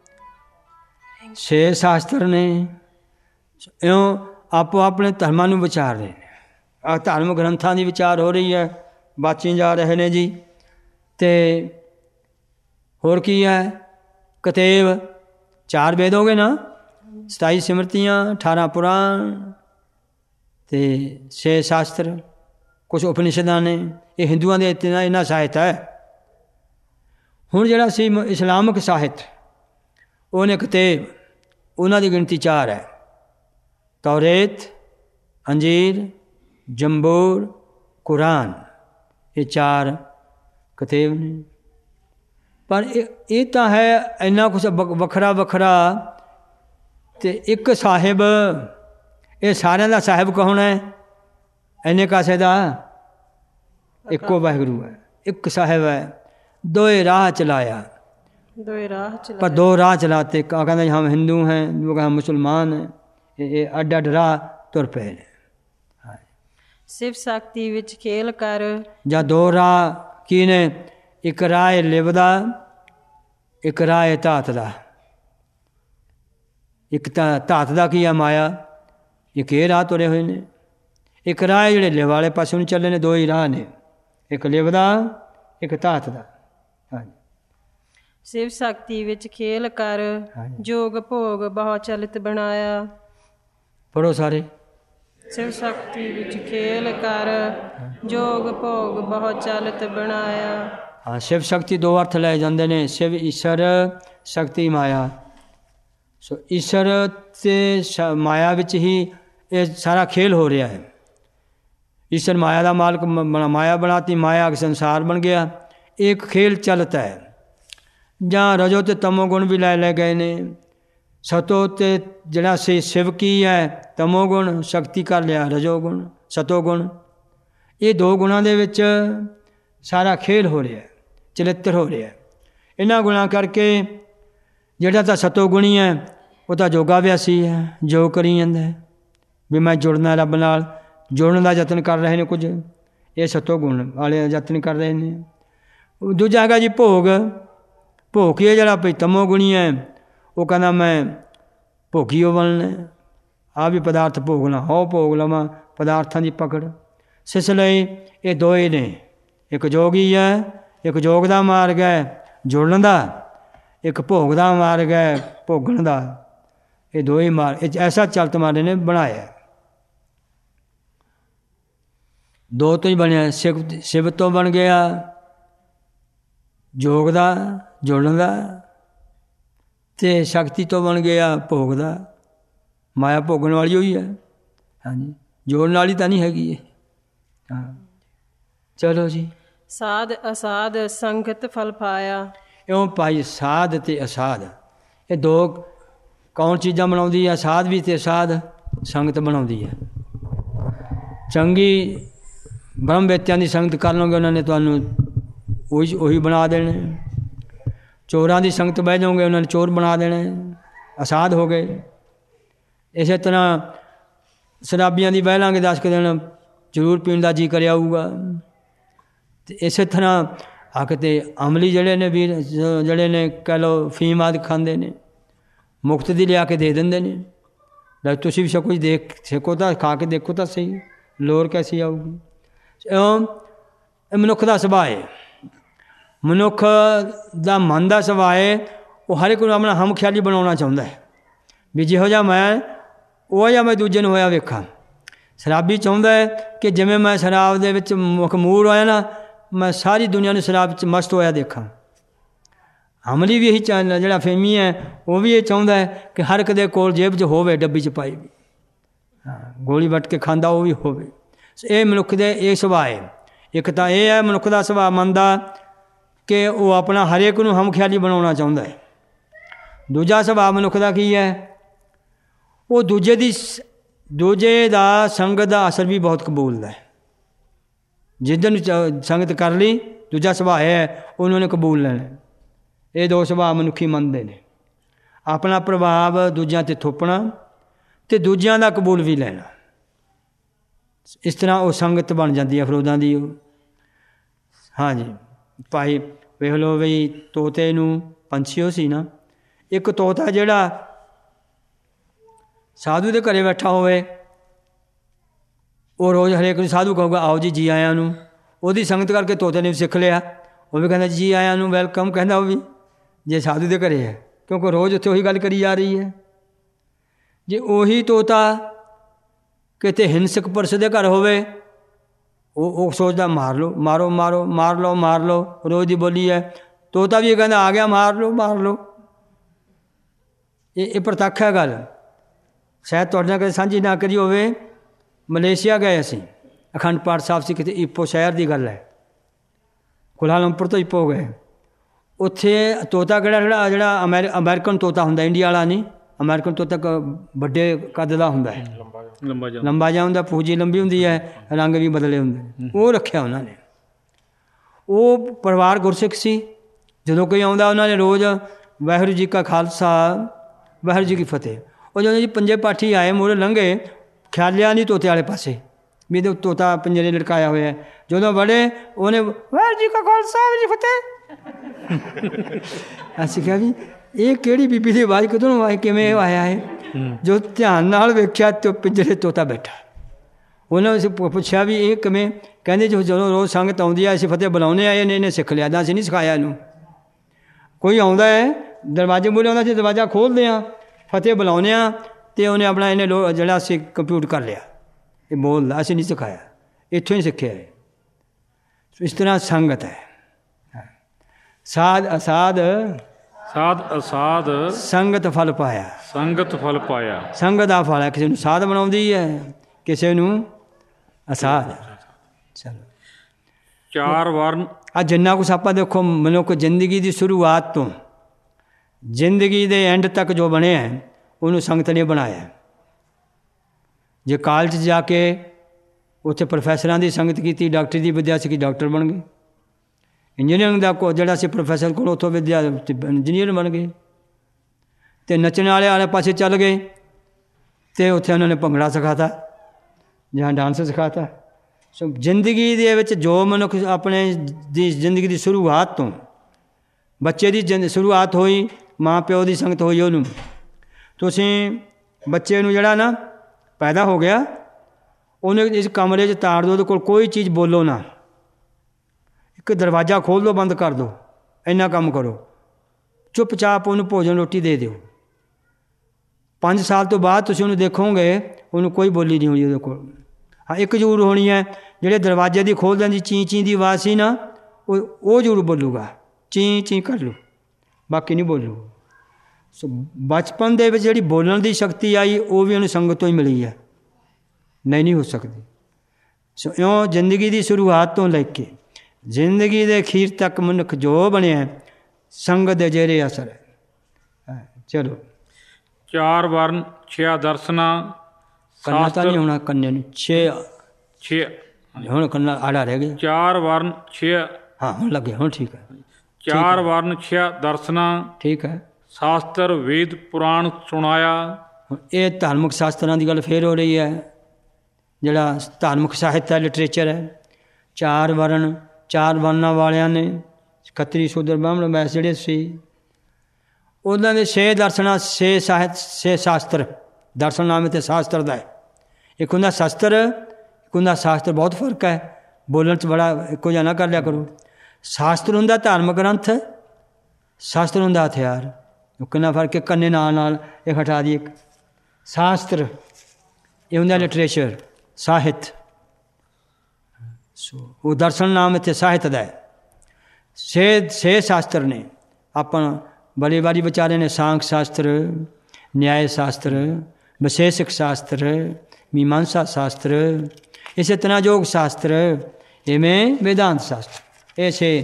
6 ਸ਼ਾਸਤਰ ਨੇ। ਇਉਂ ਆਪੋ ਆਪਣੇ ਧਰਮਾਂ ਨੂੰ ਵਿਚਾਰ ਰਹੇ ਨੇ। ਆਹ ਧਰਮ ਗ੍ਰੰਥਾਂ ਦੀ ਵਿਚਾਰ ਹੋ ਰਹੀ ਹੈ, ਬਾਚੀ ਜਾ ਰਹੇ ਨੇ ਜੀ। ਅਤੇ ਹੋਰ ਕੀ ਹੈ? ਕਤੇਬ 4 ਵੇਦ ਹੋ ਗਏ ਨਾ, 27 ਸਿਮਰਤੀਆਂ, 18 ਪੁਰਾਣ ਅਤੇ 6 ਸ਼ਾਸਤਰ, ਕੁਛ ਉਪਨਿਸ਼ਦਾਂ ਨੇ। ਇਹ ਹਿੰਦੂਆਂ ਦੇ ਇਹਨਾਂ ਸਾਹਿਤ ਹੈ। ਹੁਣ ਜਿਹੜਾ ਸੀ ਇਸਲਾਮਿਕ ਸਾਹਿਤ, ਉਹਨੇ ਕਤੇਬ, ਉਹਨਾਂ ਦੀ ਗਿਣਤੀ 4 ਹੈ। ਤੌਰੇਤ, ਅੰਜੀਰ, ਜੰਬੂਰ, ਕੁਰਾਨ, ਇਹ 4 ਕਤੇਬ ਨੇ। ਪਰ ਇਹ ਤਾਂ ਹੈ ਇੰਨਾ ਕੁਛ ਵੱਖਰਾ ਵੱਖਰਾ। ਅਤੇ ਇੱਕ ਸਾਹਿਬ, ਇਹ ਸਾਰਿਆਂ ਦਾ ਸਾਹਿਬ ਕੌਣ ਹੈ? ਇੰਨੇ ਕਾਸੇ ਦਾ ਇੱਕੋ ਵਾਹਿਗੁਰੂ ਹੈ, ਇੱਕ ਸਾਹਿਬ ਹੈ। ਦੋਏ ਰਾਹ ਚਲਾਇਆ, ਦੋਏ ਰਾਹ ਚਲਾਇਆ, ਪਰ 2 ਰਾਹ ਚਲਾਤੇ। ਕਹਿੰਦਾ ਜੀ ਹਮ ਹਿੰਦੂ हैं, वो कहा मुसलमान हैं। ਇਹ ਅੱਡ ਅੱਡ ਰਾਹ ਤੁਰ ਪਏ ਨੇ। ਸਿਵ ਸ਼ਕਤੀ ਵਿੱਚ ਖੇਲ ਕਰ। ਜਾਂ 2 ਰਾਹ ਕੀ ਨੇ? ਇੱਕ ਰਾਹ ਹੈ ਲਿਵ ਦਾ, ਇੱਕ ਰਾਹ ਹੈ ਧਾਤ ਦਾ। ਇੱਕ ਤਾਂ ਧਾਤ ਦਾ ਕੀ ਆ? ਮਾਇਆ। ਇੱਕ ਇਹ ਰਾਹ ਤੁਰੇ ਹੋਏ ਨੇ। ਇੱਕ ਰਾਹ ਹੈ ਜਿਹੜੇ ਲਿਵ ਵਾਲੇ ਪਾਸੇ ਨੂੰ ਚੱਲੇ ਨੇ। 2 ਹੀ ਰਾਹ ਨੇ, ਇੱਕ ਲਿਵ ਦਾ, ਇੱਕ ਧਾਤ ਦਾ। ਹਾਂਜੀ। ਸਿਵ ਸ਼ਕਤੀ ਵਿੱਚ ਖੇਲ ਕਰ, ਜੋਗ ਭੋਗ ਬਹੁ ਚਲਿਤ ਬਣਾਇਆ। ਪੜ੍ਹੋ ਸਾਰੇ। ਸਿਵ ਸ਼ਕਤੀ ਵਿੱਚ ਖੇਲ ਕਰ, ਜੋਗ ਭੋਗ ਬਹੁ ਚਲਿਤ ਬਣਾਇਆ। ਹਾਂ, ਸ਼ਿਵ ਸ਼ਕਤੀ 2 ਅਰਥ ਲੈ ਜਾਂਦੇ ਨੇ। ਸ਼ਿਵ ਈਸ਼ਰ, ਸ਼ਕਤੀ ਮਾਇਆ। ਸੋ ਈਸ਼ਰ ਅਤੇ ਮਾਇਆ ਵਿੱਚ ਹੀ ਇਹ ਸਾਰਾ ਖੇਲ ਹੋ ਰਿਹਾ ਹੈ। ਈਸ਼ਰ ਮਾਇਆ ਦਾ ਮਾਲਕ, ਮਾਇਆ ਬਣਾਤੀ, ਮਾਇਆ ਸੰਸਾਰ ਬਣ ਗਿਆ। ਇੱਕ ਖੇਲ ਚਲਤਾ ਹੈ। ਜਾਂ ਰਜੋ ਅਤੇ ਤਮੋ ਗੁਣ ਵੀ ਲੈ ਗਏ ਨੇ। ਸਤੋ ਅਤੇ ਜਿਹੜਾ ਸ਼ਿਵ ਕੀ ਹੈ? ਤਮੋ ਗੁਣ। ਸ਼ਕਤੀ ਕਰ ਲਿਆ ਰਜੋ ਗੁਣ, ਸਤੋ ਗੁਣ। ਇਹ 2 ਗੁਣਾਂ ਦੇ ਵਿੱਚ ਸਾਰਾ ਖੇਲ ਹੋ ਰਿਹਾ, ਚਰਿੱਤਰ ਹੋ ਰਿਹਾ। ਇਹਨਾਂ ਗੁਣਾਂ ਕਰਕੇ ਜਿਹੜਾ ਤਾਂ ਸਤੋ ਗੁਣੀ ਹੈ, ਉਹ ਤਾਂ ਜੋਗਾ ਅਭਿਆਸੀ ਹੈ, ਜੋ ਕਰੀ ਜਾਂਦਾ ਹੈ ਵੀ ਮੈਂ ਜੁੜਨਾ ਰੱਬ ਨਾਲ। ਜੁੜਨ ਦਾ ਯਤਨ ਕਰ ਰਹੇ ਨੇ ਕੁਝ, ਇਹ ਸਤੋ ਗੁਣ ਵਾਲੇ ਯਤਨ ਕਰ ਰਹੇ ਨੇ। ਦੂਜਾ ਹੈਗਾ ਜੀ ਭੋਗ। ਭੋਗ ਕੀ ਹੈ? ਜਿਹੜਾ ਭਈ ਤਮੋ ਗੁਣੀ ਹੈ, ਉਹ ਕਹਿੰਦਾ ਮੈਂ ਭੋਗੀ ਹੋ ਬਣਨਾ, ਆ ਵੀ ਪਦਾਰਥ ਭੋਗਣਾ, ਹੋ ਭੋਗ ਲਵਾਂ, ਪਦਾਰਥਾਂ ਦੀ ਪਕੜ। ਇਸ ਲਈ ਇਹ 2 ਹੀ ਨੇ। ਇੱਕ ਜੋਗੀ ਹੈ, ਇੱਕ ਜੋਗ ਦਾ ਮਾਰਗ ਹੈ ਜੁੜਨ ਦਾ, ਇੱਕ ਭੋਗ ਦਾ ਮਾਰਗ ਹੈ ਭੋਗਣ ਦਾ। ਇਹ 2 ਹੀ ਮਾਰਗ, ਇਹ ਐਸਾ ਚਲਤ ਮਾਰਗ ਨੇ ਬਣਾਇਆ। 2 ਤੋਂ ਹੀ ਬਣਿਆ। ਸ਼ਿਵ ਤੋਂ ਬਣ ਗਿਆ ਜੋਗ ਦਾ, ਜੁੜਨ ਦਾ, ਅਤੇ ਸ਼ਕਤੀ ਤੋਂ ਬਣ ਗਿਆ ਭੋਗ ਦਾ। ਮਾਇਆ ਭੋਗਣ ਵਾਲੀ ਹੋਈ ਹੈ। ਹਾਂਜੀ, ਜੋੜਨ ਵਾਲੀ ਤਾਂ ਨਹੀਂ ਹੈਗੀ ਇਹ। ਹਾਂ, ਚਲੋ ਜੀ। ਸਾਧ ਅਸਾਧ ਸੰਗਤ ਫਲ ਪਾਇਆ। ਇਉਂ ਭਾਈ ਸਾਧ ਅਤੇ ਅਸਾਧ, ਇਹ 2 ਕੌਣ ਚੀਜ਼ਾਂ ਬਣਾਉਂਦੀ ਹੈ? ਸਾਧ ਵੀ ਅਤੇ ਅਸਾਧ ਸੰਗਤ ਬਣਾਉਂਦੀ ਹੈ। ਚੰਗੀ ਬ੍ਰਹਮ ਵੇਤਿਆਂ ਦੀ ਸੰਗਤ ਕਰ ਲਓਗੇ, ਉਹਨਾਂ ਨੇ ਤੁਹਾਨੂੰ ਉਹੀ ਬਣਾ ਦੇਣੇ। ਚੋਰਾਂ ਦੀ ਸੰਗਤ ਬਹਿ ਜਾਓਗੇ, ਉਹਨਾਂ ਨੇ ਚੋਰ ਬਣਾ ਦੇਣੇ, ਅਸਾਧ ਹੋ ਗਏ। ਇਸੇ ਤਰ੍ਹਾਂ ਸ਼ਰਾਬੀਆਂ ਦੀ ਬਹਿ ਲਾਂਗੇ 10 ਕੁ ਦਿਨ, ਜ਼ਰੂਰ ਪੀਣ ਦਾ ਜੀ ਕਰਿਆ ਆਊਗਾ। ਅਤੇ ਇਸੇ ਤਰ੍ਹਾਂ ਆ ਕਿਤੇ ਅਮਲੀ ਜਿਹੜੇ ਨੇ ਵੀਰ, ਜਿਹੜੇ ਨੇ ਕਹਿ ਲਓ ਫੀਮ ਆਦਿ ਖਾਂਦੇ ਨੇ, ਮੁਫਤ ਦੀ ਲਿਆ ਕੇ ਦੇ ਦਿੰਦੇ ਨੇ। ਲੈ ਤੁਸੀਂ ਵੀ ਸਭ ਕੁਝ ਦੇਖ ਸਕੋ ਤਾਂ, ਖਾ ਕੇ ਦੇਖੋ ਤਾਂ ਸਹੀ, ਲੋੜ ਕੈਸੀ ਆਊਗੀ। ਇਹ ਮਨੁੱਖ ਦਾ ਸੁਭਾਅ ਹੈ। ਮਨੁੱਖ ਦਾ ਮਨ ਦਾ ਸੁਭਾਅ ਹੈ, ਉਹ ਹਰ ਇੱਕ ਨੂੰ ਆਪਣਾ ਹਮ ਖਿਆਲੀ ਬਣਾਉਣਾ ਚਾਹੁੰਦਾ ਹੈ ਵੀ ਜਿਹੋ ਜਿਹਾ ਮੈਂ, ਉਹ ਜਿਹਾ ਮੈਂ ਦੂਜੇ ਨੂੰ ਹੋਇਆ ਵੇਖਾਂ। ਸ਼ਰਾਬੀ ਚਾਹੁੰਦਾ ਹੈ ਕਿ ਜਿਵੇਂ ਮੈਂ ਸ਼ਰਾਬ ਦੇ ਵਿੱਚ ਮਖਮੂਰ ਹੋਇਆ ਨਾ, ਮੈਂ ਸਾਰੀ ਦੁਨੀਆ ਨੂੰ ਸ਼ਰਾਬ 'ਚ ਮਸਤ ਹੋਇਆ ਦੇਖਾਂ। ਅਮਲੀ ਵੀ ਇਹੀ ਚਾਹੁੰਦਾ, ਜਿਹੜਾ ਫੇਮੀ ਹੈ ਉਹ ਵੀ ਇਹ ਚਾਹੁੰਦਾ ਹੈ ਕਿ ਹਰ ਇੱਕ ਦੇ ਕੋਲ ਜੇਬ 'ਚ ਹੋਵੇ, ਡੱਬੀ 'ਚ ਪਾਈ ਵੀ, ਗੋਲੀ ਵੱਟ ਕੇ ਖਾਂਦਾ ਉਹ ਵੀ ਹੋਵੇ। ਇਹ ਮਨੁੱਖ ਦੇ ਇਹ ਸੁਭਾਅ ਹੈ। ਇੱਕ ਤਾਂ ਇਹ ਹੈ ਮਨੁੱਖ ਦਾ ਸੁਭਾਅ ਮਨ ਦਾ ਕਿ ਉਹ ਆਪਣਾ ਹਰੇਕ ਨੂੰ ਹਮਖਿਆਲੀ ਬਣਾਉਣਾ ਚਾਹੁੰਦਾ ਹੈ। ਦੂਜਾ ਸੁਭਾਅ ਮਨੁੱਖ ਦਾ ਕੀ ਹੈ? ਉਹ ਦੂਜੇ ਦਾ ਸੰਗਤ ਦਾ ਅਸਰ ਵੀ ਬਹੁਤ ਕਬੂਲਦਾ ਹੈ। ਜਿਸ ਦਿਨ ਸੰਗਤ ਕਰ ਲਈ, ਦੂਜਾ ਸੁਭਾਅ ਹੈ ਉਹਨਾਂ ਨੇ ਕਬੂਲ ਲੈਣਾ। ਇਹ ਦੋ ਸੁਭਾਅ ਮਨੁੱਖੀ ਮੰਨਦੇ ਨੇ, ਆਪਣਾ ਪ੍ਰਭਾਵ ਦੂਜਿਆਂ 'ਤੇ ਥੋਪਣਾ ਅਤੇ ਦੂਜਿਆਂ ਦਾ ਕਬੂਲ ਵੀ ਲੈਣਾ। ਇਸ ਤਰ੍ਹਾਂ ਉਹ ਸੰਗਤ ਬਣ ਜਾਂਦੀ ਹੈ ਫਿਰ ਉਹਨਾਂ ਦੀ। ਉਹ ਹਾਂਜੀ ਭਾਈ ਵੇਖ ਲਓ ਬਈ ਤੋਤੇ ਨੂੰ ਪੰਛੀ ਉਹ ਸੀ ਨਾ, ਇੱਕ ਤੋਤਾ ਜਿਹੜਾ ਸਾਧੂ ਦੇ ਘਰੇ ਬੈਠਾ ਹੋਵੇ, ਉਹ ਰੋਜ਼ ਹਰੇਕ ਨੂੰ ਸਾਧੂ ਕਹੂਗਾ ਆਓ ਜੀ, ਜੀ ਆਇਆਂ ਨੂੰ। ਉਹਦੀ ਸੰਗਤ ਕਰਕੇ ਤੋਤੇ ਨੇ ਵੀ ਸਿੱਖ ਲਿਆ, ਉਹ ਵੀ ਕਹਿੰਦਾ ਜੀ ਆਇਆਂ ਨੂੰ, ਵੈਲਕਮ ਕਹਿੰਦਾ ਉਹ ਵੀ, ਜੇ ਸਾਧੂ ਦੇ ਘਰੇ ਹੈ, ਕਿਉਂਕਿ ਰੋਜ਼ ਉੱਥੇ ਉਹੀ ਗੱਲ ਕਰੀ ਜਾ ਰਹੀ ਹੈ। ਜੇ ਉਹੀ ਤੋਤਾ ਕਿਤੇ ਹਿੰਸਕ ਪੁਰਸ਼ ਦੇ ਘਰ ਹੋਵੇ, ਉਹ ਸੋਚਦਾ ਮਾਰ ਲਓ, ਮਾਰੋ ਮਾਰੋ, ਮਾਰ ਲਓ ਮਾਰ ਲਓ, ਰੋਜ਼ ਦੀ ਬੋਲੀ ਹੈ। ਤੋਤਾ ਵੀ ਇਹ ਕਹਿੰਦਾ ਆ ਗਿਆ, ਮਾਰ ਲਓ ਮਾਰ ਲਓ। ਇਹ ਪ੍ਰਤੱਖ ਹੈ ਗੱਲ, ਸ਼ਾਇਦ ਤੁਹਾਡੇ ਨਾਲ ਕਦੇ ਸਾਂਝੀ ਨਾ ਕਰੀ ਹੋਵੇ। ਮਲੇਸ਼ੀਆ ਗਏ ਅਸੀਂ, ਅਖੰਡ ਪਾਠ ਸਾਹਿਬ ਸੀ ਕਿਤੇ, ਈਪੋ ਸ਼ਹਿਰ ਦੀ ਗੱਲ ਹੈ, ਕੁਲਾਲੰਪੁਰ ਤੋਂ ਈਪੋ ਗਏ। ਉੱਥੇ ਤੋਤਾ ਕਿਹੜਾ ਜਿਹੜਾ ਅਮਰੀਕਨ ਤੋਤਾ ਹੁੰਦਾ, ਇੰਡੀਆ ਵਾਲਾ ਨਹੀਂ। ਅਮਰੀਕਨ ਤੋਤਾ ਵੱਡੇ ਕੱਦ ਦਾ ਹੁੰਦਾ ਹੈ, ਲੰਬਾ ਜਿਹਾ ਹੁੰਦਾ, ਪੂੰਜੀ ਲੰਬੀ ਹੁੰਦੀ ਹੈ, ਰੰਗ ਵੀ ਬਦਲੇ ਹੁੰਦੇ। ਉਹ ਰੱਖਿਆ ਉਹਨਾਂ ਨੇ। ਉਹ ਪਰਿਵਾਰ ਗੁਰਸਿੱਖ ਸੀ। ਜਦੋਂ ਕੋਈ ਆਉਂਦਾ ਉਹਨਾਂ ਨੇ ਰੋਜ਼ ਵਾਹਿਗੁਰੂ ਜੀ ਕਾ ਖਾਲਸਾ ਵਾਹਿਗੁਰੂ ਜੀ ਕੀ ਫਤਿਹ। ਉਹ ਜਦੋਂ ਜੀ ਪੰਜੇ ਪਾਠੀ ਆਏ, ਮੂਹਰੇ ਲੰਘੇ, ਖਿਆਲਿਆ ਨਹੀਂ ਤੋਤੇ ਵਾਲੇ ਪਾਸੇ ਵੀ ਇਹਦੇ ਤੋਤਾ ਪਿੰਜਰੇ ਲਟਕਾਇਆ ਹੋਇਆ। ਜਦੋਂ ਵੜੇ ਉਹਨੇ ਵਾਹਿਗੁਰੂ ਜੀ ਕਾ ਖਾਲਸਾ ਵਾਹਿਗੁਰੂ ਜੀ ਫਤਿਹ। ਅਸੀਂ ਕਿਹਾ ਵੀ ਇਹ ਕਿਹੜੀ ਬੀਬੀ ਦੀ ਆਵਾਜ਼ ਕਦੋਂ ਆਈ, ਕਿਵੇਂ ਆਇਆ ਹੈ? ਜੋ ਧਿਆਨ ਨਾਲ ਵੇਖਿਆ ਤੇ ਪਿੰਜਰੇ ਤੋਤਾ ਬੈਠਾ। ਉਹਨਾਂ ਨੇ ਪੁੱਛਿਆ ਵੀ ਇਹ ਕਿਵੇਂ? ਕਹਿੰਦੇ ਜਦੋਂ ਰੋਜ਼ ਸੰਗਤ ਆਉਂਦੀ ਆ ਅਸੀਂ ਫਤਿਹ ਬੁਲਾਉਂਦੇ ਆ, ਇਹਨੇ ਸਿੱਖ ਲਿਆ, ਤਾਂ ਅਸੀਂ ਨਹੀਂ ਸਿਖਾਇਆ ਇਹਨੂੰ। ਕੋਈ ਆਉਂਦਾ ਹੈ ਦਰਵਾਜ਼ੇ ਮੂਹਰੇ ਆਉਂਦਾ, ਅਸੀਂ ਦਰਵਾਜ਼ਾ ਖੋਲ੍ਹਦੇ ਹਾਂ, ਫਤਿਹ ਬੁਲਾਉਂਦੇ ਹਾਂ, ਅਤੇ ਉਹਨੇ ਆਪਣਾ ਇਹਨੇ ਜਿਹੜਾ ਅਸੀਂ ਕੰਪਿਊਟ ਕਰ ਲਿਆ, ਇਹ ਬੋਲਦਾ, ਅਸੀਂ ਨਹੀਂ ਸਿਖਾਇਆ, ਇੱਥੋਂ ਹੀ ਸਿੱਖਿਆ ਹੈ। ਇਸ ਤਰ੍ਹਾਂ ਸੰਗਤ ਹੈ। ਸਾਧ ਅਸਾਧ ਸੰਗਤ ਫਲ ਪਾਇਆ, ਸੰਗਤ ਦਾ ਫਲ ਹੈ। ਕਿਸੇ ਨੂੰ ਸਾਧ ਬਣਾਉਂਦੀ ਹੈ, ਕਿਸੇ ਨੂੰ ਅਸਾਧ। ਚਲੋ ਚਾਰ ਵਰਨ ਆ ਜਿੰਨਾ ਕੁਛ ਆਪਾਂ ਦੇਖੋ ਮਨੁੱਖ ਜ਼ਿੰਦਗੀ ਦੀ ਸ਼ੁਰੂਆਤ ਤੋਂ ਜ਼ਿੰਦਗੀ ਦੇ ਐਂਡ ਤੱਕ ਜੋ ਬਣਿਆ ਹੈ, ਉਹਨੂੰ ਸੰਗਤ ਨੇ ਬਣਾਇਆ। ਜੇ ਕਾਲਜ ਜਾ ਕੇ ਉੱਥੇ ਪ੍ਰੋਫੈਸਰਾਂ ਦੀ ਸੰਗਤ ਕੀਤੀ, ਡਾਕਟਰੀ ਦੀ ਵਿੱਦਿਆ ਸਿੱਖੀ, ਡਾਕਟਰ ਬਣ ਗਏ। ਇੰਜੀਨੀਅਰਿੰਗ ਦਾ ਜਿਹੜਾ ਸੀ ਪ੍ਰੋਫੈਸਰ ਕੋਲ, ਉੱਥੋਂ ਵਿੱਦਿਆ ਇੰਜੀਨੀਅਰ ਬਣ ਗਏ। ਅਤੇ ਨੱਚਣ ਵਾਲੇ ਪਾਸੇ ਚੱਲ ਗਏ, ਅਤੇ ਉੱਥੇ ਉਹਨਾਂ ਨੇ ਭੰਗੜਾ ਸਿਖਾਤਾ ਜਾਂ ਡਾਂਸ ਸਿਖਾਤਾ। ਸੋ ਜ਼ਿੰਦਗੀ ਦੇ ਵਿੱਚ ਜੋ ਮਨੁੱਖ ਆਪਣੇ ਦੀ ਜ਼ਿੰਦਗੀ ਦੀ ਸ਼ੁਰੂਆਤ ਤੋਂ, ਬੱਚੇ ਦੀ ਸ਼ੁਰੂਆਤ ਹੋਈ, ਮਾਂ ਪਿਓ ਦੀ ਸੰਗਤ ਹੋਈ ਉਹਨੂੰ। ਤੁਸੀਂ ਬੱਚੇ ਨੂੰ ਜਿਹੜਾ ਨਾ ਪੈਦਾ ਹੋ ਗਿਆ, ਉਹਨੂੰ ਇਸ ਕਮਰੇ 'ਚ ਤਾੜ ਦਿਓ, ਉਹਦੇ ਕੋਲ ਕੋਈ ਚੀਜ਼ ਬੋਲੋ ਨਾ, ਇੱਕ ਦਰਵਾਜ਼ਾ ਖੋਲ੍ਹ ਦਿਓ, ਬੰਦ ਕਰ ਦਿਓ, ਇੰਨਾ ਕੰਮ ਕਰੋ। ਚੁੱਪ ਚਾਪ ਉਹਨੂੰ ਭੋਜਨ ਰੋਟੀ ਦੇ ਦਿਓ। 5 ਸਾਲ ਤੋਂ ਬਾਅਦ ਤੁਸੀਂ ਉਹਨੂੰ ਦੇਖੋਗੇ, ਉਹਨੂੰ ਕੋਈ ਬੋਲੀ ਨਹੀਂ ਹੋਣੀ ਉਹਦੇ ਕੋਲ। ਹਾਂ, ਇੱਕ ਜ਼ਰੂਰ ਹੋਣੀ ਹੈ, ਜਿਹੜੇ ਦਰਵਾਜ਼ੇ ਦੀ ਖੋਲ੍ਹਦਿਆਂ ਦੀ ਚੀਂ ਚੀਂ ਦੀ ਆਵਾਜ਼ ਸੀ ਨਾ, ਉਹ ਜ਼ਰੂਰ ਬੋਲੂਗਾ, ਚੀਂ ਚੀਂ ਕਰ ਲਓ, ਬਾਕੀ ਨਹੀਂ ਬੋਲੂ। ਸੋ ਬਚਪਨ ਦੇ ਵਿੱਚ ਜਿਹੜੀ ਬੋਲਣ ਦੀ ਸ਼ਕਤੀ ਆਈ, ਉਹ ਵੀ ਉਹਨੂੰ ਸੰਗਤ ਤੋਂ ਹੀ ਮਿਲੀ ਹੈ, ਨਹੀਂ ਹੋ ਸਕਦੀ। ਸੋ ਇਉਂ ਜ਼ਿੰਦਗੀ ਦੀ ਸ਼ੁਰੂਆਤ ਤੋਂ ਲੈ ਕੇ ਜ਼ਿੰਦਗੀ ਦੇ ਅਖੀਰ ਤੱਕ ਮਨੁੱਖ ਜੋ ਬਣਿਆ, ਸੰਗਤ ਦੇ ਜਿਹੜੇ ਅਸਰ ਹੈ। ਚਲੋ ਚਾਰ ਵਰਨ 6 ਦਰਸ਼ਨਾਂ। ਕੰਨਾ ਤਾਂ ਨਹੀਂ ਹੋਣਾ, ਕੰਨੇ ਨੂੰ 6 ਹੁਣ ਕੰਨਾ ਆੜਾ ਰਹਿ ਗਿਆ। 4 ਵਰਨ 6 ਹਾਂ ਹੁਣ ਲੱਗੇ, ਹੁਣ ਠੀਕ ਹੈ। 4 ਵਰਨ 6 ਦਰਸ਼ਨਾਂ, ਠੀਕ ਹੈ। ਸ਼ਾਸਤਰ ਵੇਦ ਪੁਰਾਣ ਸੁਣਾਇਆ। ਇਹ ਧਾਰਮਿਕ ਸ਼ਾਸਤਰਾਂ ਦੀ ਗੱਲ ਫੇਰ ਹੋ ਰਹੀ ਹੈ, ਜਿਹੜਾ ਧਾਰਮਿਕ ਸਾਹਿਤ ਹੈ, ਲਿਟਰੇਚਰ ਹੈ। 4 ਵਰਨ, 4 ਵਰਨਾਂ ਵਾਲਿਆਂ ਨੇ, ਖੱਤਰੀ ਸ਼ੂਦਰ ਬ੍ਰਾਹਮਣ ਵੈਸ ਜਿਹੜੇ ਸੀ, ਉਹਨਾਂ ਦੇ 6 ਦਰਸ਼ਨਾਂ, 6 ਸਾਹਿਤ, 6 ਸ਼ਾਸਤਰ। ਦਰਸ਼ਨ ਨਾਮ ਅਤੇ ਸ਼ਾਸਤਰ ਦਾ ਹੈ। ਇੱਕ ਹੁੰਦਾ ਸ਼ਸਤਰ, ਇੱਕ ਹੁੰਦਾ ਸ਼ਾਸਤਰ। ਬਹੁਤ ਫਰਕ ਹੈ, ਬੋਲਣ 'ਚ ਬੜਾ ਇੱਕੋ ਜਿਹਾ ਨਾ ਕਰ ਲਿਆ ਕਰੋ। ਸ਼ਾਸਤਰ ਹੁੰਦਾ ਧਾਰਮਿਕ ਗ੍ਰੰਥ, ਸ਼ਾਸਤਰ ਹੁੰਦਾ ਹਥਿਆਰ। ਕਿੰਨਾ ਫਰਕ ਹੈ, ਕੰਨੇ ਨਾਲ ਇਹ ਹਟਾ ਦੀ। ਇੱਕ ਸ਼ਾਸਤਰ ਇਹ ਹੁੰਦਾ ਲਿਟਰੇਚਰ, ਸਾਹਿਤ। ਸੋ ਉਹ ਦਰਸ਼ਨ ਨਾਮ ਇੱਥੇ ਸਾਹਿਤ ਦਾ ਹੈ। 6 ਸ਼ਾਸਤਰ ਨੇ। ਆਪਾਂ ਬੜੇ ਵਾਰੀ ਵਿਚਾਰੇ ਨੇ ਸਾਂਖ ਸ਼ਾਸਤਰ, ਨਿਆਏ ਸ਼ਾਸਤਰ, ਵਿਸ਼ੇਸ਼ਕ ਸ਼ਾਸਤਰ, ਮੀਮਾਂਸਾ ਸ਼ਾਸਤਰ, ਇਸੇ ਤਰ੍ਹਾਂ ਯੋਗ ਸ਼ਾਸਤਰ, ਇਵੇਂ ਵੇਦਾਂਤ ਸ਼ਾਸਤਰ ਇਹ 6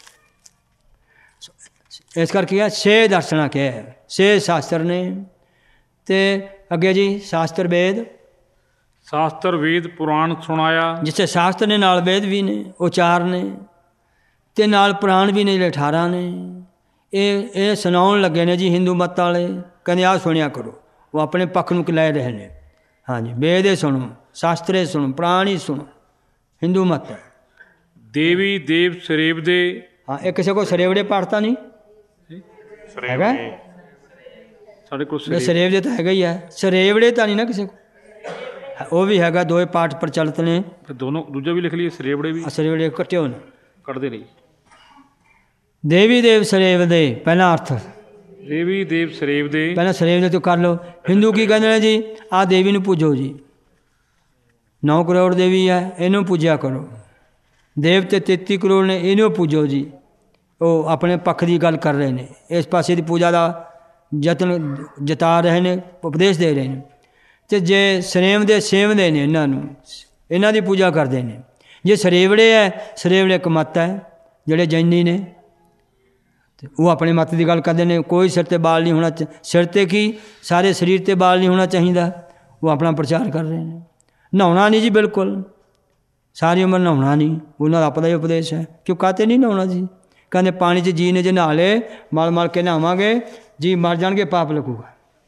ਇਸ ਕਰਕੇ ਆ 6 ਦਰਸ਼ਨਾਂ ਕਿਹਾ, 6 ਸ਼ਾਸਤਰ ਨੇ। ਤੇ ਅੱਗੇ ਜੀ ਸ਼ਾਸਤਰ ਵੇਦ, ਸ਼ਾਸਤਰ ਵੇਦ ਪੁਰਾਣ ਸੁਣਾਇਆ। ਜਿੱਥੇ ਸ਼ਾਸਤਰ ਨੇ ਨਾਲ ਵੇਦ ਵੀ ਨੇ, ਉਹ 4 ਨੇ, ਤੇ ਨਾਲ ਪੁਰਾਣ ਵੀ ਨੇ, ਜਿਹੜੇ 18 ਨੇ। ਇਹ ਸੁਣਾਉਣ ਲੱਗੇ ਨੇ ਜੀ ਹਿੰਦੂ ਮੱਤ ਵਾਲੇ, ਕਹਿੰਦੇ ਆਹ ਸੁਣਿਆ ਕਰੋ। ਉਹ ਆਪਣੇ ਪੱਖ ਨੂੰ ਲੈ ਰਹੇ ਨੇ। ਹਾਂਜੀ, ਵੇਦ ਇਹ ਸੁਣੋ, ਸ਼ਾਸਤਰੇ ਸੁਣੋ, ਪੁਰਾਣ ਹੀ ਸੁਣੋ, ਹਿੰਦੂ ਮੱਤ ਹੈ। ਦੇਵੀ ਦੇਵ ਸਰੇਵ ਦੇ। ਹਾਂ, ਇਹ ਕਿਸੇ ਕੋਲ ਸਰੇਵੜੇ ਪਾਠਤਾ ਨਹੀਂ ਹੈਗਾ? ਸਾਡੇ ਕੋਲ ਸਰੇਵ ਦੇ ਤਾਂ ਹੈਗਾ ਹੀ ਹੈ, ਸਰੇਵੜੇ ਤਾਂ ਨਹੀਂ ਨਾ ਕਿਸੇ ਕੋਲ। ਉਹ ਵੀ ਹੈਗਾ, 2 ਪਾਠ ਪ੍ਰਚਲਿਤ ਨੇ। ਦੋਨੋਂ, ਦੂਜਾ ਵੀ ਲਿਖ ਲਈਏ, ਸਰੇਵੜੇ ਵੀ। ਸਰੇਵੜੇ ਕੱਟਿਓ ਨੇ, ਕੱਢਦੇ ਨਹੀਂ। ਦੇਵੀ ਦੇਵ ਸਰੇਵ ਦੇ ਪਹਿਲਾ ਅਰਥ, ਦੇਵੀ ਦੇਵ ਸਰੇਵ ਦੇ। ਪਹਿਲਾਂ ਸਰੇਵ ਦੇ ਤੋਂ ਕਰ ਲਓ। ਹਿੰਦੂ ਕੀ ਕਹਿੰਦੇ ਨੇ ਜੀ, ਆਹ ਦੇਵੀ ਨੂੰ ਪੂਜੋ ਜੀ, 9 ਕਰੋੜ ਦੇਵੀ ਹੈ, ਇਹਨੂੰ ਪੂਜਿਆ ਕਰੋ। ਦੇਵਤੇ 33 ਕਰੋੜ ਨੇ, ਇਹਨੂੰ ਪੂਜੋ ਜੀ। ਉਹ ਆਪਣੇ ਪੱਖ ਦੀ ਗੱਲ ਕਰ ਰਹੇ ਨੇ, ਇਸ ਪਾਸੇ ਦੀ ਪੂਜਾ ਦਾ ਯਤਨ ਜਤਾ ਰਹੇ ਨੇ, ਉਪਦੇਸ਼ ਦੇ ਰਹੇ ਨੇ। ਅਤੇ ਜੇ ਸਰੇਵ ਦੇ ਸੇਵਦੇ ਨੇ ਇਹਨਾਂ ਨੂੰ, ਇਹਨਾਂ ਦੀ ਪੂਜਾ ਕਰਦੇ ਨੇ। ਜੇ ਸਰੇਵੜੇ ਹੈ, ਸਰੇਵੜੇ ਇੱਕ ਮੱਤ ਹੈ, ਜਿਹੜੇ ਜੈਨੀ ਨੇ, ਅਤੇ ਉਹ ਆਪਣੇ ਮੱਤ ਦੀ ਗੱਲ ਕਰਦੇ ਨੇ। ਕੋਈ ਸਿਰ 'ਤੇ ਬਾਲ ਨਹੀਂ ਹੋਣਾ, ਸਿਰ 'ਤੇ ਕੀ ਸਾਰੇ ਸਰੀਰ 'ਤੇ ਬਾਲ ਨਹੀਂ ਹੋਣਾ ਚਾਹੀਦਾ। ਉਹ ਆਪਣਾ ਪ੍ਰਚਾਰ ਕਰ ਰਹੇ ਨੇ। ਨਹਾਉਣਾ ਨਹੀਂ ਜੀ, ਬਿਲਕੁਲ ਸਾਰੀ ਉਮਰ ਨਹਾਉਣਾ ਨਹੀਂ, ਉਹਨਾਂ ਦਾ ਆਪਣਾ ਹੀ ਉਪਦੇਸ਼ ਹੈ। ਕਿਉਂ ਕਾਹਤੇ ਨਹੀਂ ਨਹਾਉਣਾ ਜੀ? ਕਹਿੰਦੇ ਪਾਣੀ 'ਚ ਜੀ ਨੇ ਜੇ ਨਹਾ ਲਏ, ਮਲ ਕੇ ਨਹਾਵਾਂਗੇ ਜੀ ਮਰ ਜਾਣਗੇ, ਪਾਪ ਲੱਗੂਗਾ।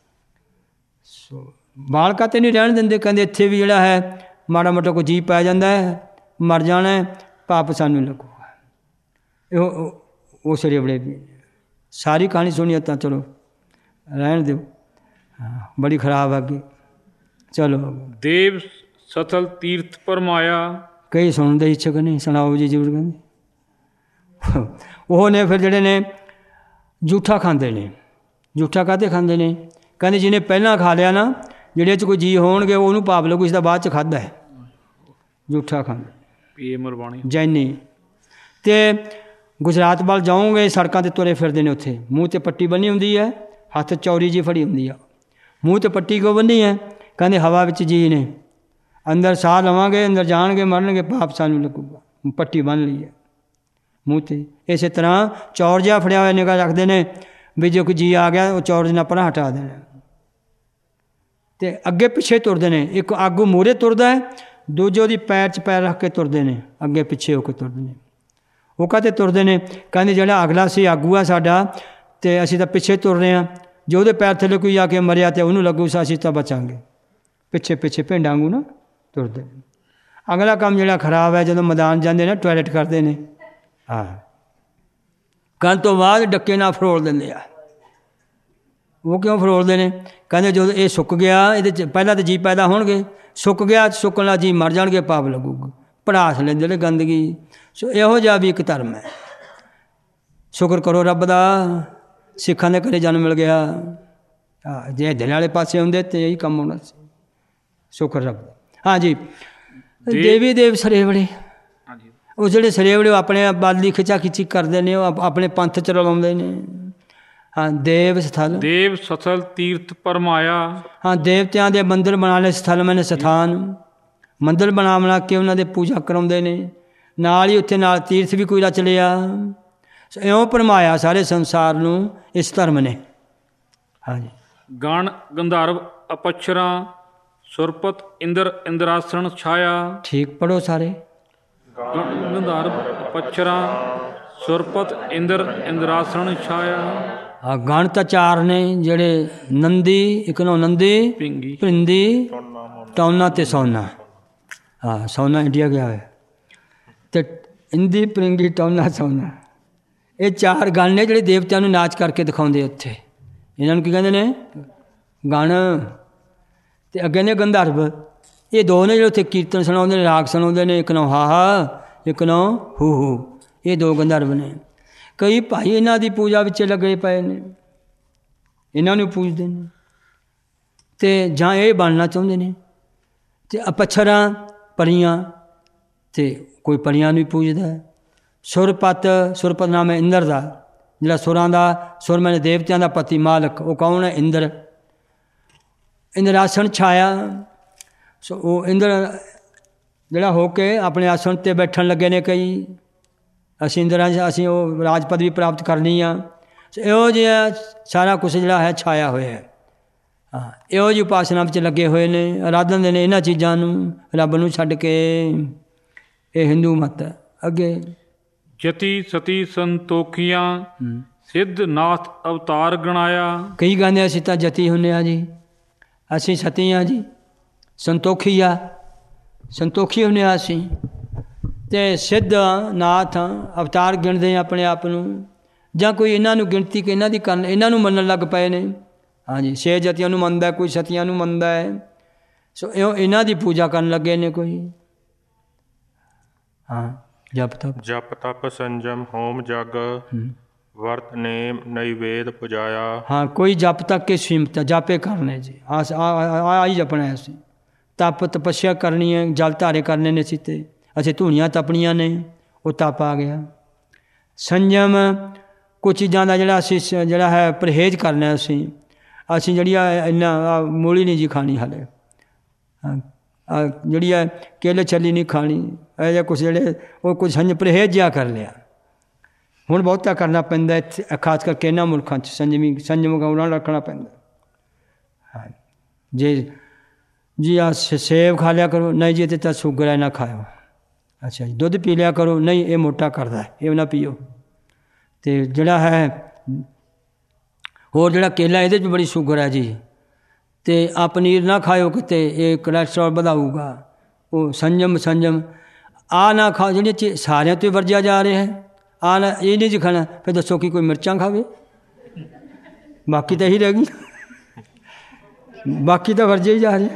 ਬਾਲ ਕਾਹਤੇ ਨਹੀਂ ਰਹਿਣ ਦਿੰਦੇ? ਕਹਿੰਦੇ ਇੱਥੇ ਵੀ ਜਿਹੜਾ ਹੈ ਮਾੜਾ ਮੋਟਾ ਕੋਈ ਜੀ ਪੈ ਜਾਂਦਾ ਹੈ, ਮਰ ਜਾਣਾ, ਪਾਪ ਸਾਨੂੰ ਲੱਗੂਗਾ। ਉਹ ਸਰੇਵੜੇ ਵੀ ਸਾਰੀ ਕਹਾਣੀ ਸੁਣੀਏ ਤਾਂ ਚਲੋ ਰਹਿਣ ਦਿਓ, ਬੜੀ ਖਰਾਬ ਆ ਗਈ। ਚਲੋ, ਦੇਵ ਸਥਲ ਤੀਰਥ ਪਰਮਾਇਆ। ਕਈ ਸੁਣਨ ਦੇ ਇੱਛੁਕ ਨਹੀਂ, ਸੁਣਾਓ ਜੀ ਜ਼ਰੂਰ। ਕਹਿੰਦੇ ਉਹ ਨੇ ਫਿਰ ਜਿਹੜੇ ਨੇ ਜੂਠਾ ਖਾਂਦੇ ਨੇ। ਜੂਠਾ ਕਾਹਤੇ ਖਾਂਦੇ ਨੇ? ਕਹਿੰਦੇ ਜਿਹਨੇ ਪਹਿਲਾਂ ਖਾ ਲਿਆ ਨਾ, ਜਿਹੜੇ 'ਚ ਕੋਈ ਜੀ ਹੋਣਗੇ ਉਹਨੂੰ ਪਾਪ ਲੱਗੂ, ਇਸ ਦਾ ਬਾਅਦ 'ਚ ਖਾਧਾ ਹੈ। ਜੂਠਾ ਖਾਂਦੇ ਇਹ ਮਰਵਾਣੀ ਜੈਨੀ। ਅਤੇ ਗੁਜਰਾਤ ਵੱਲ ਜਾਓਗੇ, ਸੜਕਾਂ 'ਤੇ ਤੁਰੇ ਫਿਰਦੇ ਨੇ, ਉੱਥੇ ਮੂੰਹ 'ਤੇ ਪੱਟੀ ਬੰਨੀ ਹੁੰਦੀ ਹੈ, ਹੱਥ ਚੌਰੀ ਜੀ ਫੜੀ ਹੁੰਦੀ ਆ। ਮੂੰਹ 'ਤੇ ਪੱਟੀ ਕਿਉਂ ਬੰਨੀ ਹੈ? ਕਹਿੰਦੇ ਹਵਾ ਵਿੱਚ ਜੀ ਨੇ, ਅੰਦਰ ਸਾਹ ਲਵਾਂਗੇ, ਅੰਦਰ ਜਾਣਗੇ, ਮਰਨਗੇ, ਪਾਪ ਸਾਨੂੰ ਲੱਗੂਗਾ। ਪੱਟੀ ਬੰਨ੍ਹ ਲਈ ਹੈ ਮੂੰਹ 'ਤੇ। ਇਸੇ ਤਰ੍ਹਾਂ ਚੌਰ ਜਿਹਾ ਫੜਿਆ ਹੋਇਆ ਨਿਗਾਹ ਰੱਖਦੇ ਨੇ ਵੀ ਜੇ ਕੋਈ ਜੀ ਆ ਗਿਆ, ਉਹ ਚੌਰ ਨਾਲ ਪਰਾਂ ਹਟਾ ਦੇਣਾ। ਅਤੇ ਅੱਗੇ ਪਿੱਛੇ ਤੁਰਦੇ ਨੇ। ਇੱਕ ਆਗੂ ਮੂਹਰੇ ਤੁਰਦਾ ਹੈ, ਦੂਜੇ ਉਹਦੀ ਪੈਰ 'ਚ ਪੈਰ ਰੱਖ ਕੇ ਤੁਰਦੇ ਨੇ, ਅੱਗੇ ਪਿੱਛੇ ਹੋ ਕੇ ਤੁਰਦੇ ਨੇ। ਉਹ ਕਾਹਤੇ ਤੁਰਦੇ ਨੇ? ਕਹਿੰਦੇ ਜਿਹੜਾ ਅਗਲਾ ਸੀ ਆਗੂ ਆ ਸਾਡਾ, ਅਤੇ ਅਸੀਂ ਤਾਂ ਪਿੱਛੇ ਤੁਰ ਰਹੇ ਹਾਂ। ਜੇ ਉਹਦੇ ਪੈਰ ਥੱਲੇ ਕੋਈ ਆ ਕੇ ਮਰਿਆ ਤਾਂ ਉਹਨੂੰ ਲੱਗੂ ਅਸੀਂ ਤਾਂ ਬਚਾਂਗੇ। ਪਿੱਛੇ ਪਿੱਛੇ ਭਿੰਡਾਂ ਵਾਂਗੂ ਨਾ ਤੁਰਦੇ। ਅਗਲਾ ਕੰਮ ਜਿਹੜਾ ਖਰਾਬ ਹੈ, ਜਦੋਂ ਮੈਦਾਨ ਜਾਂਦੇ ਨੇ ਟੋਇਲਟ ਕਰਦੇ ਨੇ, ਹਾਂ, ਕਰਨ ਤੋਂ ਬਾਅਦ ਡੱਕੇ ਨਾਲ ਫਰੋਲ ਦਿੰਦੇ ਆ। ਉਹ ਕਿਉਂ ਫਰੋਲਦੇ ਨੇ? ਕਹਿੰਦੇ ਜਦੋਂ ਇਹ ਸੁੱਕ ਗਿਆ, ਇਹਦੇ 'ਚ ਪਹਿਲਾਂ ਤਾਂ ਜੀ ਪੈਦਾ ਹੋਣਗੇ, ਸੁੱਕ ਗਿਆ, ਸੁੱਕਣ ਨਾਲ ਜੀ ਮਰ ਜਾਣਗੇ, ਪਾਪ ਲੱਗੂਗਾ। ਪੜਾਸ ਲੈਂਦੇ ਨੇ ਗੰਦਗੀ। ਸੋ ਇਹੋ ਜਿਹਾ ਵੀ ਇੱਕ ਧਰਮ ਹੈ। ਸ਼ੁਕਰ ਕਰੋ ਰੱਬ ਦਾ, ਸਿੱਖਾਂ ਦੇ ਘਰੇ ਜਨਮ ਮਿਲ ਗਿਆ। ਜੇ ਦਿਨ ਵਾਲੇ ਪਾਸੇ ਹੁੰਦੇ ਤਾਂ ਇਹੀ ਕੰਮ ਹੋਣਾ ਸੀ। ਸ਼ੁਕਰ ਰੱਬ ਦਾ। ਹਾਂਜੀ, ਦੇਵੀ ਦੇਵ ਸਰੇਵੜੇ, ਉਹ ਜਿਹੜੇ ਸਰੇਵੜੇ ਆਪਣੇ ਬਾਲੀ ਖਿੱਚਾ ਖਿੱਚੀ ਕਰਦੇ ਨੇ, ਉਹ ਆਪਣੇ ਪੰਥ ਚ ਰਲਾਉਂਦੇ ਨੇ। ਹਾਂ, ਦੇਵ ਸਥਲ, ਦੇਵ ਸਥਲ ਤੀਰਥ ਪਰਮਾਇਆ। ਹਾਂ, ਦੇਵਤਿਆਂ ਦੇ ਮੰਦਰ ਬਣਾ ਲਏ, ਸਥਲ ਮੈਨੇ ਸਥਾਨ, ਮੰਦਰ ਬਣਾ ਕੇ ਉਹਨਾਂ ਦੇ ਪੂਜਾ ਕਰਾਉਂਦੇ ਨੇ। ਨਾਲ ਹੀ ਉੱਥੇ ਨਾਲ ਤੀਰਥ ਵੀ ਕੋਈ ਰਚ ਲਿਆ। ਇਉਂ ਪਰਮਾਇਆ ਸਾਰੇ ਸੰਸਾਰ ਨੂੰ ਇਸ ਧਰਮ ਨੇ। ਹਾਂਜੀ, ਗਣ ਗੰਧਰਵ ਅਪੱਛਰਾਂ ਸੁਰਪਤ ਇੰਦਰ ਇੰਦਰਾਸਣ ਛਾਇਆ। ਠੀਕ ਪੜੋ ਸਾਰੇ। ਗਣ ਗੰਧਰਵ ਅਪੱਛਰਾਂ ਸੁਰਪਤ ਇੰਦਰ ਇੰਦਰਾਸਣ ਛਾਇਆ। ਆ ਗਣ ਤਾਂ 4 ਨੇ, ਜਿਹੜੇ ਨੰਦੀ, ਇੱਕ ਨੋ ਨੰਦੀ, ਭਿੰਦੀ, ਟੌਨਾ ਤੇ ਸੋਨਾ। ਹਾਂ, ਸੋਨਾ ਇੰਡੀਆ ਗਿਆ ਹੋਇਆ, ਅਤੇ ਇੰਦੀ, ਭਿੰਗੀ, ਟੌਨਾ, ਸੋਨਾ, ਇਹ 4 ਗਣ ਨੇ ਜਿਹੜੇ ਦੇਵਤਿਆਂ ਨੂੰ ਨਾਚ ਕਰਕੇ ਦਿਖਾਉਂਦੇ ਉੱਥੇ। ਇਹਨਾਂ ਨੂੰ ਕੀ ਕਹਿੰਦੇ ਨੇ? ਗਣ। ਅਤੇ ਅੱਗੇ ਨੇ ਗੰਧਰਵ। ਇਹ 2 ਨੇ ਜਿਹੜੇ ਉੱਥੇ ਕੀਰਤਨ ਸੁਣਾਉਂਦੇ ਨੇ, ਰਾਗ ਸੁਣਾਉਂਦੇ ਨੇ। ਇੱਕ ਨੋ ਹਾ, ਇੱਕ ਨੋ ਹੂ ਹੂ। ਇਹ 2 ਗੰਧਰਵ ਨੇ। ਕਈ ਭਾਈ ਇਹਨਾਂ ਦੀ ਪੂਜਾ ਵਿੱਚ ਲੱਗੇ ਪਏ ਨੇ, ਇਹਨਾਂ ਨੂੰ ਪੂਜਦੇ ਨੇ, ਅਤੇ ਜਾਂ ਇਹ ਬਣਨਾ ਚਾਹੁੰਦੇ ਨੇ। ਅਤੇ ਅਪੱਛਰਾਂ ਪਰੀਆਂ, ਅਤੇ ਕੋਈ ਪਰੀਆਂ ਨੂੰ ਵੀ ਪੂਜਦਾ ਹੈ। ਸੁਰਪਤ, ਸੁਰਪਤ ਨਾਮ ਹੈ ਇੰਦਰ ਦਾ, ਜਿਹੜਾ ਸੁਰਾਂ ਦਾ, ਸੁਰ ਮੈਨੇ ਦੇਵਤਿਆਂ ਦਾ ਪਤੀ ਮਾਲਕ। ਉਹ ਕੌਣ ਹੈ? ਇੰਦਰ। ਇੰਦਰਾਸਣ ਛਾਇਆ। ਸੋ ਉਹ ਇੰਦਰ ਜਿਹੜਾ ਹੋ ਕੇ ਆਪਣੇ ਆਸਣ 'ਤੇ ਬੈਠਣ ਲੱਗੇ ਨੇ ਕਈ, ਅਸੀਂ ਇੰਦਰਾਂ 'ਚ ਅਸੀਂ ਉਹ ਰਾਜ ਪਦਵੀ ਪ੍ਰਾਪਤ ਕਰਨੀ ਆ। ਇਹੋ ਜਿਹਾ ਸਾਰਾ ਕੁਛ ਜਿਹੜਾ ਹੈ ਛਾਇਆ ਹੋਇਆ ਹੈ। ਹਾਂ, ਇਹੋ ਜਿਹੀ ਉਪਾਸਨਾ ਵਿੱਚ ਲੱਗੇ ਹੋਏ ਨੇ, ਆਰਾਧਨ ਨੇ ਇਹਨਾਂ ਚੀਜ਼ਾਂ ਨੂੰ, ਰੱਬ ਨੂੰ ਛੱਡ ਕੇ। ਇਹ ਹਿੰਦੂ ਮਤ ਹੈ। ਅੱਗੇ ਜਤੀ ਸਤੀ ਸੰਤੋਖੀਆਂ ਸਿੱਧ ਨਾਥ ਅਵਤਾਰ ਗਣਾਇਆ। ਕਈ ਕਹਿੰਦੇ ਅਸੀਂ ਤਾਂ ਜਤੀ ਹੁੰਦੇ ਹਾਂ ਜੀ, ਅਸੀਂ ਸਤੀ ਹਾਂ ਜੀ, ਸੰਤੋਖੀ ਆ, ਸੰਤੋਖੀ ਹੁੰਦੇ ਹਾਂ ਅਸੀਂ, ਅਤੇ ਸਿੱਧ ਨਾਥ ਅਵਤਾਰ ਗਿਣਦੇ ਆਪਣੇ ਆਪ ਨੂੰ, ਜਾਂ ਕੋਈ ਇਹਨਾਂ ਨੂੰ ਗਿਣਤੀ ਕਿ ਇਹਨਾਂ ਦੀ ਕਰਨ, ਇਹਨਾਂ ਨੂੰ ਮੰਨਣ ਲੱਗ ਪਏ ਨੇ। ਹਾਂਜੀ, 6 ਜਤੀਆਂ ਨੂੰ ਮੰਨਦਾ, ਕੋਈ ਸਤੀਆਂ ਨੂੰ ਮੰਨਦਾ ਹੈ। ਸੋ ਇਹਨਾਂ ਦੀ ਪੂਜਾ ਕਰਨ ਲੱਗੇ ਨੇ ਕੋਈ। ਹਾਂ, ਜਪ ਤਪ ਸੰਜਮ ਹੋਮ ਜਗ ਵਰਤ ਨੇਮ ਨੈਵੇਦ ਪੁਜਾਇਆ। ਹਾਂ, ਕੋਈ ਜਪ ਤੱਕ ਕੇ ਸੀਮਤ ਜਾਪੇ ਕਰਨੇ ਜੀ, ਆਹੀ ਜਪਣਾ ਅਸੀਂ। ਤਪ ਤਪੱਸਿਆ ਕਰਨੀ ਹੈ, ਜਲ ਧਾਰੇ ਕਰਨੇ ਨੇ ਅਸੀਂ ਧੂਣੀਆਂ ਤਪਣੀਆਂ ਨੇ, ਉਹ ਤਪ ਆ ਗਿਆ। ਸੰਜਮ ਕੁਝ ਚੀਜ਼ਾਂ ਦਾ ਜਿਹੜਾ ਅਸੀਂ ਜਿਹੜਾ ਹੈ ਪਰਹੇਜ਼ ਕਰਨਾ ਅਸੀਂ ਜਿਹੜੀ ਇੰਨਾ ਮੂਲੀ ਨਹੀਂ ਜੀ ਖਾਣੀ ਹਾਲੇ, ਜਿਹੜੀ ਹੈ ਕੇਲੇ ਛੱਲੀ ਨਹੀਂ ਖਾਣੀ, ਇਹ ਜਿਹਾ ਕੁਛ ਜਿਹੜੇ ਉਹ ਕੁਝ ਪਰਹੇਜ਼ ਜਿਹਾ ਕਰ ਲਿਆ। ਹੁਣ ਬਹੁਤਾ ਕਰਨਾ ਪੈਂਦਾ ਇੱਥੇ, ਖਾਸ ਕਰਕੇ ਇਹਨਾਂ ਮੁਲਕਾਂ 'ਚ ਸੰਜਮ ਉਹਨਾਂ ਰੱਖਣਾ ਪੈਂਦਾ। ਹਾਂ, ਜੀ ਆ ਸੇਬ ਖਾ ਲਿਆ ਕਰੋ, ਨਹੀਂ ਜੀ ਤਾਂ ਸ਼ੂਗਰ ਹੈ ਨਾ ਖਾਓ। ਅੱਛਾ ਜੀ, ਦੁੱਧ ਪੀ ਲਿਆ ਕਰੋ, ਨਹੀਂ ਇਹ ਮੋਟਾ ਕਰਦਾ, ਇਹ ਨਾ ਪੀਓ। ਅਤੇ ਜਿਹੜਾ ਹੈ ਹੋਰ ਜਿਹੜਾ ਕੇਲਾ, ਇਹਦੇ 'ਚ ਬੜੀ ਸ਼ੂਗਰ ਹੈ ਜੀ, ਅਤੇ ਆ ਪਨੀਰ ਨਾ ਖਾਓ ਕਿਤੇ, ਇਹ ਕੋਲੈਸਟਰੋਲ ਵਧਾਊਗਾ। ਉਹ ਸੰਜਮ ਆ ਨਾ ਖਾਓ, ਜਿਹੜੀਆਂ ਸਾਰਿਆਂ ਤੋਂ ਵਰਜਿਆ ਜਾ ਰਿਹਾ ਹੈ। ਆ ਨਾ ਇਹ ਨਹੀਂ ਜੀ ਖਾਣਾ, ਫਿਰ ਦੱਸੋ ਕਿ ਕੋਈ ਮਿਰਚਾਂ ਖਾਵੇ, ਬਾਕੀ ਤਾਂ ਇਹੀ ਰਹਿ ਗਈ, ਬਾਕੀ ਤਾਂ ਵਰਜੇ ਹੀ ਜਾ ਰਹੇ।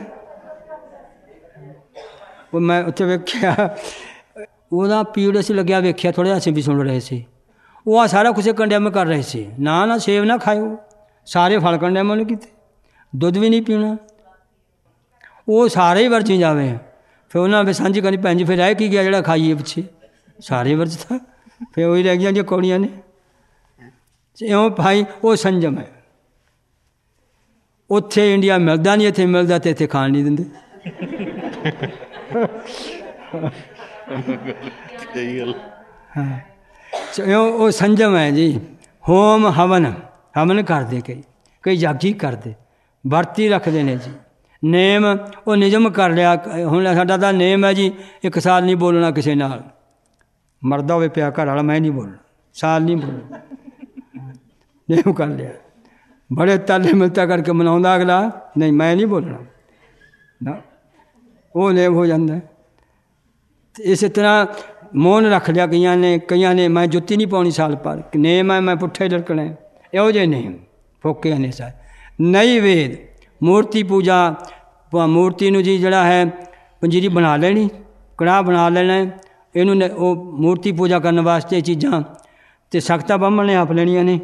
ਉਹ ਮੈਂ ਉੱਥੇ ਵੇਖਿਆ, ਉਹਦਾ ਪੀੜ ਅਸੀਂ ਲੱਗਿਆ ਵੇਖਿਆ, ਥੋੜ੍ਹਾ ਅਸੀਂ ਵੀ ਸੁਣ ਰਹੇ ਸੀ। ਉਹ ਆ ਸਾਰਾ ਕੁਛ ਕੰਡੈਮ ਕਰ ਰਹੇ ਸੀ, ਨਾ ਸੇਬ ਨਾ ਖਾਓ, ਸਾਰੇ ਫਲ ਕੰਡੈਮ ਉਹਨੇ ਕੀਤੇ, ਦੁੱਧ ਵੀ ਨਹੀਂ ਪੀਣਾ, ਉਹ ਸਾਰੇ ਹੀ ਵਰਜੀ ਜਾਵੇ। ਫਿਰ ਉਹਨਾਂ ਨੇ ਸਾਂਝੀ ਕਰਨੀ, ਭੈਣ ਜੀ ਫਿਰ ਰਹਿ ਕੀ ਗਿਆ ਜਿਹੜਾ ਖਾਈਏ ਪਿੱਛੇ, ਸਾਰੇ ਵਰਜਤਾ, ਫਿਰ ਉਹੀ ਰਹਿ ਗਈਆਂ ਜੇ ਕੌੜੀਆਂ ਨੇ। ਇਉਂ ਭਾਈ ਉਹ ਸੰਜਮ ਹੈ। ਉੱਥੇ ਇੰਡੀਆ ਮਿਲਦਾ ਨਹੀਂ, ਇੱਥੇ ਮਿਲਦਾ ਅਤੇ ਇੱਥੇ ਖਾਣ ਨਹੀਂ ਦਿੰਦੇ। ਹਾਂ, ਉਹ ਸੰਜਮ ਹੈ ਜੀ। ਹੋਮ ਹਵਨ ਕਰਦੇ, ਕਈ ਜਾਗੀ ਕਰਦੇ, ਵਰਤੀ ਰੱਖਦੇ ਨੇ ਜੀ। ਨੇਮ ਉਹ ਨਿਯਮ ਕਰ ਲਿਆ। ਹੁਣ ਸਾਡਾ ਤਾਂ ਨੇਮ ਹੈ ਜੀ, 1 ਸਾਲ ਨਹੀਂ ਬੋਲਣਾ ਕਿਸੇ ਨਾਲ, ਮਰਦਾ ਹੋਵੇ ਪਿਆ ਘਰ ਵਾਲਾ, ਮੈਂ ਨਹੀਂ ਬੋਲਣਾ, ਸਾਲ ਨਹੀਂ ਬੋਲਣਾ, ਨੇਮ ਕਰ ਲਿਆ। ਬੜੇ ਤਾਲੇ ਮਿਲਤਾ ਕਰਕੇ ਮਨਾਉਂਦਾ ਅਗਲਾ, ਨਹੀਂ ਮੈਂ ਨਹੀਂ ਬੋਲਣਾ ਨਾ, ਉਹ ਨੇਮ ਹੋ ਜਾਂਦਾ। ਇਸੇ ਤਰ੍ਹਾਂ ਮੌਨ ਰੱਖ ਲਿਆ ਕਈਆਂ ਨੇ ਮੈਂ ਜੁੱਤੀ ਨਹੀਂ ਪਾਉਣੀ ਸਾਲ ਪਰ, ਨੇਮ ਹੈ ਮੈਂ ਪੁੱਠੇ ਲੜਕਣਾ, ਇਹੋ ਜਿਹੇ ਨੇਮ ਫੋਕੇ ਨੇ ਸਾਰੇ। ਨੈਵੇਦ ਮੂਰਤੀ ਪੂਜਾ, ਮੂਰਤੀ ਨੂੰ ਜੀ ਜਿਹੜਾ ਹੈ ਪੰਜੀਰੀ ਬਣਾ ਲੈਣੀ, ਕੜਾਹ ਬਣਾ ਲੈਣਾ, ਇਹਨੂੰ ਉਹ ਮੂਰਤੀ ਪੂਜਾ ਕਰਨ ਵਾਸਤੇ ਚੀਜ਼ਾਂ, ਅਤੇ ਸਖਤਾ ਬਾਹਮਣ ਨੇ ਆਪ ਲੈਣੀਆਂ ਨੇ।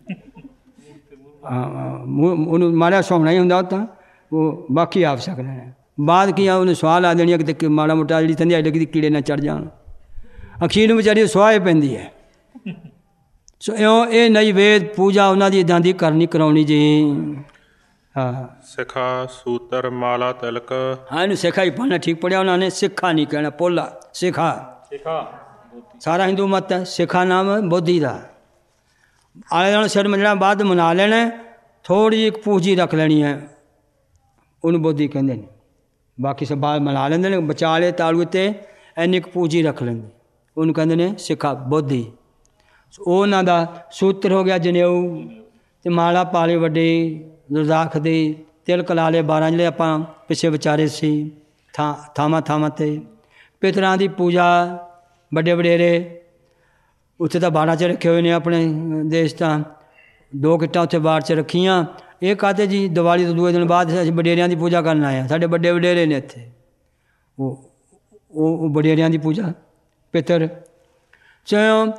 ਉਹਨੂੰ ਮਾੜਾ ਸੌਣਾ ਹੀ ਹੁੰਦਾ, ਤਾਂ ਉਹ ਬਾਕੀ ਆਪ ਸਕ ਲੈਣਾ। ਬਾਅਦ ਕੀ ਆ ਉਹਨੂੰ ਸਵਾਹ ਲਾ ਦੇਣੀ, ਕਿਤੇ ਮਾੜਾ ਮੋਟਾ ਜਿਹੜੀ ਧੰਦਿਆਈ ਲੱਗੀ ਕੀੜੇ ਨਾ ਚੜ੍ਹ ਜਾਣ, ਅਖੀਰ ਨੂੰ ਵਿਚਾਰੀ ਸਵਾਹ ਪੈਂਦੀ ਹੈ। ਸੋ ਇਹ ਨੈਵੇਦ ਪੂਜਾ ਉਹਨਾਂ ਦੀ ਇੱਦਾਂ ਦੀ ਕਰਨੀ ਕਰਾਉਣੀ ਜੀ। ਹਾਂ, ਸਿਖਾ ਸੂਤਰ ਮਾਲਾ ਤਿਲਕ, ਹਾਂ ਇਹਨੂੰ ਸਿਖਾ ਹੀ ਪੜ੍ਹਨਾ ਠੀਕ ਪੜ੍ਹਿਆ ਉਹਨਾਂ ਨੇ, ਸਿੱਖਾ ਨਹੀਂ ਕਹਿਣਾ, ਪੋਲਾ ਸਿਖਾ। ਸਾਰਾ ਹਿੰਦੂ ਮਤ ਹੈ, ਸਿੱਖਾ ਨਾਮ ਬੋਧੀ ਦਾ। ਆਲੇ ਦੁਆਲੇ ਸਿਰ ਮੰਜਣਾ ਬਾਅਦ ਮਨਾ ਲੈਣਾ, ਥੋੜ੍ਹੀ ਜਿਹੀ ਇੱਕ ਪੂਜੀ ਰੱਖ ਲੈਣੀ ਹੈ, ਉਹਨੂੰ ਬੋਧੀ ਕਹਿੰਦੇ ਨੇ। ਬਾਕੀ ਸਭ ਬਾਅਦ ਮਨਾ ਲੈਂਦੇ ਨੇ, ਵਿਚਾਲੇ ਤਾਲੂ 'ਤੇ ਇੰਨੀ ਕੁ ਪੂਜੀ ਰੱਖ ਲੈਂਦੇ, ਉਹਨੂੰ ਕਹਿੰਦੇ ਨੇ ਸਿੱਖਾ ਬੋਧੀ। ਉਹ ਉਹਨਾਂ ਦਾ ਸੂਤਰ ਹੋ ਗਿਆ ਜਨੇਊ, ਅਤੇ ਮਾਲਾ ਪਾਲੇ ਵੱਡੀ ਰੁਦਾਖ ਦੀ, ਤਿਲਕ ਲਾ ਲਏ 12 ਜਿਹੜੇ ਆਪਾਂ ਪਿੱਛੇ ਵਿਚਾਰੇ ਸੀ ਥਾਵਾਂ 'ਤੇ। ਪਿਤਰਾਂ ਦੀ ਪੂਜਾ, ਵੱਡੇ ਵਡੇਰੇ ਉੱਥੇ ਤਾਂ ਬਾੜਾਂ 'ਚ ਰੱਖੇ ਹੋਏ ਨੇ ਆਪਣੇ ਦੇਸ਼, ਤਾਂ 2 ਕਿੱਟਾਂ ਉੱਥੇ ਬਾੜ 'ਚ ਰੱਖੀਆਂ। ਇਹ ਕਾਹਤੇ ਜੀ, ਦੀਵਾਲੀ ਤੋਂ 2 ਦਿਨ ਬਾਅਦ ਅਸੀਂ ਵਡੇਰਿਆਂ ਦੀ ਪੂਜਾ ਕਰਨ ਆਏ ਹਾਂ, ਸਾਡੇ ਵੱਡੇ ਵਡੇਰੇ ਨੇ ਇੱਥੇ, ਉਹ ਵਡੇਰਿਆਂ ਦੀ ਪੂਜਾ। ਪਿਤਰ ਚੋ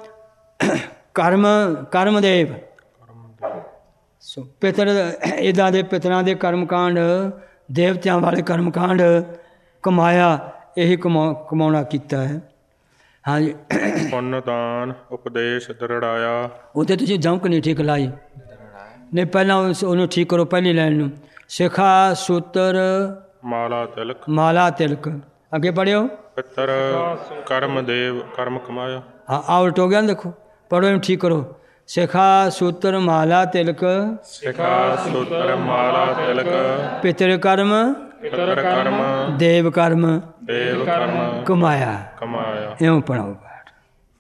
ਕਰਮਦੇਵ, ਸੋ ਪਿਤਰ ਇੱਦਾਂ ਦੇ ਪਿਤਰਾਂ ਦੇ ਕਰਮਕਾਂਡ, ਦੇਵਤਿਆਂ ਵਾਲੇ ਕਰਮਕਾਂਡ ਕਮਾਇਆ, ਇਹੀ ਕਮਾਉਣਾ ਕੀਤਾ ਹੈ। ਹਾਂਜੀ, ਪੁੰਨਦਾਨ ਉਪਦੇਸ਼ ਦ੍ਰਿੜਾਇਆ, ਉੱਥੇ ਤੁਸੀਂ ਜੰਕ ਨਹੀਂ ਠੀਕ ਲਾਈ, ਨਹੀਂ ਪਹਿਲਾਂ ਉਹਨੂੰ ਠੀਕ ਕਰੋ ਪਹਿਲੀ ਲਾਈਨ ਨੂੰ। ਸਿਖਾ ਸੂਤਰ ਮਾਲਾ ਤਿਲਕ ਅੱਗੇ ਪੜ੍ਹਿਓ। ਪਿਤਰ ਕਰਮ ਦੇਵ ਕਰਮ ਕਮਾਇਆ। हाँ आ उल्ट हो गया ना, देखो पढ़ो एवं ठीक करो। शिखा सूत्र माला तिलक शिखा सूत्र माला तिलक पितृ कर्म पितर कर्म देव कर्म देव कर्म कमाया कमाया। ਇਉਂ ਪੜਾਓ ਪਾਠ।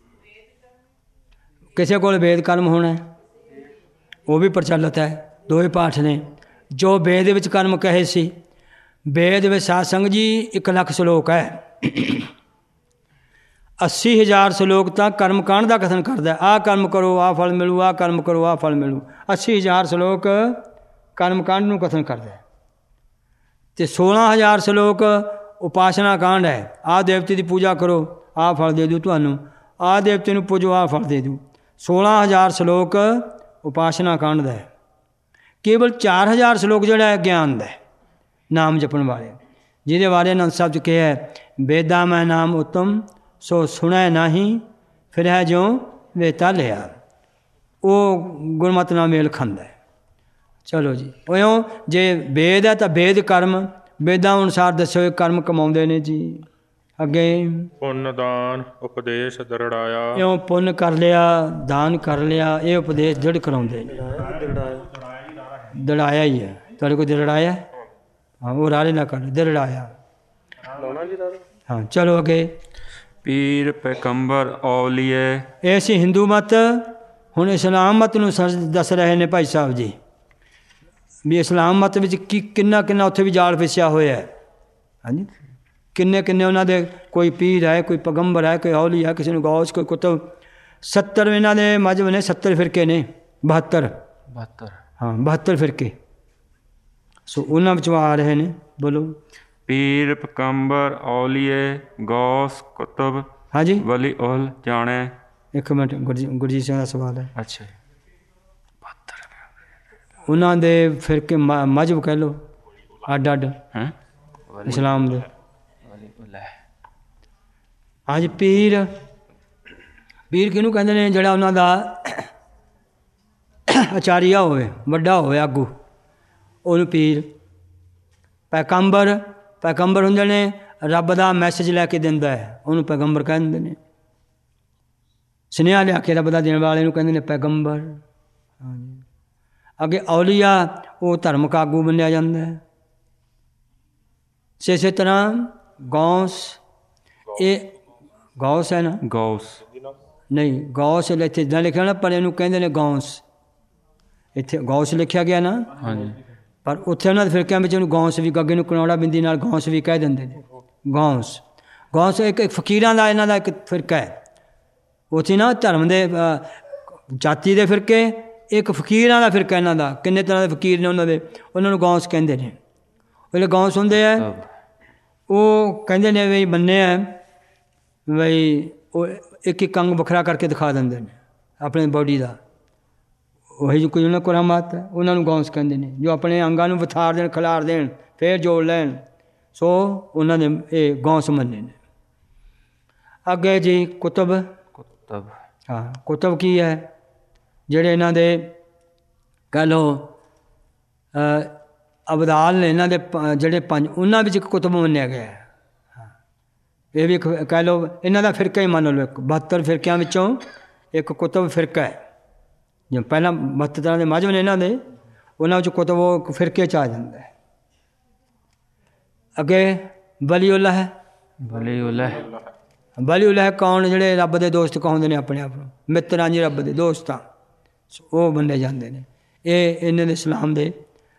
ਕਿਸੇ ਕੋਲ ਵੇਦ ਕਰਮ ਹੋਣਾ ਹੈ, ਉਹ ਵੀ ਪ੍ਰਚਲਿਤ ਹੈ। ਦੋਵੇਂ ਪਾਠ ਨੇ। ਜੋ ਵੇਦ ਵਿੱਚ ਕਰਮ ਕਹੇ ਸੀ, ਵੇਦ ਵਿੱਚ ਸਾਧ ਸੰਗਤ ਜੀ 1 ਲੱਖ ਸ਼ਲੋਕ ਹੈ। 80,000 ਸ਼ਲੋਕ ਤਾਂ ਕਰਮ ਕਾਂਡ ਦਾ ਕਥਨ ਕਰਦਾ। ਆਹ ਕਰਮ ਕਰੋ ਆਹ ਫਲ ਮਿਲੂ, ਆਹ ਕਰਮ ਕਰੋ ਆਹ ਫਲ ਮਿਲੂ। 80,000 ਸ਼ਲੋਕ ਕਰਮ ਕਾਂਡ ਨੂੰ ਕਥਨ ਕਰਦਾ ਅਤੇ 16,000 ਸ਼ਲੋਕ ਉਪਾਸਨਾ ਕਾਂਡ ਹੈ। ਆਹ ਦੇਵਤੇ ਦੀ ਪੂਜਾ ਕਰੋ ਆਹ ਫਲ ਦੇ ਦੂ ਤੁਹਾਨੂੰ, ਆਹ ਦੇਵਤੇ ਨੂੰ ਪੂਜੋ ਆਹ ਫਲ ਦੇ ਦੂ। 16,000 ਸ਼ਲੋਕ ਉਪਾਸਨਾ ਕਾਂਡ ਦਾ ਹੈ। ਕੇਵਲ 4,000 ਸ਼ਲੋਕ ਜਿਹੜਾ ਹੈ ਗਿਆਨ ਦਾ ਹੈ, ਨਾਮ ਜਪਣ ਵਾਲੇ, ਜਿਹਦੇ ਬਾਰੇ ਆਨੰਦ ਸਾਹਿਬ 'ਚ ਕਿਹਾ ਹੈ, ਵੇਦਾਂ ਮੈਂ ਨਾਮ ਉੱਤਮ ਸੋ ਸੁਣੈ ਨਾਹੀ ਫਿਰ ਹੈ ਜਿਉ ਵੇਤਾ ਲਿਆ। ਉਹ ਗੁਰਮਤਿ ਨਾਲ ਮੇਲ ਖਾਂਦਾ ਹੈ। ਚਲੋ ਜੀ, ਇਉਂ ਜੇ ਵੇਦ ਹੈ ਤਾਂ ਵੇਦ ਕਰਮ ਵੇਦਾਂ ਅਨੁਸਾਰ ਦੱਸਿਓ ਕਰਮ ਕਮਾਉਂਦੇ ਨੇ ਜੀ। ਅੱਗੇ ਪੁੰਨ ਦਾਨ ਉਪਦੇਸ਼ ਦਰੜਾਇਆ। ਇਉਂ ਪੁੰਨ ਕਰ ਲਿਆ, ਦਾਨ ਕਰ ਲਿਆ, ਇਹ ਉਪਦੇਸ਼ ਦ੍ਰਿੜ ਕਰਾਉਂਦੇ ਨੇ। ਦੜਾਇਆ ਹੀ ਹੈ। ਤੁਹਾਡੇ ਕੋਲ ਦੜਾਇਆ? ਹਾਂ, ਉਹ ਰਾਲੇ ਨਾ ਕਰ ਦੜਾਇਆ। ਹਾਂ ਚਲੋ ਅੱਗੇ। ਪੀਰ ਪੈਗੰਬਰ ਔਲੀਏ। ਇਹ ਸੀ ਹਿੰਦੂ ਮਤ। ਹੁਣ ਇਸਲਾਮ ਮਤ ਨੂੰ ਦੱਸ ਰਹੇ ਨੇ ਭਾਈ ਸਾਹਿਬ ਜੀ ਵੀ ਇਸਲਾਮ ਮਤ ਵਿੱਚ ਕਿੰਨਾ ਕਿੰਨਾ ਉੱਥੇ ਵੀ ਜਾਲ ਫਿਸਿਆ ਹੋਇਆ ਹੈ। ਹਾਂਜੀ, ਕਿੰਨੇ ਕਿੰਨੇ ਉਹਨਾਂ ਦੇ, ਕੋਈ ਪੀਰ ਹੈ, ਕੋਈ ਪੈਗੰਬਰ ਹੈ, ਕੋਈ ਔਲੀ ਹੈ, ਕਿਸੇ ਨੂੰ ਗੌਸ, ਕੋਈ ਕੁਤਬ। 70 ਇਹਨਾਂ ਦੇ ਮਜ਼ਹਬ ਨੇ, 70 ਫਿਰਕੇ ਨੇ। 72 ਹਾਂ 72 ਫਿਰਕੇ। ਸੋ ਉਹਨਾਂ ਵਿੱਚੋਂ ਆ ਰਹੇ ਨੇ। ਬੋਲੋ। ਪੀਰ ਪੈਗੰਬਰ ਔਲੀਏ ਗੌਸ ਕੁਤਬ ਹਾਂਜੀ ਵਲੀ ਉਲ ਜਾਣੇ। ਇੱਕ ਮਿੰਟ, ਗੁਰਜੀਤ ਸਿੰਘ ਦਾ ਸਵਾਲ ਹੈ। ਅੱਛਾ, ਉਹਨਾਂ ਦੇ ਫਿਰਕੇ ਮਜ਼ਹਬ ਕਹਿ ਲਓ ਅੱਡ ਅੱਡ ਇਸਲਾਮ ਦੇ। ਹਾਂਜੀ, ਪੀਰ ਕਿਹਨੂੰ ਕਹਿੰਦੇ ਨੇ? ਜਿਹੜਾ ਉਹਨਾਂ ਦਾ ਆਚਾਰੀਆ ਹੋਵੇ, ਵੱਡਾ ਹੋਵੇ, ਆਗੂ, ਉਹਨੂੰ ਪੀਰ। ਪੈਗੰਬਰ ਹੁੰਦੇ ਨੇ ਰੱਬ ਦਾ ਮੈਸੇਜ ਲੈ ਕੇ ਦਿੰਦਾ ਹੈ, ਉਹਨੂੰ ਪੈਗੰਬਰ ਕਹਿੰਦੇ ਨੇ। ਸੁਨੇਹਾ ਲਿਆ ਕੇ ਰੱਬ ਦਾ ਦੇਣ ਵਾਲੇ ਨੂੰ ਕਹਿੰਦੇ ਨੇ ਪੈਗੰਬਰ। ਹਾਂਜੀ। ਅੱਗੇ ਔਲੀਆ, ਉਹ ਧਰਮਕ ਆਗੂ ਮੰਨਿਆ ਜਾਂਦਾ ਹੈ। ਇਸੇ ਤਰ੍ਹਾਂ ਗੌਸ, ਇਹ ਗੌਸ ਹੈ ਨਾ? ਗੌਸ ਨਹੀਂ, ਗੌਸ ਇੱਥੇ ਜਿੱਦਾਂ ਲਿਖਿਆ ਨਾ, ਪਰ ਇਹਨੂੰ ਕਹਿੰਦੇ ਨੇ ਗੌਸ। ਇੱਥੇ ਗੌਸ ਲਿਖਿਆ ਗਿਆ ਨਾ। ਹਾਂਜੀ। ਪਰ ਉੱਥੇ ਉਹਨਾਂ ਦੇ ਫਿਰਕਿਆਂ ਵਿੱਚ ਉਹਨੂੰ ਗੌਸ ਵੀ, ਗੱਗੇ ਨੂੰ ਕਨੌੜਾ ਬਿੰਦੀ ਨਾਲ ਗੌਸ ਵੀ ਕਹਿ ਦਿੰਦੇ ਨੇ। ਗੌਸ ਇੱਕ ਫਕੀਰਾਂ ਦਾ ਇਹਨਾਂ ਦਾ ਇੱਕ ਫਿਰਕਾ ਹੈ। ਉੱਥੇ ਨਾ ਧਰਮ ਦੇ ਜਾਤੀ ਦੇ ਫਿਰਕੇ, ਇੱਕ ਫਕੀਰਾਂ ਦਾ ਫਿਰਕਾ ਇਹਨਾਂ ਦਾ। ਕਿੰਨੇ ਤਰ੍ਹਾਂ ਦੇ ਫਕੀਰ ਨੇ ਉਹਨਾਂ ਦੇ, ਉਹਨਾਂ ਨੂੰ ਗੌਸ ਕਹਿੰਦੇ ਨੇ। ਜਿਹੜੇ ਗੌਸ ਹੁੰਦੇ ਆ, ਉਹ ਕਹਿੰਦੇ ਨੇ ਵੀ ਮੰਨੇ ਆ ਬਈ, ਉਹ ਇੱਕ ਇੱਕ ਅੰਗ ਵੱਖਰਾ ਕਰਕੇ ਦਿਖਾ ਦਿੰਦੇ ਨੇ ਆਪਣੇ ਬੋਡੀ ਦਾ। ਉਹੀ ਜੋ ਕੋਈ ਉਹਨਾਂ ਕਰਾਮਾਤ ਹੈ, ਉਹਨਾਂ ਨੂੰ ਗੌਸ ਕਹਿੰਦੇ ਨੇ। ਜੋ ਆਪਣੇ ਅੰਗਾਂ ਨੂੰ ਵਿਥਾਰ ਦੇਣ, ਖਿਲਾਰ ਦੇਣ, ਫੇਰ ਜੋੜ ਲੈਣ, ਸੋ ਉਹਨਾਂ ਨੇ ਇਹ ਗੌਸ ਮੰਨੇ ਨੇ। ਅੱਗੇ ਜੀ ਕੁਤਬ। ਹਾਂ, ਕੁਤਬ ਕੀ ਹੈ? ਜਿਹੜੇ ਇਹਨਾਂ ਦੇ ਕਹਿ ਲਓ ਅਬਦਾਲ ਨੇ, ਇਹਨਾਂ ਦੇ ਜਿਹੜੇ 5, ਉਹਨਾਂ ਵਿੱਚ ਇੱਕ ਕੁਤਬ ਮੰਨਿਆ ਗਿਆ ਹੈ। ਇਹ ਵੀ ਇੱਕ ਕਹਿ ਲਓ ਇਹਨਾਂ ਦਾ ਫਿਰਕਾ ਹੀ ਮੰਨ ਲਓ। 72 ਫਿਰਕਿਆਂ ਵਿੱਚੋਂ ਇੱਕ ਕੁਤਬ ਫਿਰਕਾ ਹੈ। ਜਿਵੇਂ ਪਹਿਲਾਂ 72 ਤਰ੍ਹਾਂ ਦੇ ਮਜ਼ਹਬ ਨੇ ਇਹਨਾਂ ਦੇ, ਉਹਨਾਂ ਵਿੱਚ ਕੁਤਬ ਉਹ ਫਿਰਕੇ 'ਚ ਆ ਜਾਂਦਾ ਹੈ। ਅੱਗੇ ਵਲੀਉੱਲਾ ਹੈ। ਵਲੀਉੱਲਾ ਕੌਣ? ਜਿਹੜੇ ਰੱਬ ਦੇ ਦੋਸਤ ਕਹਾਉਂਦੇ ਨੇ ਆਪਣੇ ਆਪ ਨੂੰ, ਮਿੱਤਰਾਂ ਜੀ, ਰੱਬ ਦੇ ਦੋਸਤਾਂ, ਉਹ ਮੰਨੇ ਜਾਂਦੇ ਨੇ। ਇਹ ਇਹਨਾਂ ਦੇ ਇਸਲਾਮ ਦੇ।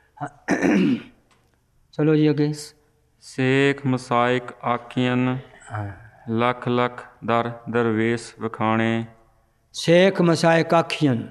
ਚਲੋ ਜੀ ਅੱਗੇ। ਸੇਖ ਮਸਾਇਕ ਆਖੀਨ ਲੱਖ ਲੱਖ ਦਰ ਦਰਵੇਸ਼ ਵਿਖਾਣੇ। ਸੇਖ ਮਸਾਇਕ ਆਖੀਨ,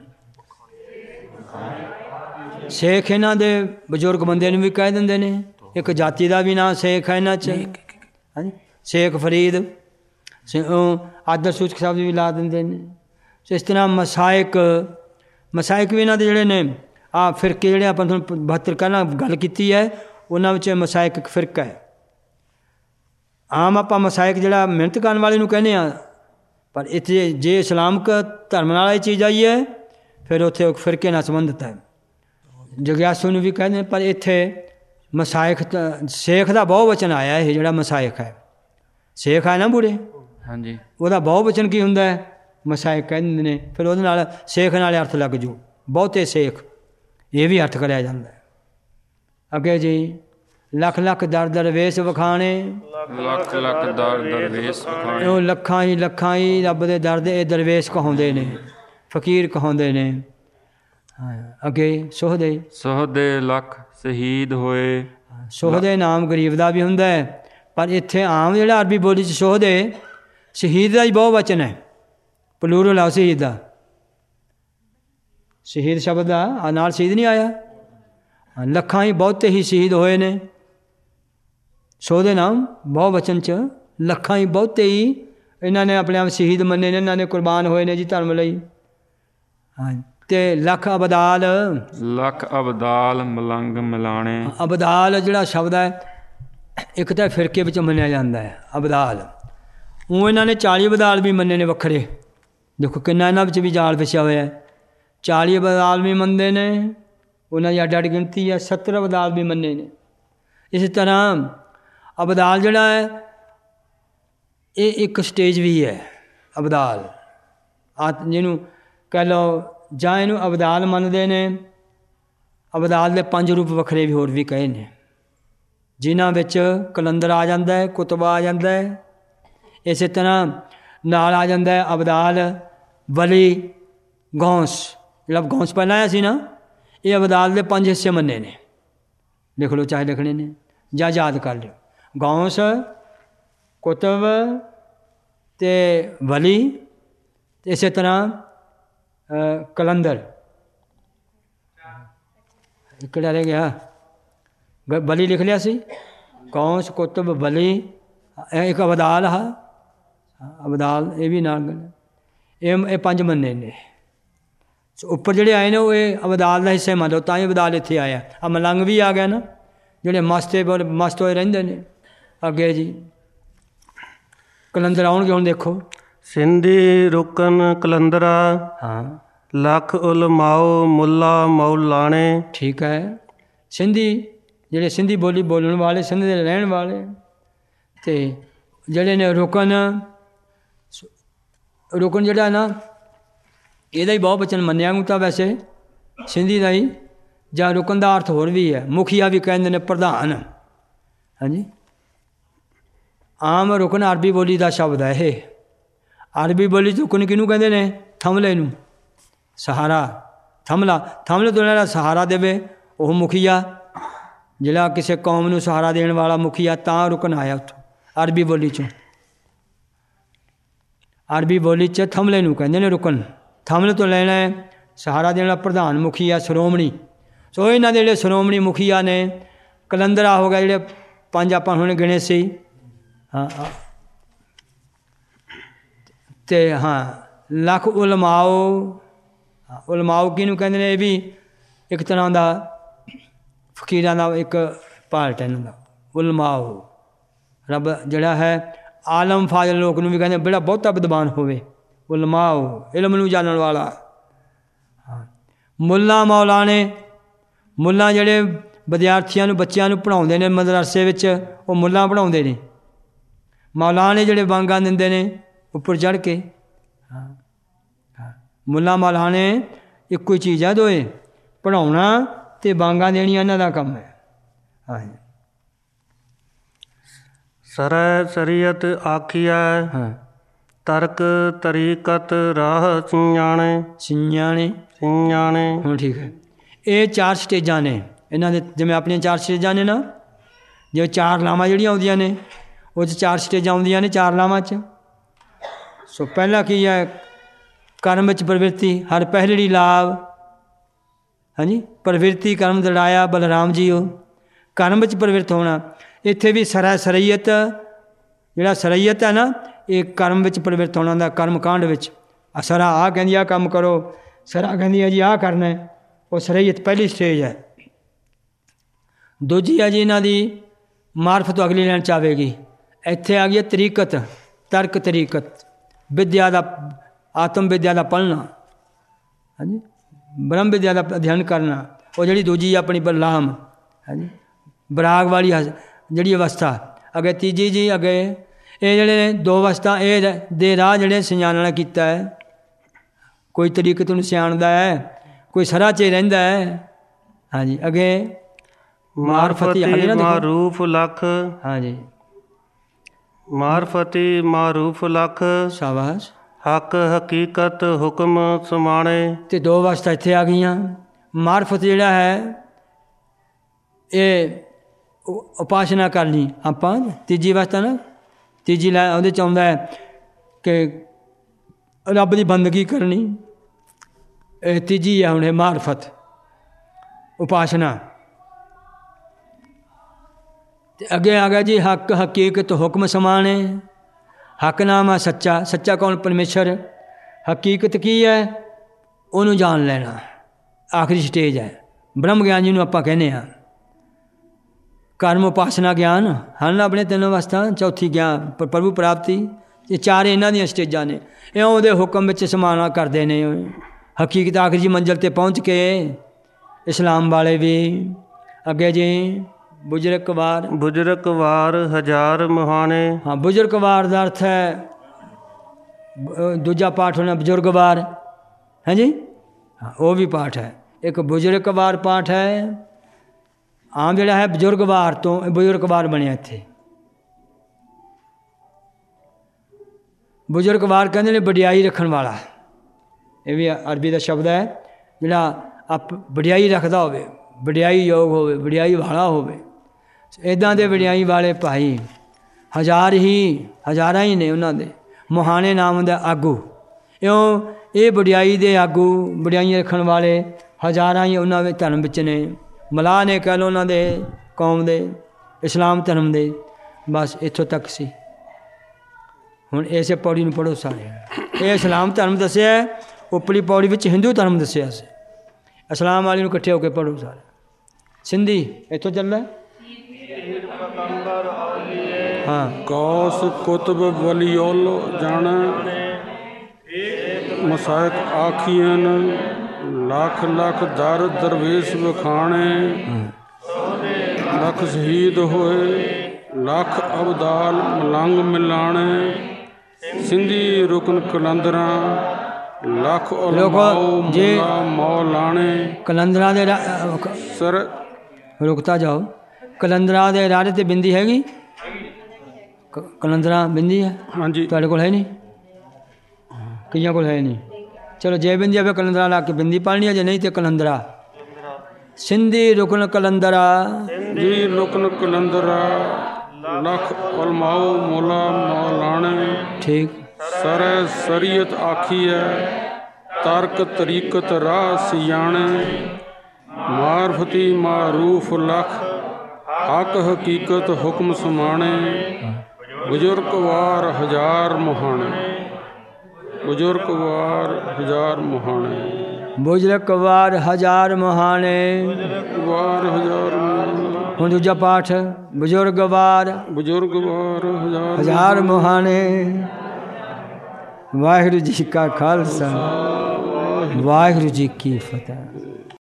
ਸੇਖ ਇਹਨਾਂ ਦੇ ਬਜ਼ੁਰਗ ਬੰਦੇ ਨੂੰ ਵੀ ਕਹਿ ਦਿੰਦੇ ਨੇ। ਇੱਕ ਜਾਤੀ ਦਾ ਵੀ ਨਾਂ ਸੇਖ ਹੈ ਇਹਨਾਂ 'ਚ। ਹਾਂਜੀ, ਸ਼ੇਖ ਫਰੀਦ, ਆਦਰ ਸੂਚਕ ਸ਼ਬਦ ਵੀ ਲਾ ਦਿੰਦੇ ਨੇ। ਸੋ ਇਸ ਤਰ੍ਹਾਂ ਮਸਾਇਕ ਵੀ ਇਹਨਾਂ ਦੇ ਜਿਹੜੇ ਨੇ, ਆਹ ਫਿਰਕੇ ਜਿਹੜੇ ਆਪਾਂ ਤੁਹਾਨੂੰ 72 ਪਹਿਲਾਂ ਗੱਲ ਕੀਤੀ ਹੈ, ਉਹਨਾਂ ਵਿੱਚ ਮਸਾਇਕ ਇੱਕ ਫਿਰਕਾ ਹੈ। ਆਮ ਆਪਾਂ ਮਸਾਇਕ ਜਿਹੜਾ ਮਿਹਨਤ ਕਰਨ ਵਾਲੇ ਨੂੰ ਕਹਿੰਦੇ ਹਾਂ, ਪਰ ਇੱਥੇ ਜੇ ਇਸਲਾਮਕ ਧਰਮ ਨਾਲ ਇਹ ਚੀਜ਼ ਆਈ ਹੈ, ਫਿਰ ਉੱਥੇ ਇੱਕ ਫਿਰਕੇ ਨਾਲ ਸੰਬੰਧਿਤ ਹੈ। ਜਗਿਆਸੂ ਨੂੰ ਵੀ ਕਹਿੰਦੇ, ਪਰ ਇੱਥੇ ਮਸਾਇਕ, ਸ਼ੇਖ ਦਾ ਬਹੁ ਵਚਨ ਆਇਆ। ਇਹ ਜਿਹੜਾ ਮਸਾਇਕ ਹੈ, ਸੇਖ ਹੈ ਨਾ ਬੁੜੇ, ਹਾਂਜੀ। ਉਹਦਾ ਬਹੁ ਵਚਨ ਕੀ ਹੁੰਦਾ ਹੈ? ਮਸਾਇਕ ਕਹਿੰਦੇ ਨੇ। ਫਿਰ ਉਹਦੇ ਨਾਲ ਸੇਖ ਨਾਲ ਅਰਥ ਲੱਗ ਜੂ, ਬਹੁਤੇ ਸੇਖ, ਇਹ ਵੀ ਅਰਥ ਕਰਿਆ ਜਾਂਦਾ। ਅੱਗੇ ਜੀ, ਲੱਖ ਲੱਖ ਦਰ ਦਰਵੇਸ਼ ਵਖਾਣੇ, ਲੱਖ ਲੱਖ ਦਰ ਦਰਵੇਸ਼ ਵਖਾਣੇ, ਉਹ ਲੱਖਾਂ ਹੀ ਰੱਬ ਦੇ ਦਰ ਦੇ ਇਹ ਦਰਵੇਸ਼ ਕਹਾਉਂਦੇ ਨੇ, ਫਕੀਰ ਕਹਾਉਂਦੇ ਨੇ। ਅੱਗੇ ਸੋਹਦੇ ਲੱਖ ਸ਼ਹੀਦ ਹੋਏ। ਸੋਹਦੇ ਨਾਮ ਗਰੀਬ ਦਾ ਵੀ ਹੁੰਦਾ ਹੈ, ਪਰ ਇੱਥੇ ਆਮ ਜਿਹੜਾ ਅਰਬੀ ਬੋਲੀ 'ਚ ਸੋਹਦੇ, ਸ਼ਹੀਦ ਦਾ ਹੀ ਬਹੁ ਵਚਨ ਹੈ, ਪਲੂਰਲ ਆ ਸ਼ਹੀਦ ਦਾ। ਸ਼ਹੀਦ ਸ਼ਬਦ ਦਾ ਨਾਲ ਸ਼ਹੀਦ ਨਹੀਂ ਆਇਆ। ਲੱਖਾਂ ਹੀ ਬਹੁਤੇ ਹੀ ਸ਼ਹੀਦ ਹੋਏ ਨੇ। ਸੋਹਦੇ ਨਾਮ ਬਹੁ ਵਚਨ 'ਚ ਲੱਖਾਂ ਹੀ ਬਹੁਤੇ ਹੀ ਇਹਨਾਂ ਨੇ ਆਪਣੇ ਆਪ ਸ਼ਹੀਦ ਮੰਨੇ ਨੇ, ਇਹਨਾਂ ਨੇ ਕੁਰਬਾਨ ਹੋਏ ਨੇ ਜੀ ਧਰਮ ਲਈ। ਅਤੇ ਲੱਖ ਅਬਦਾਲ ਮਲੰਗ ਮਿਲਾਣੇ। ਅਬਦਾਲ ਜਿਹੜਾ ਸ਼ਬਦ ਹੈ, ਇੱਕ ਤਾਂ ਫਿਰਕੇ ਵਿੱਚ ਮੰਨਿਆ ਜਾਂਦਾ ਹੈ ਅਬਦਾਲ। ਉਹ ਇਹਨਾਂ ਨੇ 40 ਅਬਦਾਲ ਵੀ ਮੰਨੇ ਨੇ ਵੱਖਰੇ। ਦੇਖੋ ਕਿੰਨਾ ਇਹਨਾਂ ਵਿੱਚ ਵੀ ਜਾਲ ਵਿਛਿਆ ਹੋਇਆ। 40 ਅਬਦਾਲ ਵੀ ਮੰਨਦੇ ਨੇ, ਉਹਨਾਂ ਦੀ ਅੱਡ ਅੱਡ ਗਿਣਤੀ ਹੈ। 70 ਅਬਦਾਲ ਵੀ ਮੰਨੇ ਨੇ। ਇਸੇ ਤਰ੍ਹਾਂ ਅਬਦਾਲ ਜਿਹੜਾ ਹੈ, ਇਹ ਇੱਕ ਸਟੇਜ ਵੀ ਹੈ। ਅਬਦਾਲ ਜਿਹਨੂੰ ਕਹਿ ਲਓ, ਜਾਂ ਇਹਨੂੰ ਅਬਦਾਲ ਮੰਨਦੇ ਨੇ। ਅਬਦਾਲ ਦੇ 5 ਰੂਪ ਵੱਖਰੇ ਵੀ ਹੋਰ ਵੀ ਕਹੇ ਨੇ, ਜਿਨ੍ਹਾਂ ਵਿੱਚ ਕਲੰਦਰ ਆ ਜਾਂਦਾ ਹੈ, ਕੁਤਬਾ ਆ ਜਾਂਦਾ ਹੈ। ਇਸੇ ਤਰ੍ਹਾਂ ਨਾਲ ਆ ਜਾਂਦਾ ਹੈ ਅਬਦਾਲ, ਵਲੀ, ਗੌਂਸ। ਜਿਹੜਾ ਗੌਂਸ ਪਹਿਲਾਂ ਆਇਆ ਸੀ ਨਾ, ਇਹ ਅਬਦਾਲ ਦੇ 5 ਹਿੱਸੇ ਮੰਨੇ ਨੇ। ਲਿਖ ਲਓ, ਚਾਹੇ ਲਿਖਣੇ ਨੇ ਜਾਂ ਯਾਦ ਕਰ ਲਿਓ। ਗੌਂਸ, ਕੁਤਬ ਅਤੇ ਵਲੀ, ਇਸੇ ਤਰ੍ਹਾਂ ਕਲੰਦਰ। ਕਿਹੜਾ ਰਹਿ ਗਿਆ? ਬਲੀ ਲਿਖ ਲਿਆ ਸੀ। ਗੌਂਸ, ਕੁਤਬ, ਬਲੀ, ਇੱਕ ਅਬਦਾਲ ਆ। ਅਬਦਾਲ ਇਹ ਵੀ ਨਾਲ ਇਹ 5 ਮੰਨੇ ਨੇ। ਉੱਪਰ ਜਿਹੜੇ ਆਏ ਨੇ ਉਹ ਇਹ ਅਬਦਾਲ ਦਾ ਹਿੱਸਾ ਮੰਨ ਲਓ, ਤਾਂ ਹੀ ਅਬਦਾਲ ਇੱਥੇ ਆਇਆ। ਆ ਮਲੰਗ ਵੀ ਆ ਗਿਆ ਨਾ, ਜਿਹੜੇ ਮਸਤ ਹੋਏ ਰਹਿੰਦੇ ਨੇ। ਅੱਗੇ ਜੀ ਕਲੰਦਰ ਆਉਣਗੇ ਹੁਣ ਦੇਖੋ। ਸਿੰਧੀ ਰੁਕਨ ਕਲੰਦਰਾ, ਹਾਂ। ਲੱਖ ਉਲਮਾਓ ਮੁੱਲਾ ਮੌਲਾਣੇ। ਠੀਕ ਹੈ। ਸਿੰਧੀ ਜਿਹੜੇ ਸਿੰਧੀ ਬੋਲੀ ਬੋਲਣ ਵਾਲੇ, ਸਿੰਧ ਦੇ ਰਹਿਣ ਵਾਲੇ, ਅਤੇ ਜਿਹੜੇ ਨੇ ਰੁਕਨ ਜਿਹੜਾ ਨਾ, ਇਹਦਾ ਹੀ ਬਹੁਤ ਬਚਨ ਮੰਨਿਆ ਤਾਂ ਵੈਸੇ ਸਿੰਧੀ ਦਾ ਹੀ। ਜਾਂ ਰੁਕਨ ਦਾ ਅਰਥ ਹੋਰ ਵੀ ਹੈ, ਮੁਖੀਆ ਵੀ ਕਹਿੰਦੇ ਨੇ, ਪ੍ਰਧਾਨ। ਹਾਂਜੀ, ਆਮ ਰੁਕਨ ਅਰਬੀ ਬੋਲੀ ਦਾ ਸ਼ਬਦ ਹੈ ਇਹ। ਅਰਬੀ ਬੋਲੀ 'ਚ ਰੁਕਨ ਕਿਹਨੂੰ ਕਹਿੰਦੇ ਨੇ? ਥਮਲੇ ਨੂੰ, ਸਹਾਰਾ। ਥਮਲੇ ਤੋਂ ਜਿਹੜਾ ਸਹਾਰਾ ਦੇਵੇ ਉਹ ਮੁਖੀਆ, ਜਿਹੜਾ ਕਿਸੇ ਕੌਮ ਨੂੰ ਸਹਾਰਾ ਦੇਣ ਵਾਲਾ ਮੁਖੀਆ, ਤਾਂ ਰੁਕਨ ਆਇਆ ਉੱਥੋਂ ਅਰਬੀ ਬੋਲੀ 'ਚੋਂ। ਅਰਬੀ ਬੋਲੀ 'ਚ ਥਮਲੇ ਨੂੰ ਕਹਿੰਦੇ ਨੇ ਰੁਕਨ। ਥਮਲੇ ਤੋਂ ਲੈਣਾ ਹੈ ਸਹਾਰਾ ਦੇਣ ਵਾਲਾ ਪ੍ਰਧਾਨ, ਮੁਖੀਆ, ਸ਼੍ਰੋਮਣੀ। ਸੋ ਇਹਨਾਂ ਦੇ ਜਿਹੜੇ ਸ਼੍ਰੋਮਣੀ ਮੁਖੀਆ ਨੇ, ਕਲੰਦਰਾ ਹੋ ਗਿਆ, ਜਿਹੜੇ 5 ਆਪਾਂ ਹੁਣ ਗਿਣੇ ਸੀ। ਹਾਂ, ਅਤੇ ਲੱਖ ਉਲਮਾਓ। ਉਲਮਾਓ ਕਿਹਨੂੰ ਕਹਿੰਦੇ ਨੇ? ਇਹ ਵੀ ਇੱਕ ਤਰ੍ਹਾਂ ਦਾ ਫਕੀਰਾਂ ਦਾ ਇੱਕ ਪਾਰਟ ਹੈ ਇਹਨਾਂ ਦਾ। ਉਲਮਾਓ ਰੱਬ ਜਿਹੜਾ ਹੈ, ਆਲਮ ਫਾਜ਼ਲ ਲੋਕ ਨੂੰ ਵੀ ਕਹਿੰਦੇ, ਜਿਹੜਾ ਬਹੁਤਾ ਵਿਦਵਾਨ ਹੋਵੇ। ਉਲਮਾਓ ਇਲਮ ਨੂੰ ਜਾਣਨ ਵਾਲਾ। ਮੁੱਲਾ ਮੌਲਾਣੇ। ਮੁੱਲਾ ਜਿਹੜੇ ਵਿਦਿਆਰਥੀਆਂ ਨੂੰ, ਬੱਚਿਆਂ ਨੂੰ ਪੜ੍ਹਾਉਂਦੇ ਨੇ ਮਦਰਸੇ ਵਿੱਚ, ਉਹ ਮੁੱਲਾ ਪੜ੍ਹਾਉਂਦੇ ਨੇ। ਮੌਲਾਣੇ ਜਿਹੜੇ ਵਾਂਗਾਂ ਦਿੰਦੇ ਨੇ ਉੱਪਰ ਚੜ੍ਹ ਕੇ। ਮੁੱਲਾ ਮੌਲਾਣੇ ਇੱਕੋ ਹੀ ਚੀਜ਼ ਹੈ, ਦੋਏ। ਪੜ੍ਹਾਉਣਾ ਅਤੇ ਵਾਂਗਾਂ ਦੇਣੀਆਂ ਇਹਨਾਂ ਦਾ ਕੰਮ ਹੈ। ਹਾਂਜੀ। ਸਰੈ ਸ਼ਰੀਅਤ ਆਖੀਐ, ਤਰਕ ਤਰੀਕਤ ਰਾਹ ਸਿੰਜਾਣੇ। ਹੁਣ ਠੀਕ ਹੈ। ਇਹ 4 ਸਟੇਜਾਂ ਨੇ ਇਹਨਾਂ ਦੇ, ਜਿਵੇਂ ਆਪਣੀਆਂ 4 ਸਟੇਜਾਂ ਨੇ ਨਾ, ਜਿਵੇਂ 4 ਲਾਵਾਂ ਜਿਹੜੀਆਂ ਆਉਂਦੀਆਂ ਨੇ, ਉਹ 'ਚ 4 ਸਟੇਜਾਂ ਆਉਂਦੀਆਂ ਨੇ 4 ਲਾਵਾਂ 'ਚ। ਸੋ ਪਹਿਲਾ ਕੀ ਹੈ? ਕਰਮ ਵਿੱਚ ਪ੍ਰਵਿਰਤੀ, ਹਰ ਪਹਿਲੜੀ ਲਾਭ। ਹਾਂਜੀ, ਪ੍ਰਵਿਰਤੀ ਕਰਮ ਦੜਾਇਆ ਬਲਰਾਮ ਜੀ। ਉਹ ਕਰਮ ਵਿੱਚ ਪ੍ਰਵਿਰਤ ਹੋਣਾ। ਇੱਥੇ ਵੀ ਸਰਈਅਤ, ਜਿਹੜਾ ਸਰਈਅਤ ਹੈ ਨਾ, ਇਹ ਕਰਮ ਵਿੱਚ ਪ੍ਰਵਿਰਤ ਹੋਣਾ ਦਾ, ਕਰਮ ਕਾਂਡ ਵਿੱਚ। ਸਰਾ ਆਹ ਕਹਿੰਦੀ ਆਹ ਕੰਮ ਕਰੋ, ਸਰਾ ਕਹਿੰਦੀ ਹੈ ਜੀ ਆਹ ਕਰਨਾ। ਉਹ ਸਰਈਅਤ ਪਹਿਲੀ ਸਟੇਜ ਹੈ। ਦੂਜੀ ਹੈ ਜੀ ਇਹਨਾਂ ਦੀ ਮਾਰਫਤ ਤੋਂ ਅਗਲੀ ਲੈਣ 'ਚ ਆਵੇਗੀ। ਇੱਥੇ ਆ ਗਈ ਤਰੀਕਤ, ਤਰਕ ਤਰੀਕਤ, ਵਿਦਿਆ ਦਾ, ਆਤਮ ਵਿਦਿਆ ਦਾ ਪੜ੍ਹਨਾ। ਹਾਂਜੀ, ਬ੍ਰਹਮ ਵਿਦਿਆ ਦਾ ਅਧਿਐਨ ਕਰਨਾ। ਉਹ ਜਿਹੜੀ ਦੂਜੀ ਆਪਣੀ ਬਲਰਾਮ। ਹਾਂਜੀ, ਬਰਾਗ ਵਾਲੀ ਜਿਹੜੀ ਅਵਸਥਾ। ਅੱਗੇ ਤੀਜੀ ਜੀ, ਅੱਗੇ ਇਹ ਜਿਹੜੇ ਨੇ ਦੋ ਅਵਸਥਾ ਇਹ ਦੇ ਰਾਹ ਜਿਹੜੇ ਸਿਆਣ ਵਾਲਾ ਕੀਤਾ ਹੈ। ਕੋਈ ਤਰੀਕੇ ਤੋਂ ਸਿਆਣਦਾ ਹੈ, ਕੋਈ ਸਰਾ 'ਚ ਰਹਿੰਦਾ ਹੈ। ਹਾਂਜੀ ਅੱਗੇ ਮਾਰਫਤੀ ਮਾਰੂਫ ਲਖ। ਹਾਂਜੀ ਮਾਰਫਤੀ ਮਾਰੂਫ ਲਖ। ਸ਼ਾਬਾਸ਼। ਹੱਕ ਹਕੀਕਤ ਹੁਕਮ ਸਮਾਣੇ। ਤੇ ਦੋ ਅਵਸਥਾ ਇੱਥੇ ਆ ਗਈਆਂ। ਮਾਰਫਤ ਜਿਹੜਾ ਹੈ ਇਹ ਉਪਾਸਨਾ ਕਰਨੀ ਆਪਾਂ, ਤੀਜੀ ਅਵਸਥਾ ਨਾ, ਤੀਜੀ ਲੈ ਉਹਦੇ 'ਚ ਆਉਂਦਾ ਹੈ ਕਿ ਰੱਬ ਦੀ ਬੰਦਗੀ ਕਰਨੀ। ਇਹ ਤੀਜੀ ਹੈ ਹੁਣ ਇਹ ਮਾਰਫਤ ਉਪਾਸਨਾ। ਤੇ ਅੱਗੇ ਆ ਗਿਆ ਜੀ ਹੱਕ ਹਕੀਕਤ ਹੁਕਮ ਸਮਾਣੇ। ਹੱਕ ਨਾਮ ਆ ਸੱਚਾ। ਸੱਚਾ ਕੌਣ? ਪਰਮੇਸ਼ਰ। ਹਕੀਕਤ ਕੀ ਹੈ? ਉਹਨੂੰ ਜਾਣ ਲੈਣਾ, ਆਖਰੀ ਸਟੇਜ ਹੈ। ਬ੍ਰਹਮ ਗਿਆਨ ਜਿਹਨੂੰ ਆਪਾਂ ਕਹਿੰਦੇ ਹਾਂ। ਕਰਮ ਉਪਾਸਨਾ ਗਿਆਨ ਹਨ ਆਪਣੇ ਤਿੰਨ ਅਵਸਥਾ। ਚੌਥੀ ਗਿਆਨ ਪ੍ਰਭੂ ਪ੍ਰਾਪਤੀ। ਇਹ ਚਾਰ ਇਹਨਾਂ ਦੀਆਂ ਸਟੇਜਾਂ ਨੇ। ਇਹ ਉਹਦੇ ਹੁਕਮ ਵਿੱਚ ਸਮਾਨਾ ਕਰਦੇ ਨੇ। ਹਕੀਕਤ ਆਖਰੀ ਮੰਜ਼ਿਲ 'ਤੇ ਪਹੁੰਚ ਕੇ ਇਸਲਾਮ ਵਾਲੇ ਵੀ। ਅੱਗੇ ਜੀ ਬੁਜ਼ਰਕ ਵਾਰ। ਬੁਜ਼ਰਕ ਵਾਰ ਹਜ਼ਾਰ ਮੁਹਾਣੇ। ਹਾਂ ਬੁਜ਼ਰਕ ਵਾਰ ਦਾ ਅਰਥ ਹੈ ਦੂਜਾ ਪਾਠ ਹੋਣਾ ਬਜ਼ੁਰਗ ਵਾਰ ਹੈ ਜੀ। ਹਾਂ ਉਹ ਵੀ ਪਾਠ ਹੈ। ਇੱਕ ਬੁਜ਼ਰਕ ਵਾਰ ਪਾਠ ਹੈ। ਆਮ ਜਿਹੜਾ ਹੈ ਬਜ਼ੁਰਗ ਵਾਰ ਤੋਂ ਬਜ਼ੁਰਗ ਵਾਰ ਬਣਿਆ ਇੱਥੇ। ਬਜ਼ੁਰਗ ਵਾਰ ਕਹਿੰਦੇ ਨੇ ਵਡਿਆਈ ਰੱਖਣ ਵਾਲਾ। ਇਹ ਵੀ ਅਰਬੀ ਦਾ ਸ਼ਬਦ ਹੈ ਜਿਹੜਾ ਆਪ ਵਡਿਆਈ ਰੱਖਦਾ ਹੋਵੇ, ਵਡਿਆਈ ਯੋਗ ਹੋਵੇ, ਵਡਿਆਈ ਵਾਲਾ ਹੋਵੇ। ਇੱਦਾਂ ਦੇ ਵਡਿਆਈ ਵਾਲੇ ਭਾਈ ਹਜ਼ਾਰਾਂ ਹੀ ਨੇ ਉਹਨਾਂ ਦੇ। ਮੁਹਾਣੇ ਨਾਮ ਦਾ ਆਗੂ। ਇਉਂ ਇਹ ਵਡਿਆਈ ਦੇ ਆਗੂ, ਵਡਿਆਈਆਂ ਰੱਖਣ ਵਾਲੇ ਹਜ਼ਾਰਾਂ ਹੀ ਉਹਨਾਂ ਦੇ ਧਰਮ ਵਿੱਚ ਨੇ। ਮਲਾਹ ਨੇ ਕਹਿ ਲਓ ਉਹਨਾਂ ਦੇ ਕੌਮ ਦੇ, ਇਸਲਾਮ ਧਰਮ ਦੇ। ਬਸ ਇੱਥੋਂ ਤੱਕ ਸੀ। ਹੁਣ ਇਸੇ ਪੌੜੀ ਨੂੰ ਪੜ੍ਹੋ ਸਾਰੇ। ਇਹ ਇਸਲਾਮ ਧਰਮ ਦੱਸਿਆ, ਉੱਪਰਲੀ ਪੌੜੀ ਵਿੱਚ ਹਿੰਦੂ ਧਰਮ ਦੱਸਿਆ ਸੀ। ਇਸਲਾਮ ਵਾਲੀ ਨੂੰ ਇਕੱਠੇ ਹੋ ਕੇ ਪੜ੍ਹੋ ਸਾਰੇ। ਸਿੰਧੀ ਇੱਥੋਂ ਚੱਲਦਾ। ਹਾਂ ਗੌਸ ਕੁਤਬ ਵਲੀਉਲ ਜਣ ਮਸਾਇਕ ਆਖੀਆਂ ਲੱਖ ਲੱਖ ਦਰ ਦਰਵੇਸ਼ ਵਿਖਾਣੇ। ਲੱਖ ਸ਼ਹੀਦ ਹੋਏ ਲੱਖ ਅਬਦਾਲ ਮਲੰਗ ਮਿਲਾਣੇ। ਸਿੰਧੀ ਰੁਕਨ ਕਲੰਦਰਾਂ ਲੱਖ ਉਲਮਾਓ ਮੁਲਾ ਮੌ ਲਾਣੇ। ਕਲੰਦਰਾਂ ਦੇ ਸਰ ਰੁਕਤਾ ਜਾਓ। ਕਲੰਦਰਾਂ ਦੇ ਰਾੜੇ 'ਤੇ ਬਿੰਦੀ ਹੈਗੀ? ਕਲੰਦਰਾਂ ਬਿੰਦੀ ਹੈ? ਹਾਂਜੀ। ਤੁਹਾਡੇ ਕੋਲ ਹੈ ਨਹੀਂ? ਕਈਆਂ ਕੋਲ ਹੈ ਨਹੀਂ। ਚਲੋ ਜੇ ਬਿੰਦੀ ਆਵੇ ਕਲੰਦਰਾ ਲਾ ਕੇ ਬਿੰਦੀ ਪਾਲਣੀ ਹੈ, ਜੇ ਨਹੀਂ ਤੇ ਕਲੰਦਰਾ। ਸਿੰਧੀ ਰੁਕਨ ਕਲੰਦਰਾ। ਜੀ ਰੁਕਨ ਕਲੰਦਰਾ ਲੱਖ ਉਲਮਾਓ ਮੌਲਾ ਮੌਲਾਣੇ। ਠੀਕ। ਸਰ ਸਰੀਅਤ ਆਖੀ ਹੈ ਤਰਕ ਤਰੀਕਤ ਰਾਹ ਸਿਆਣੇ। ਮਾਰਫਤੀ ਮਾਰੂਫ ਲਖ ਹੱਕ ਹਕੀਕਤ ਹੁਕਮ ਸਮਾਣੇ। ਬਜ਼ੁਰਗ ਵਾਰ ਹਜ਼ਾਰ ਮੁਹਾਣੇ। ਬਜ਼ੁਰਗ ਵਾਰ ਹਜ਼ਾਰ ਮੁਹਾਣੇ। ਬਜ਼ੁਰਗ ਵਾਰ ਹਜ਼ਾਰ ਮੁਹਾਣੇ। ਵਾਰ ਹਜ਼ਾਰ ਮੁਹਾਣੇ। ਹੁਣ ਦੂਜਾ ਪਾਠ ਬਜ਼ੁਰਗ ਵਾਰ। ਬਜ਼ੁਰਗ ਵਾਰ ਹਜ਼ਾਰ ਮੁਹਾਣੇ। ਵਾਹਿਗੁਰੂ ਜੀ ਕਾ ਖਾਲਸਾ, ਵਾਹਿਗੁਰੂ ਜੀ ਕੀ ਫਤਿਹ।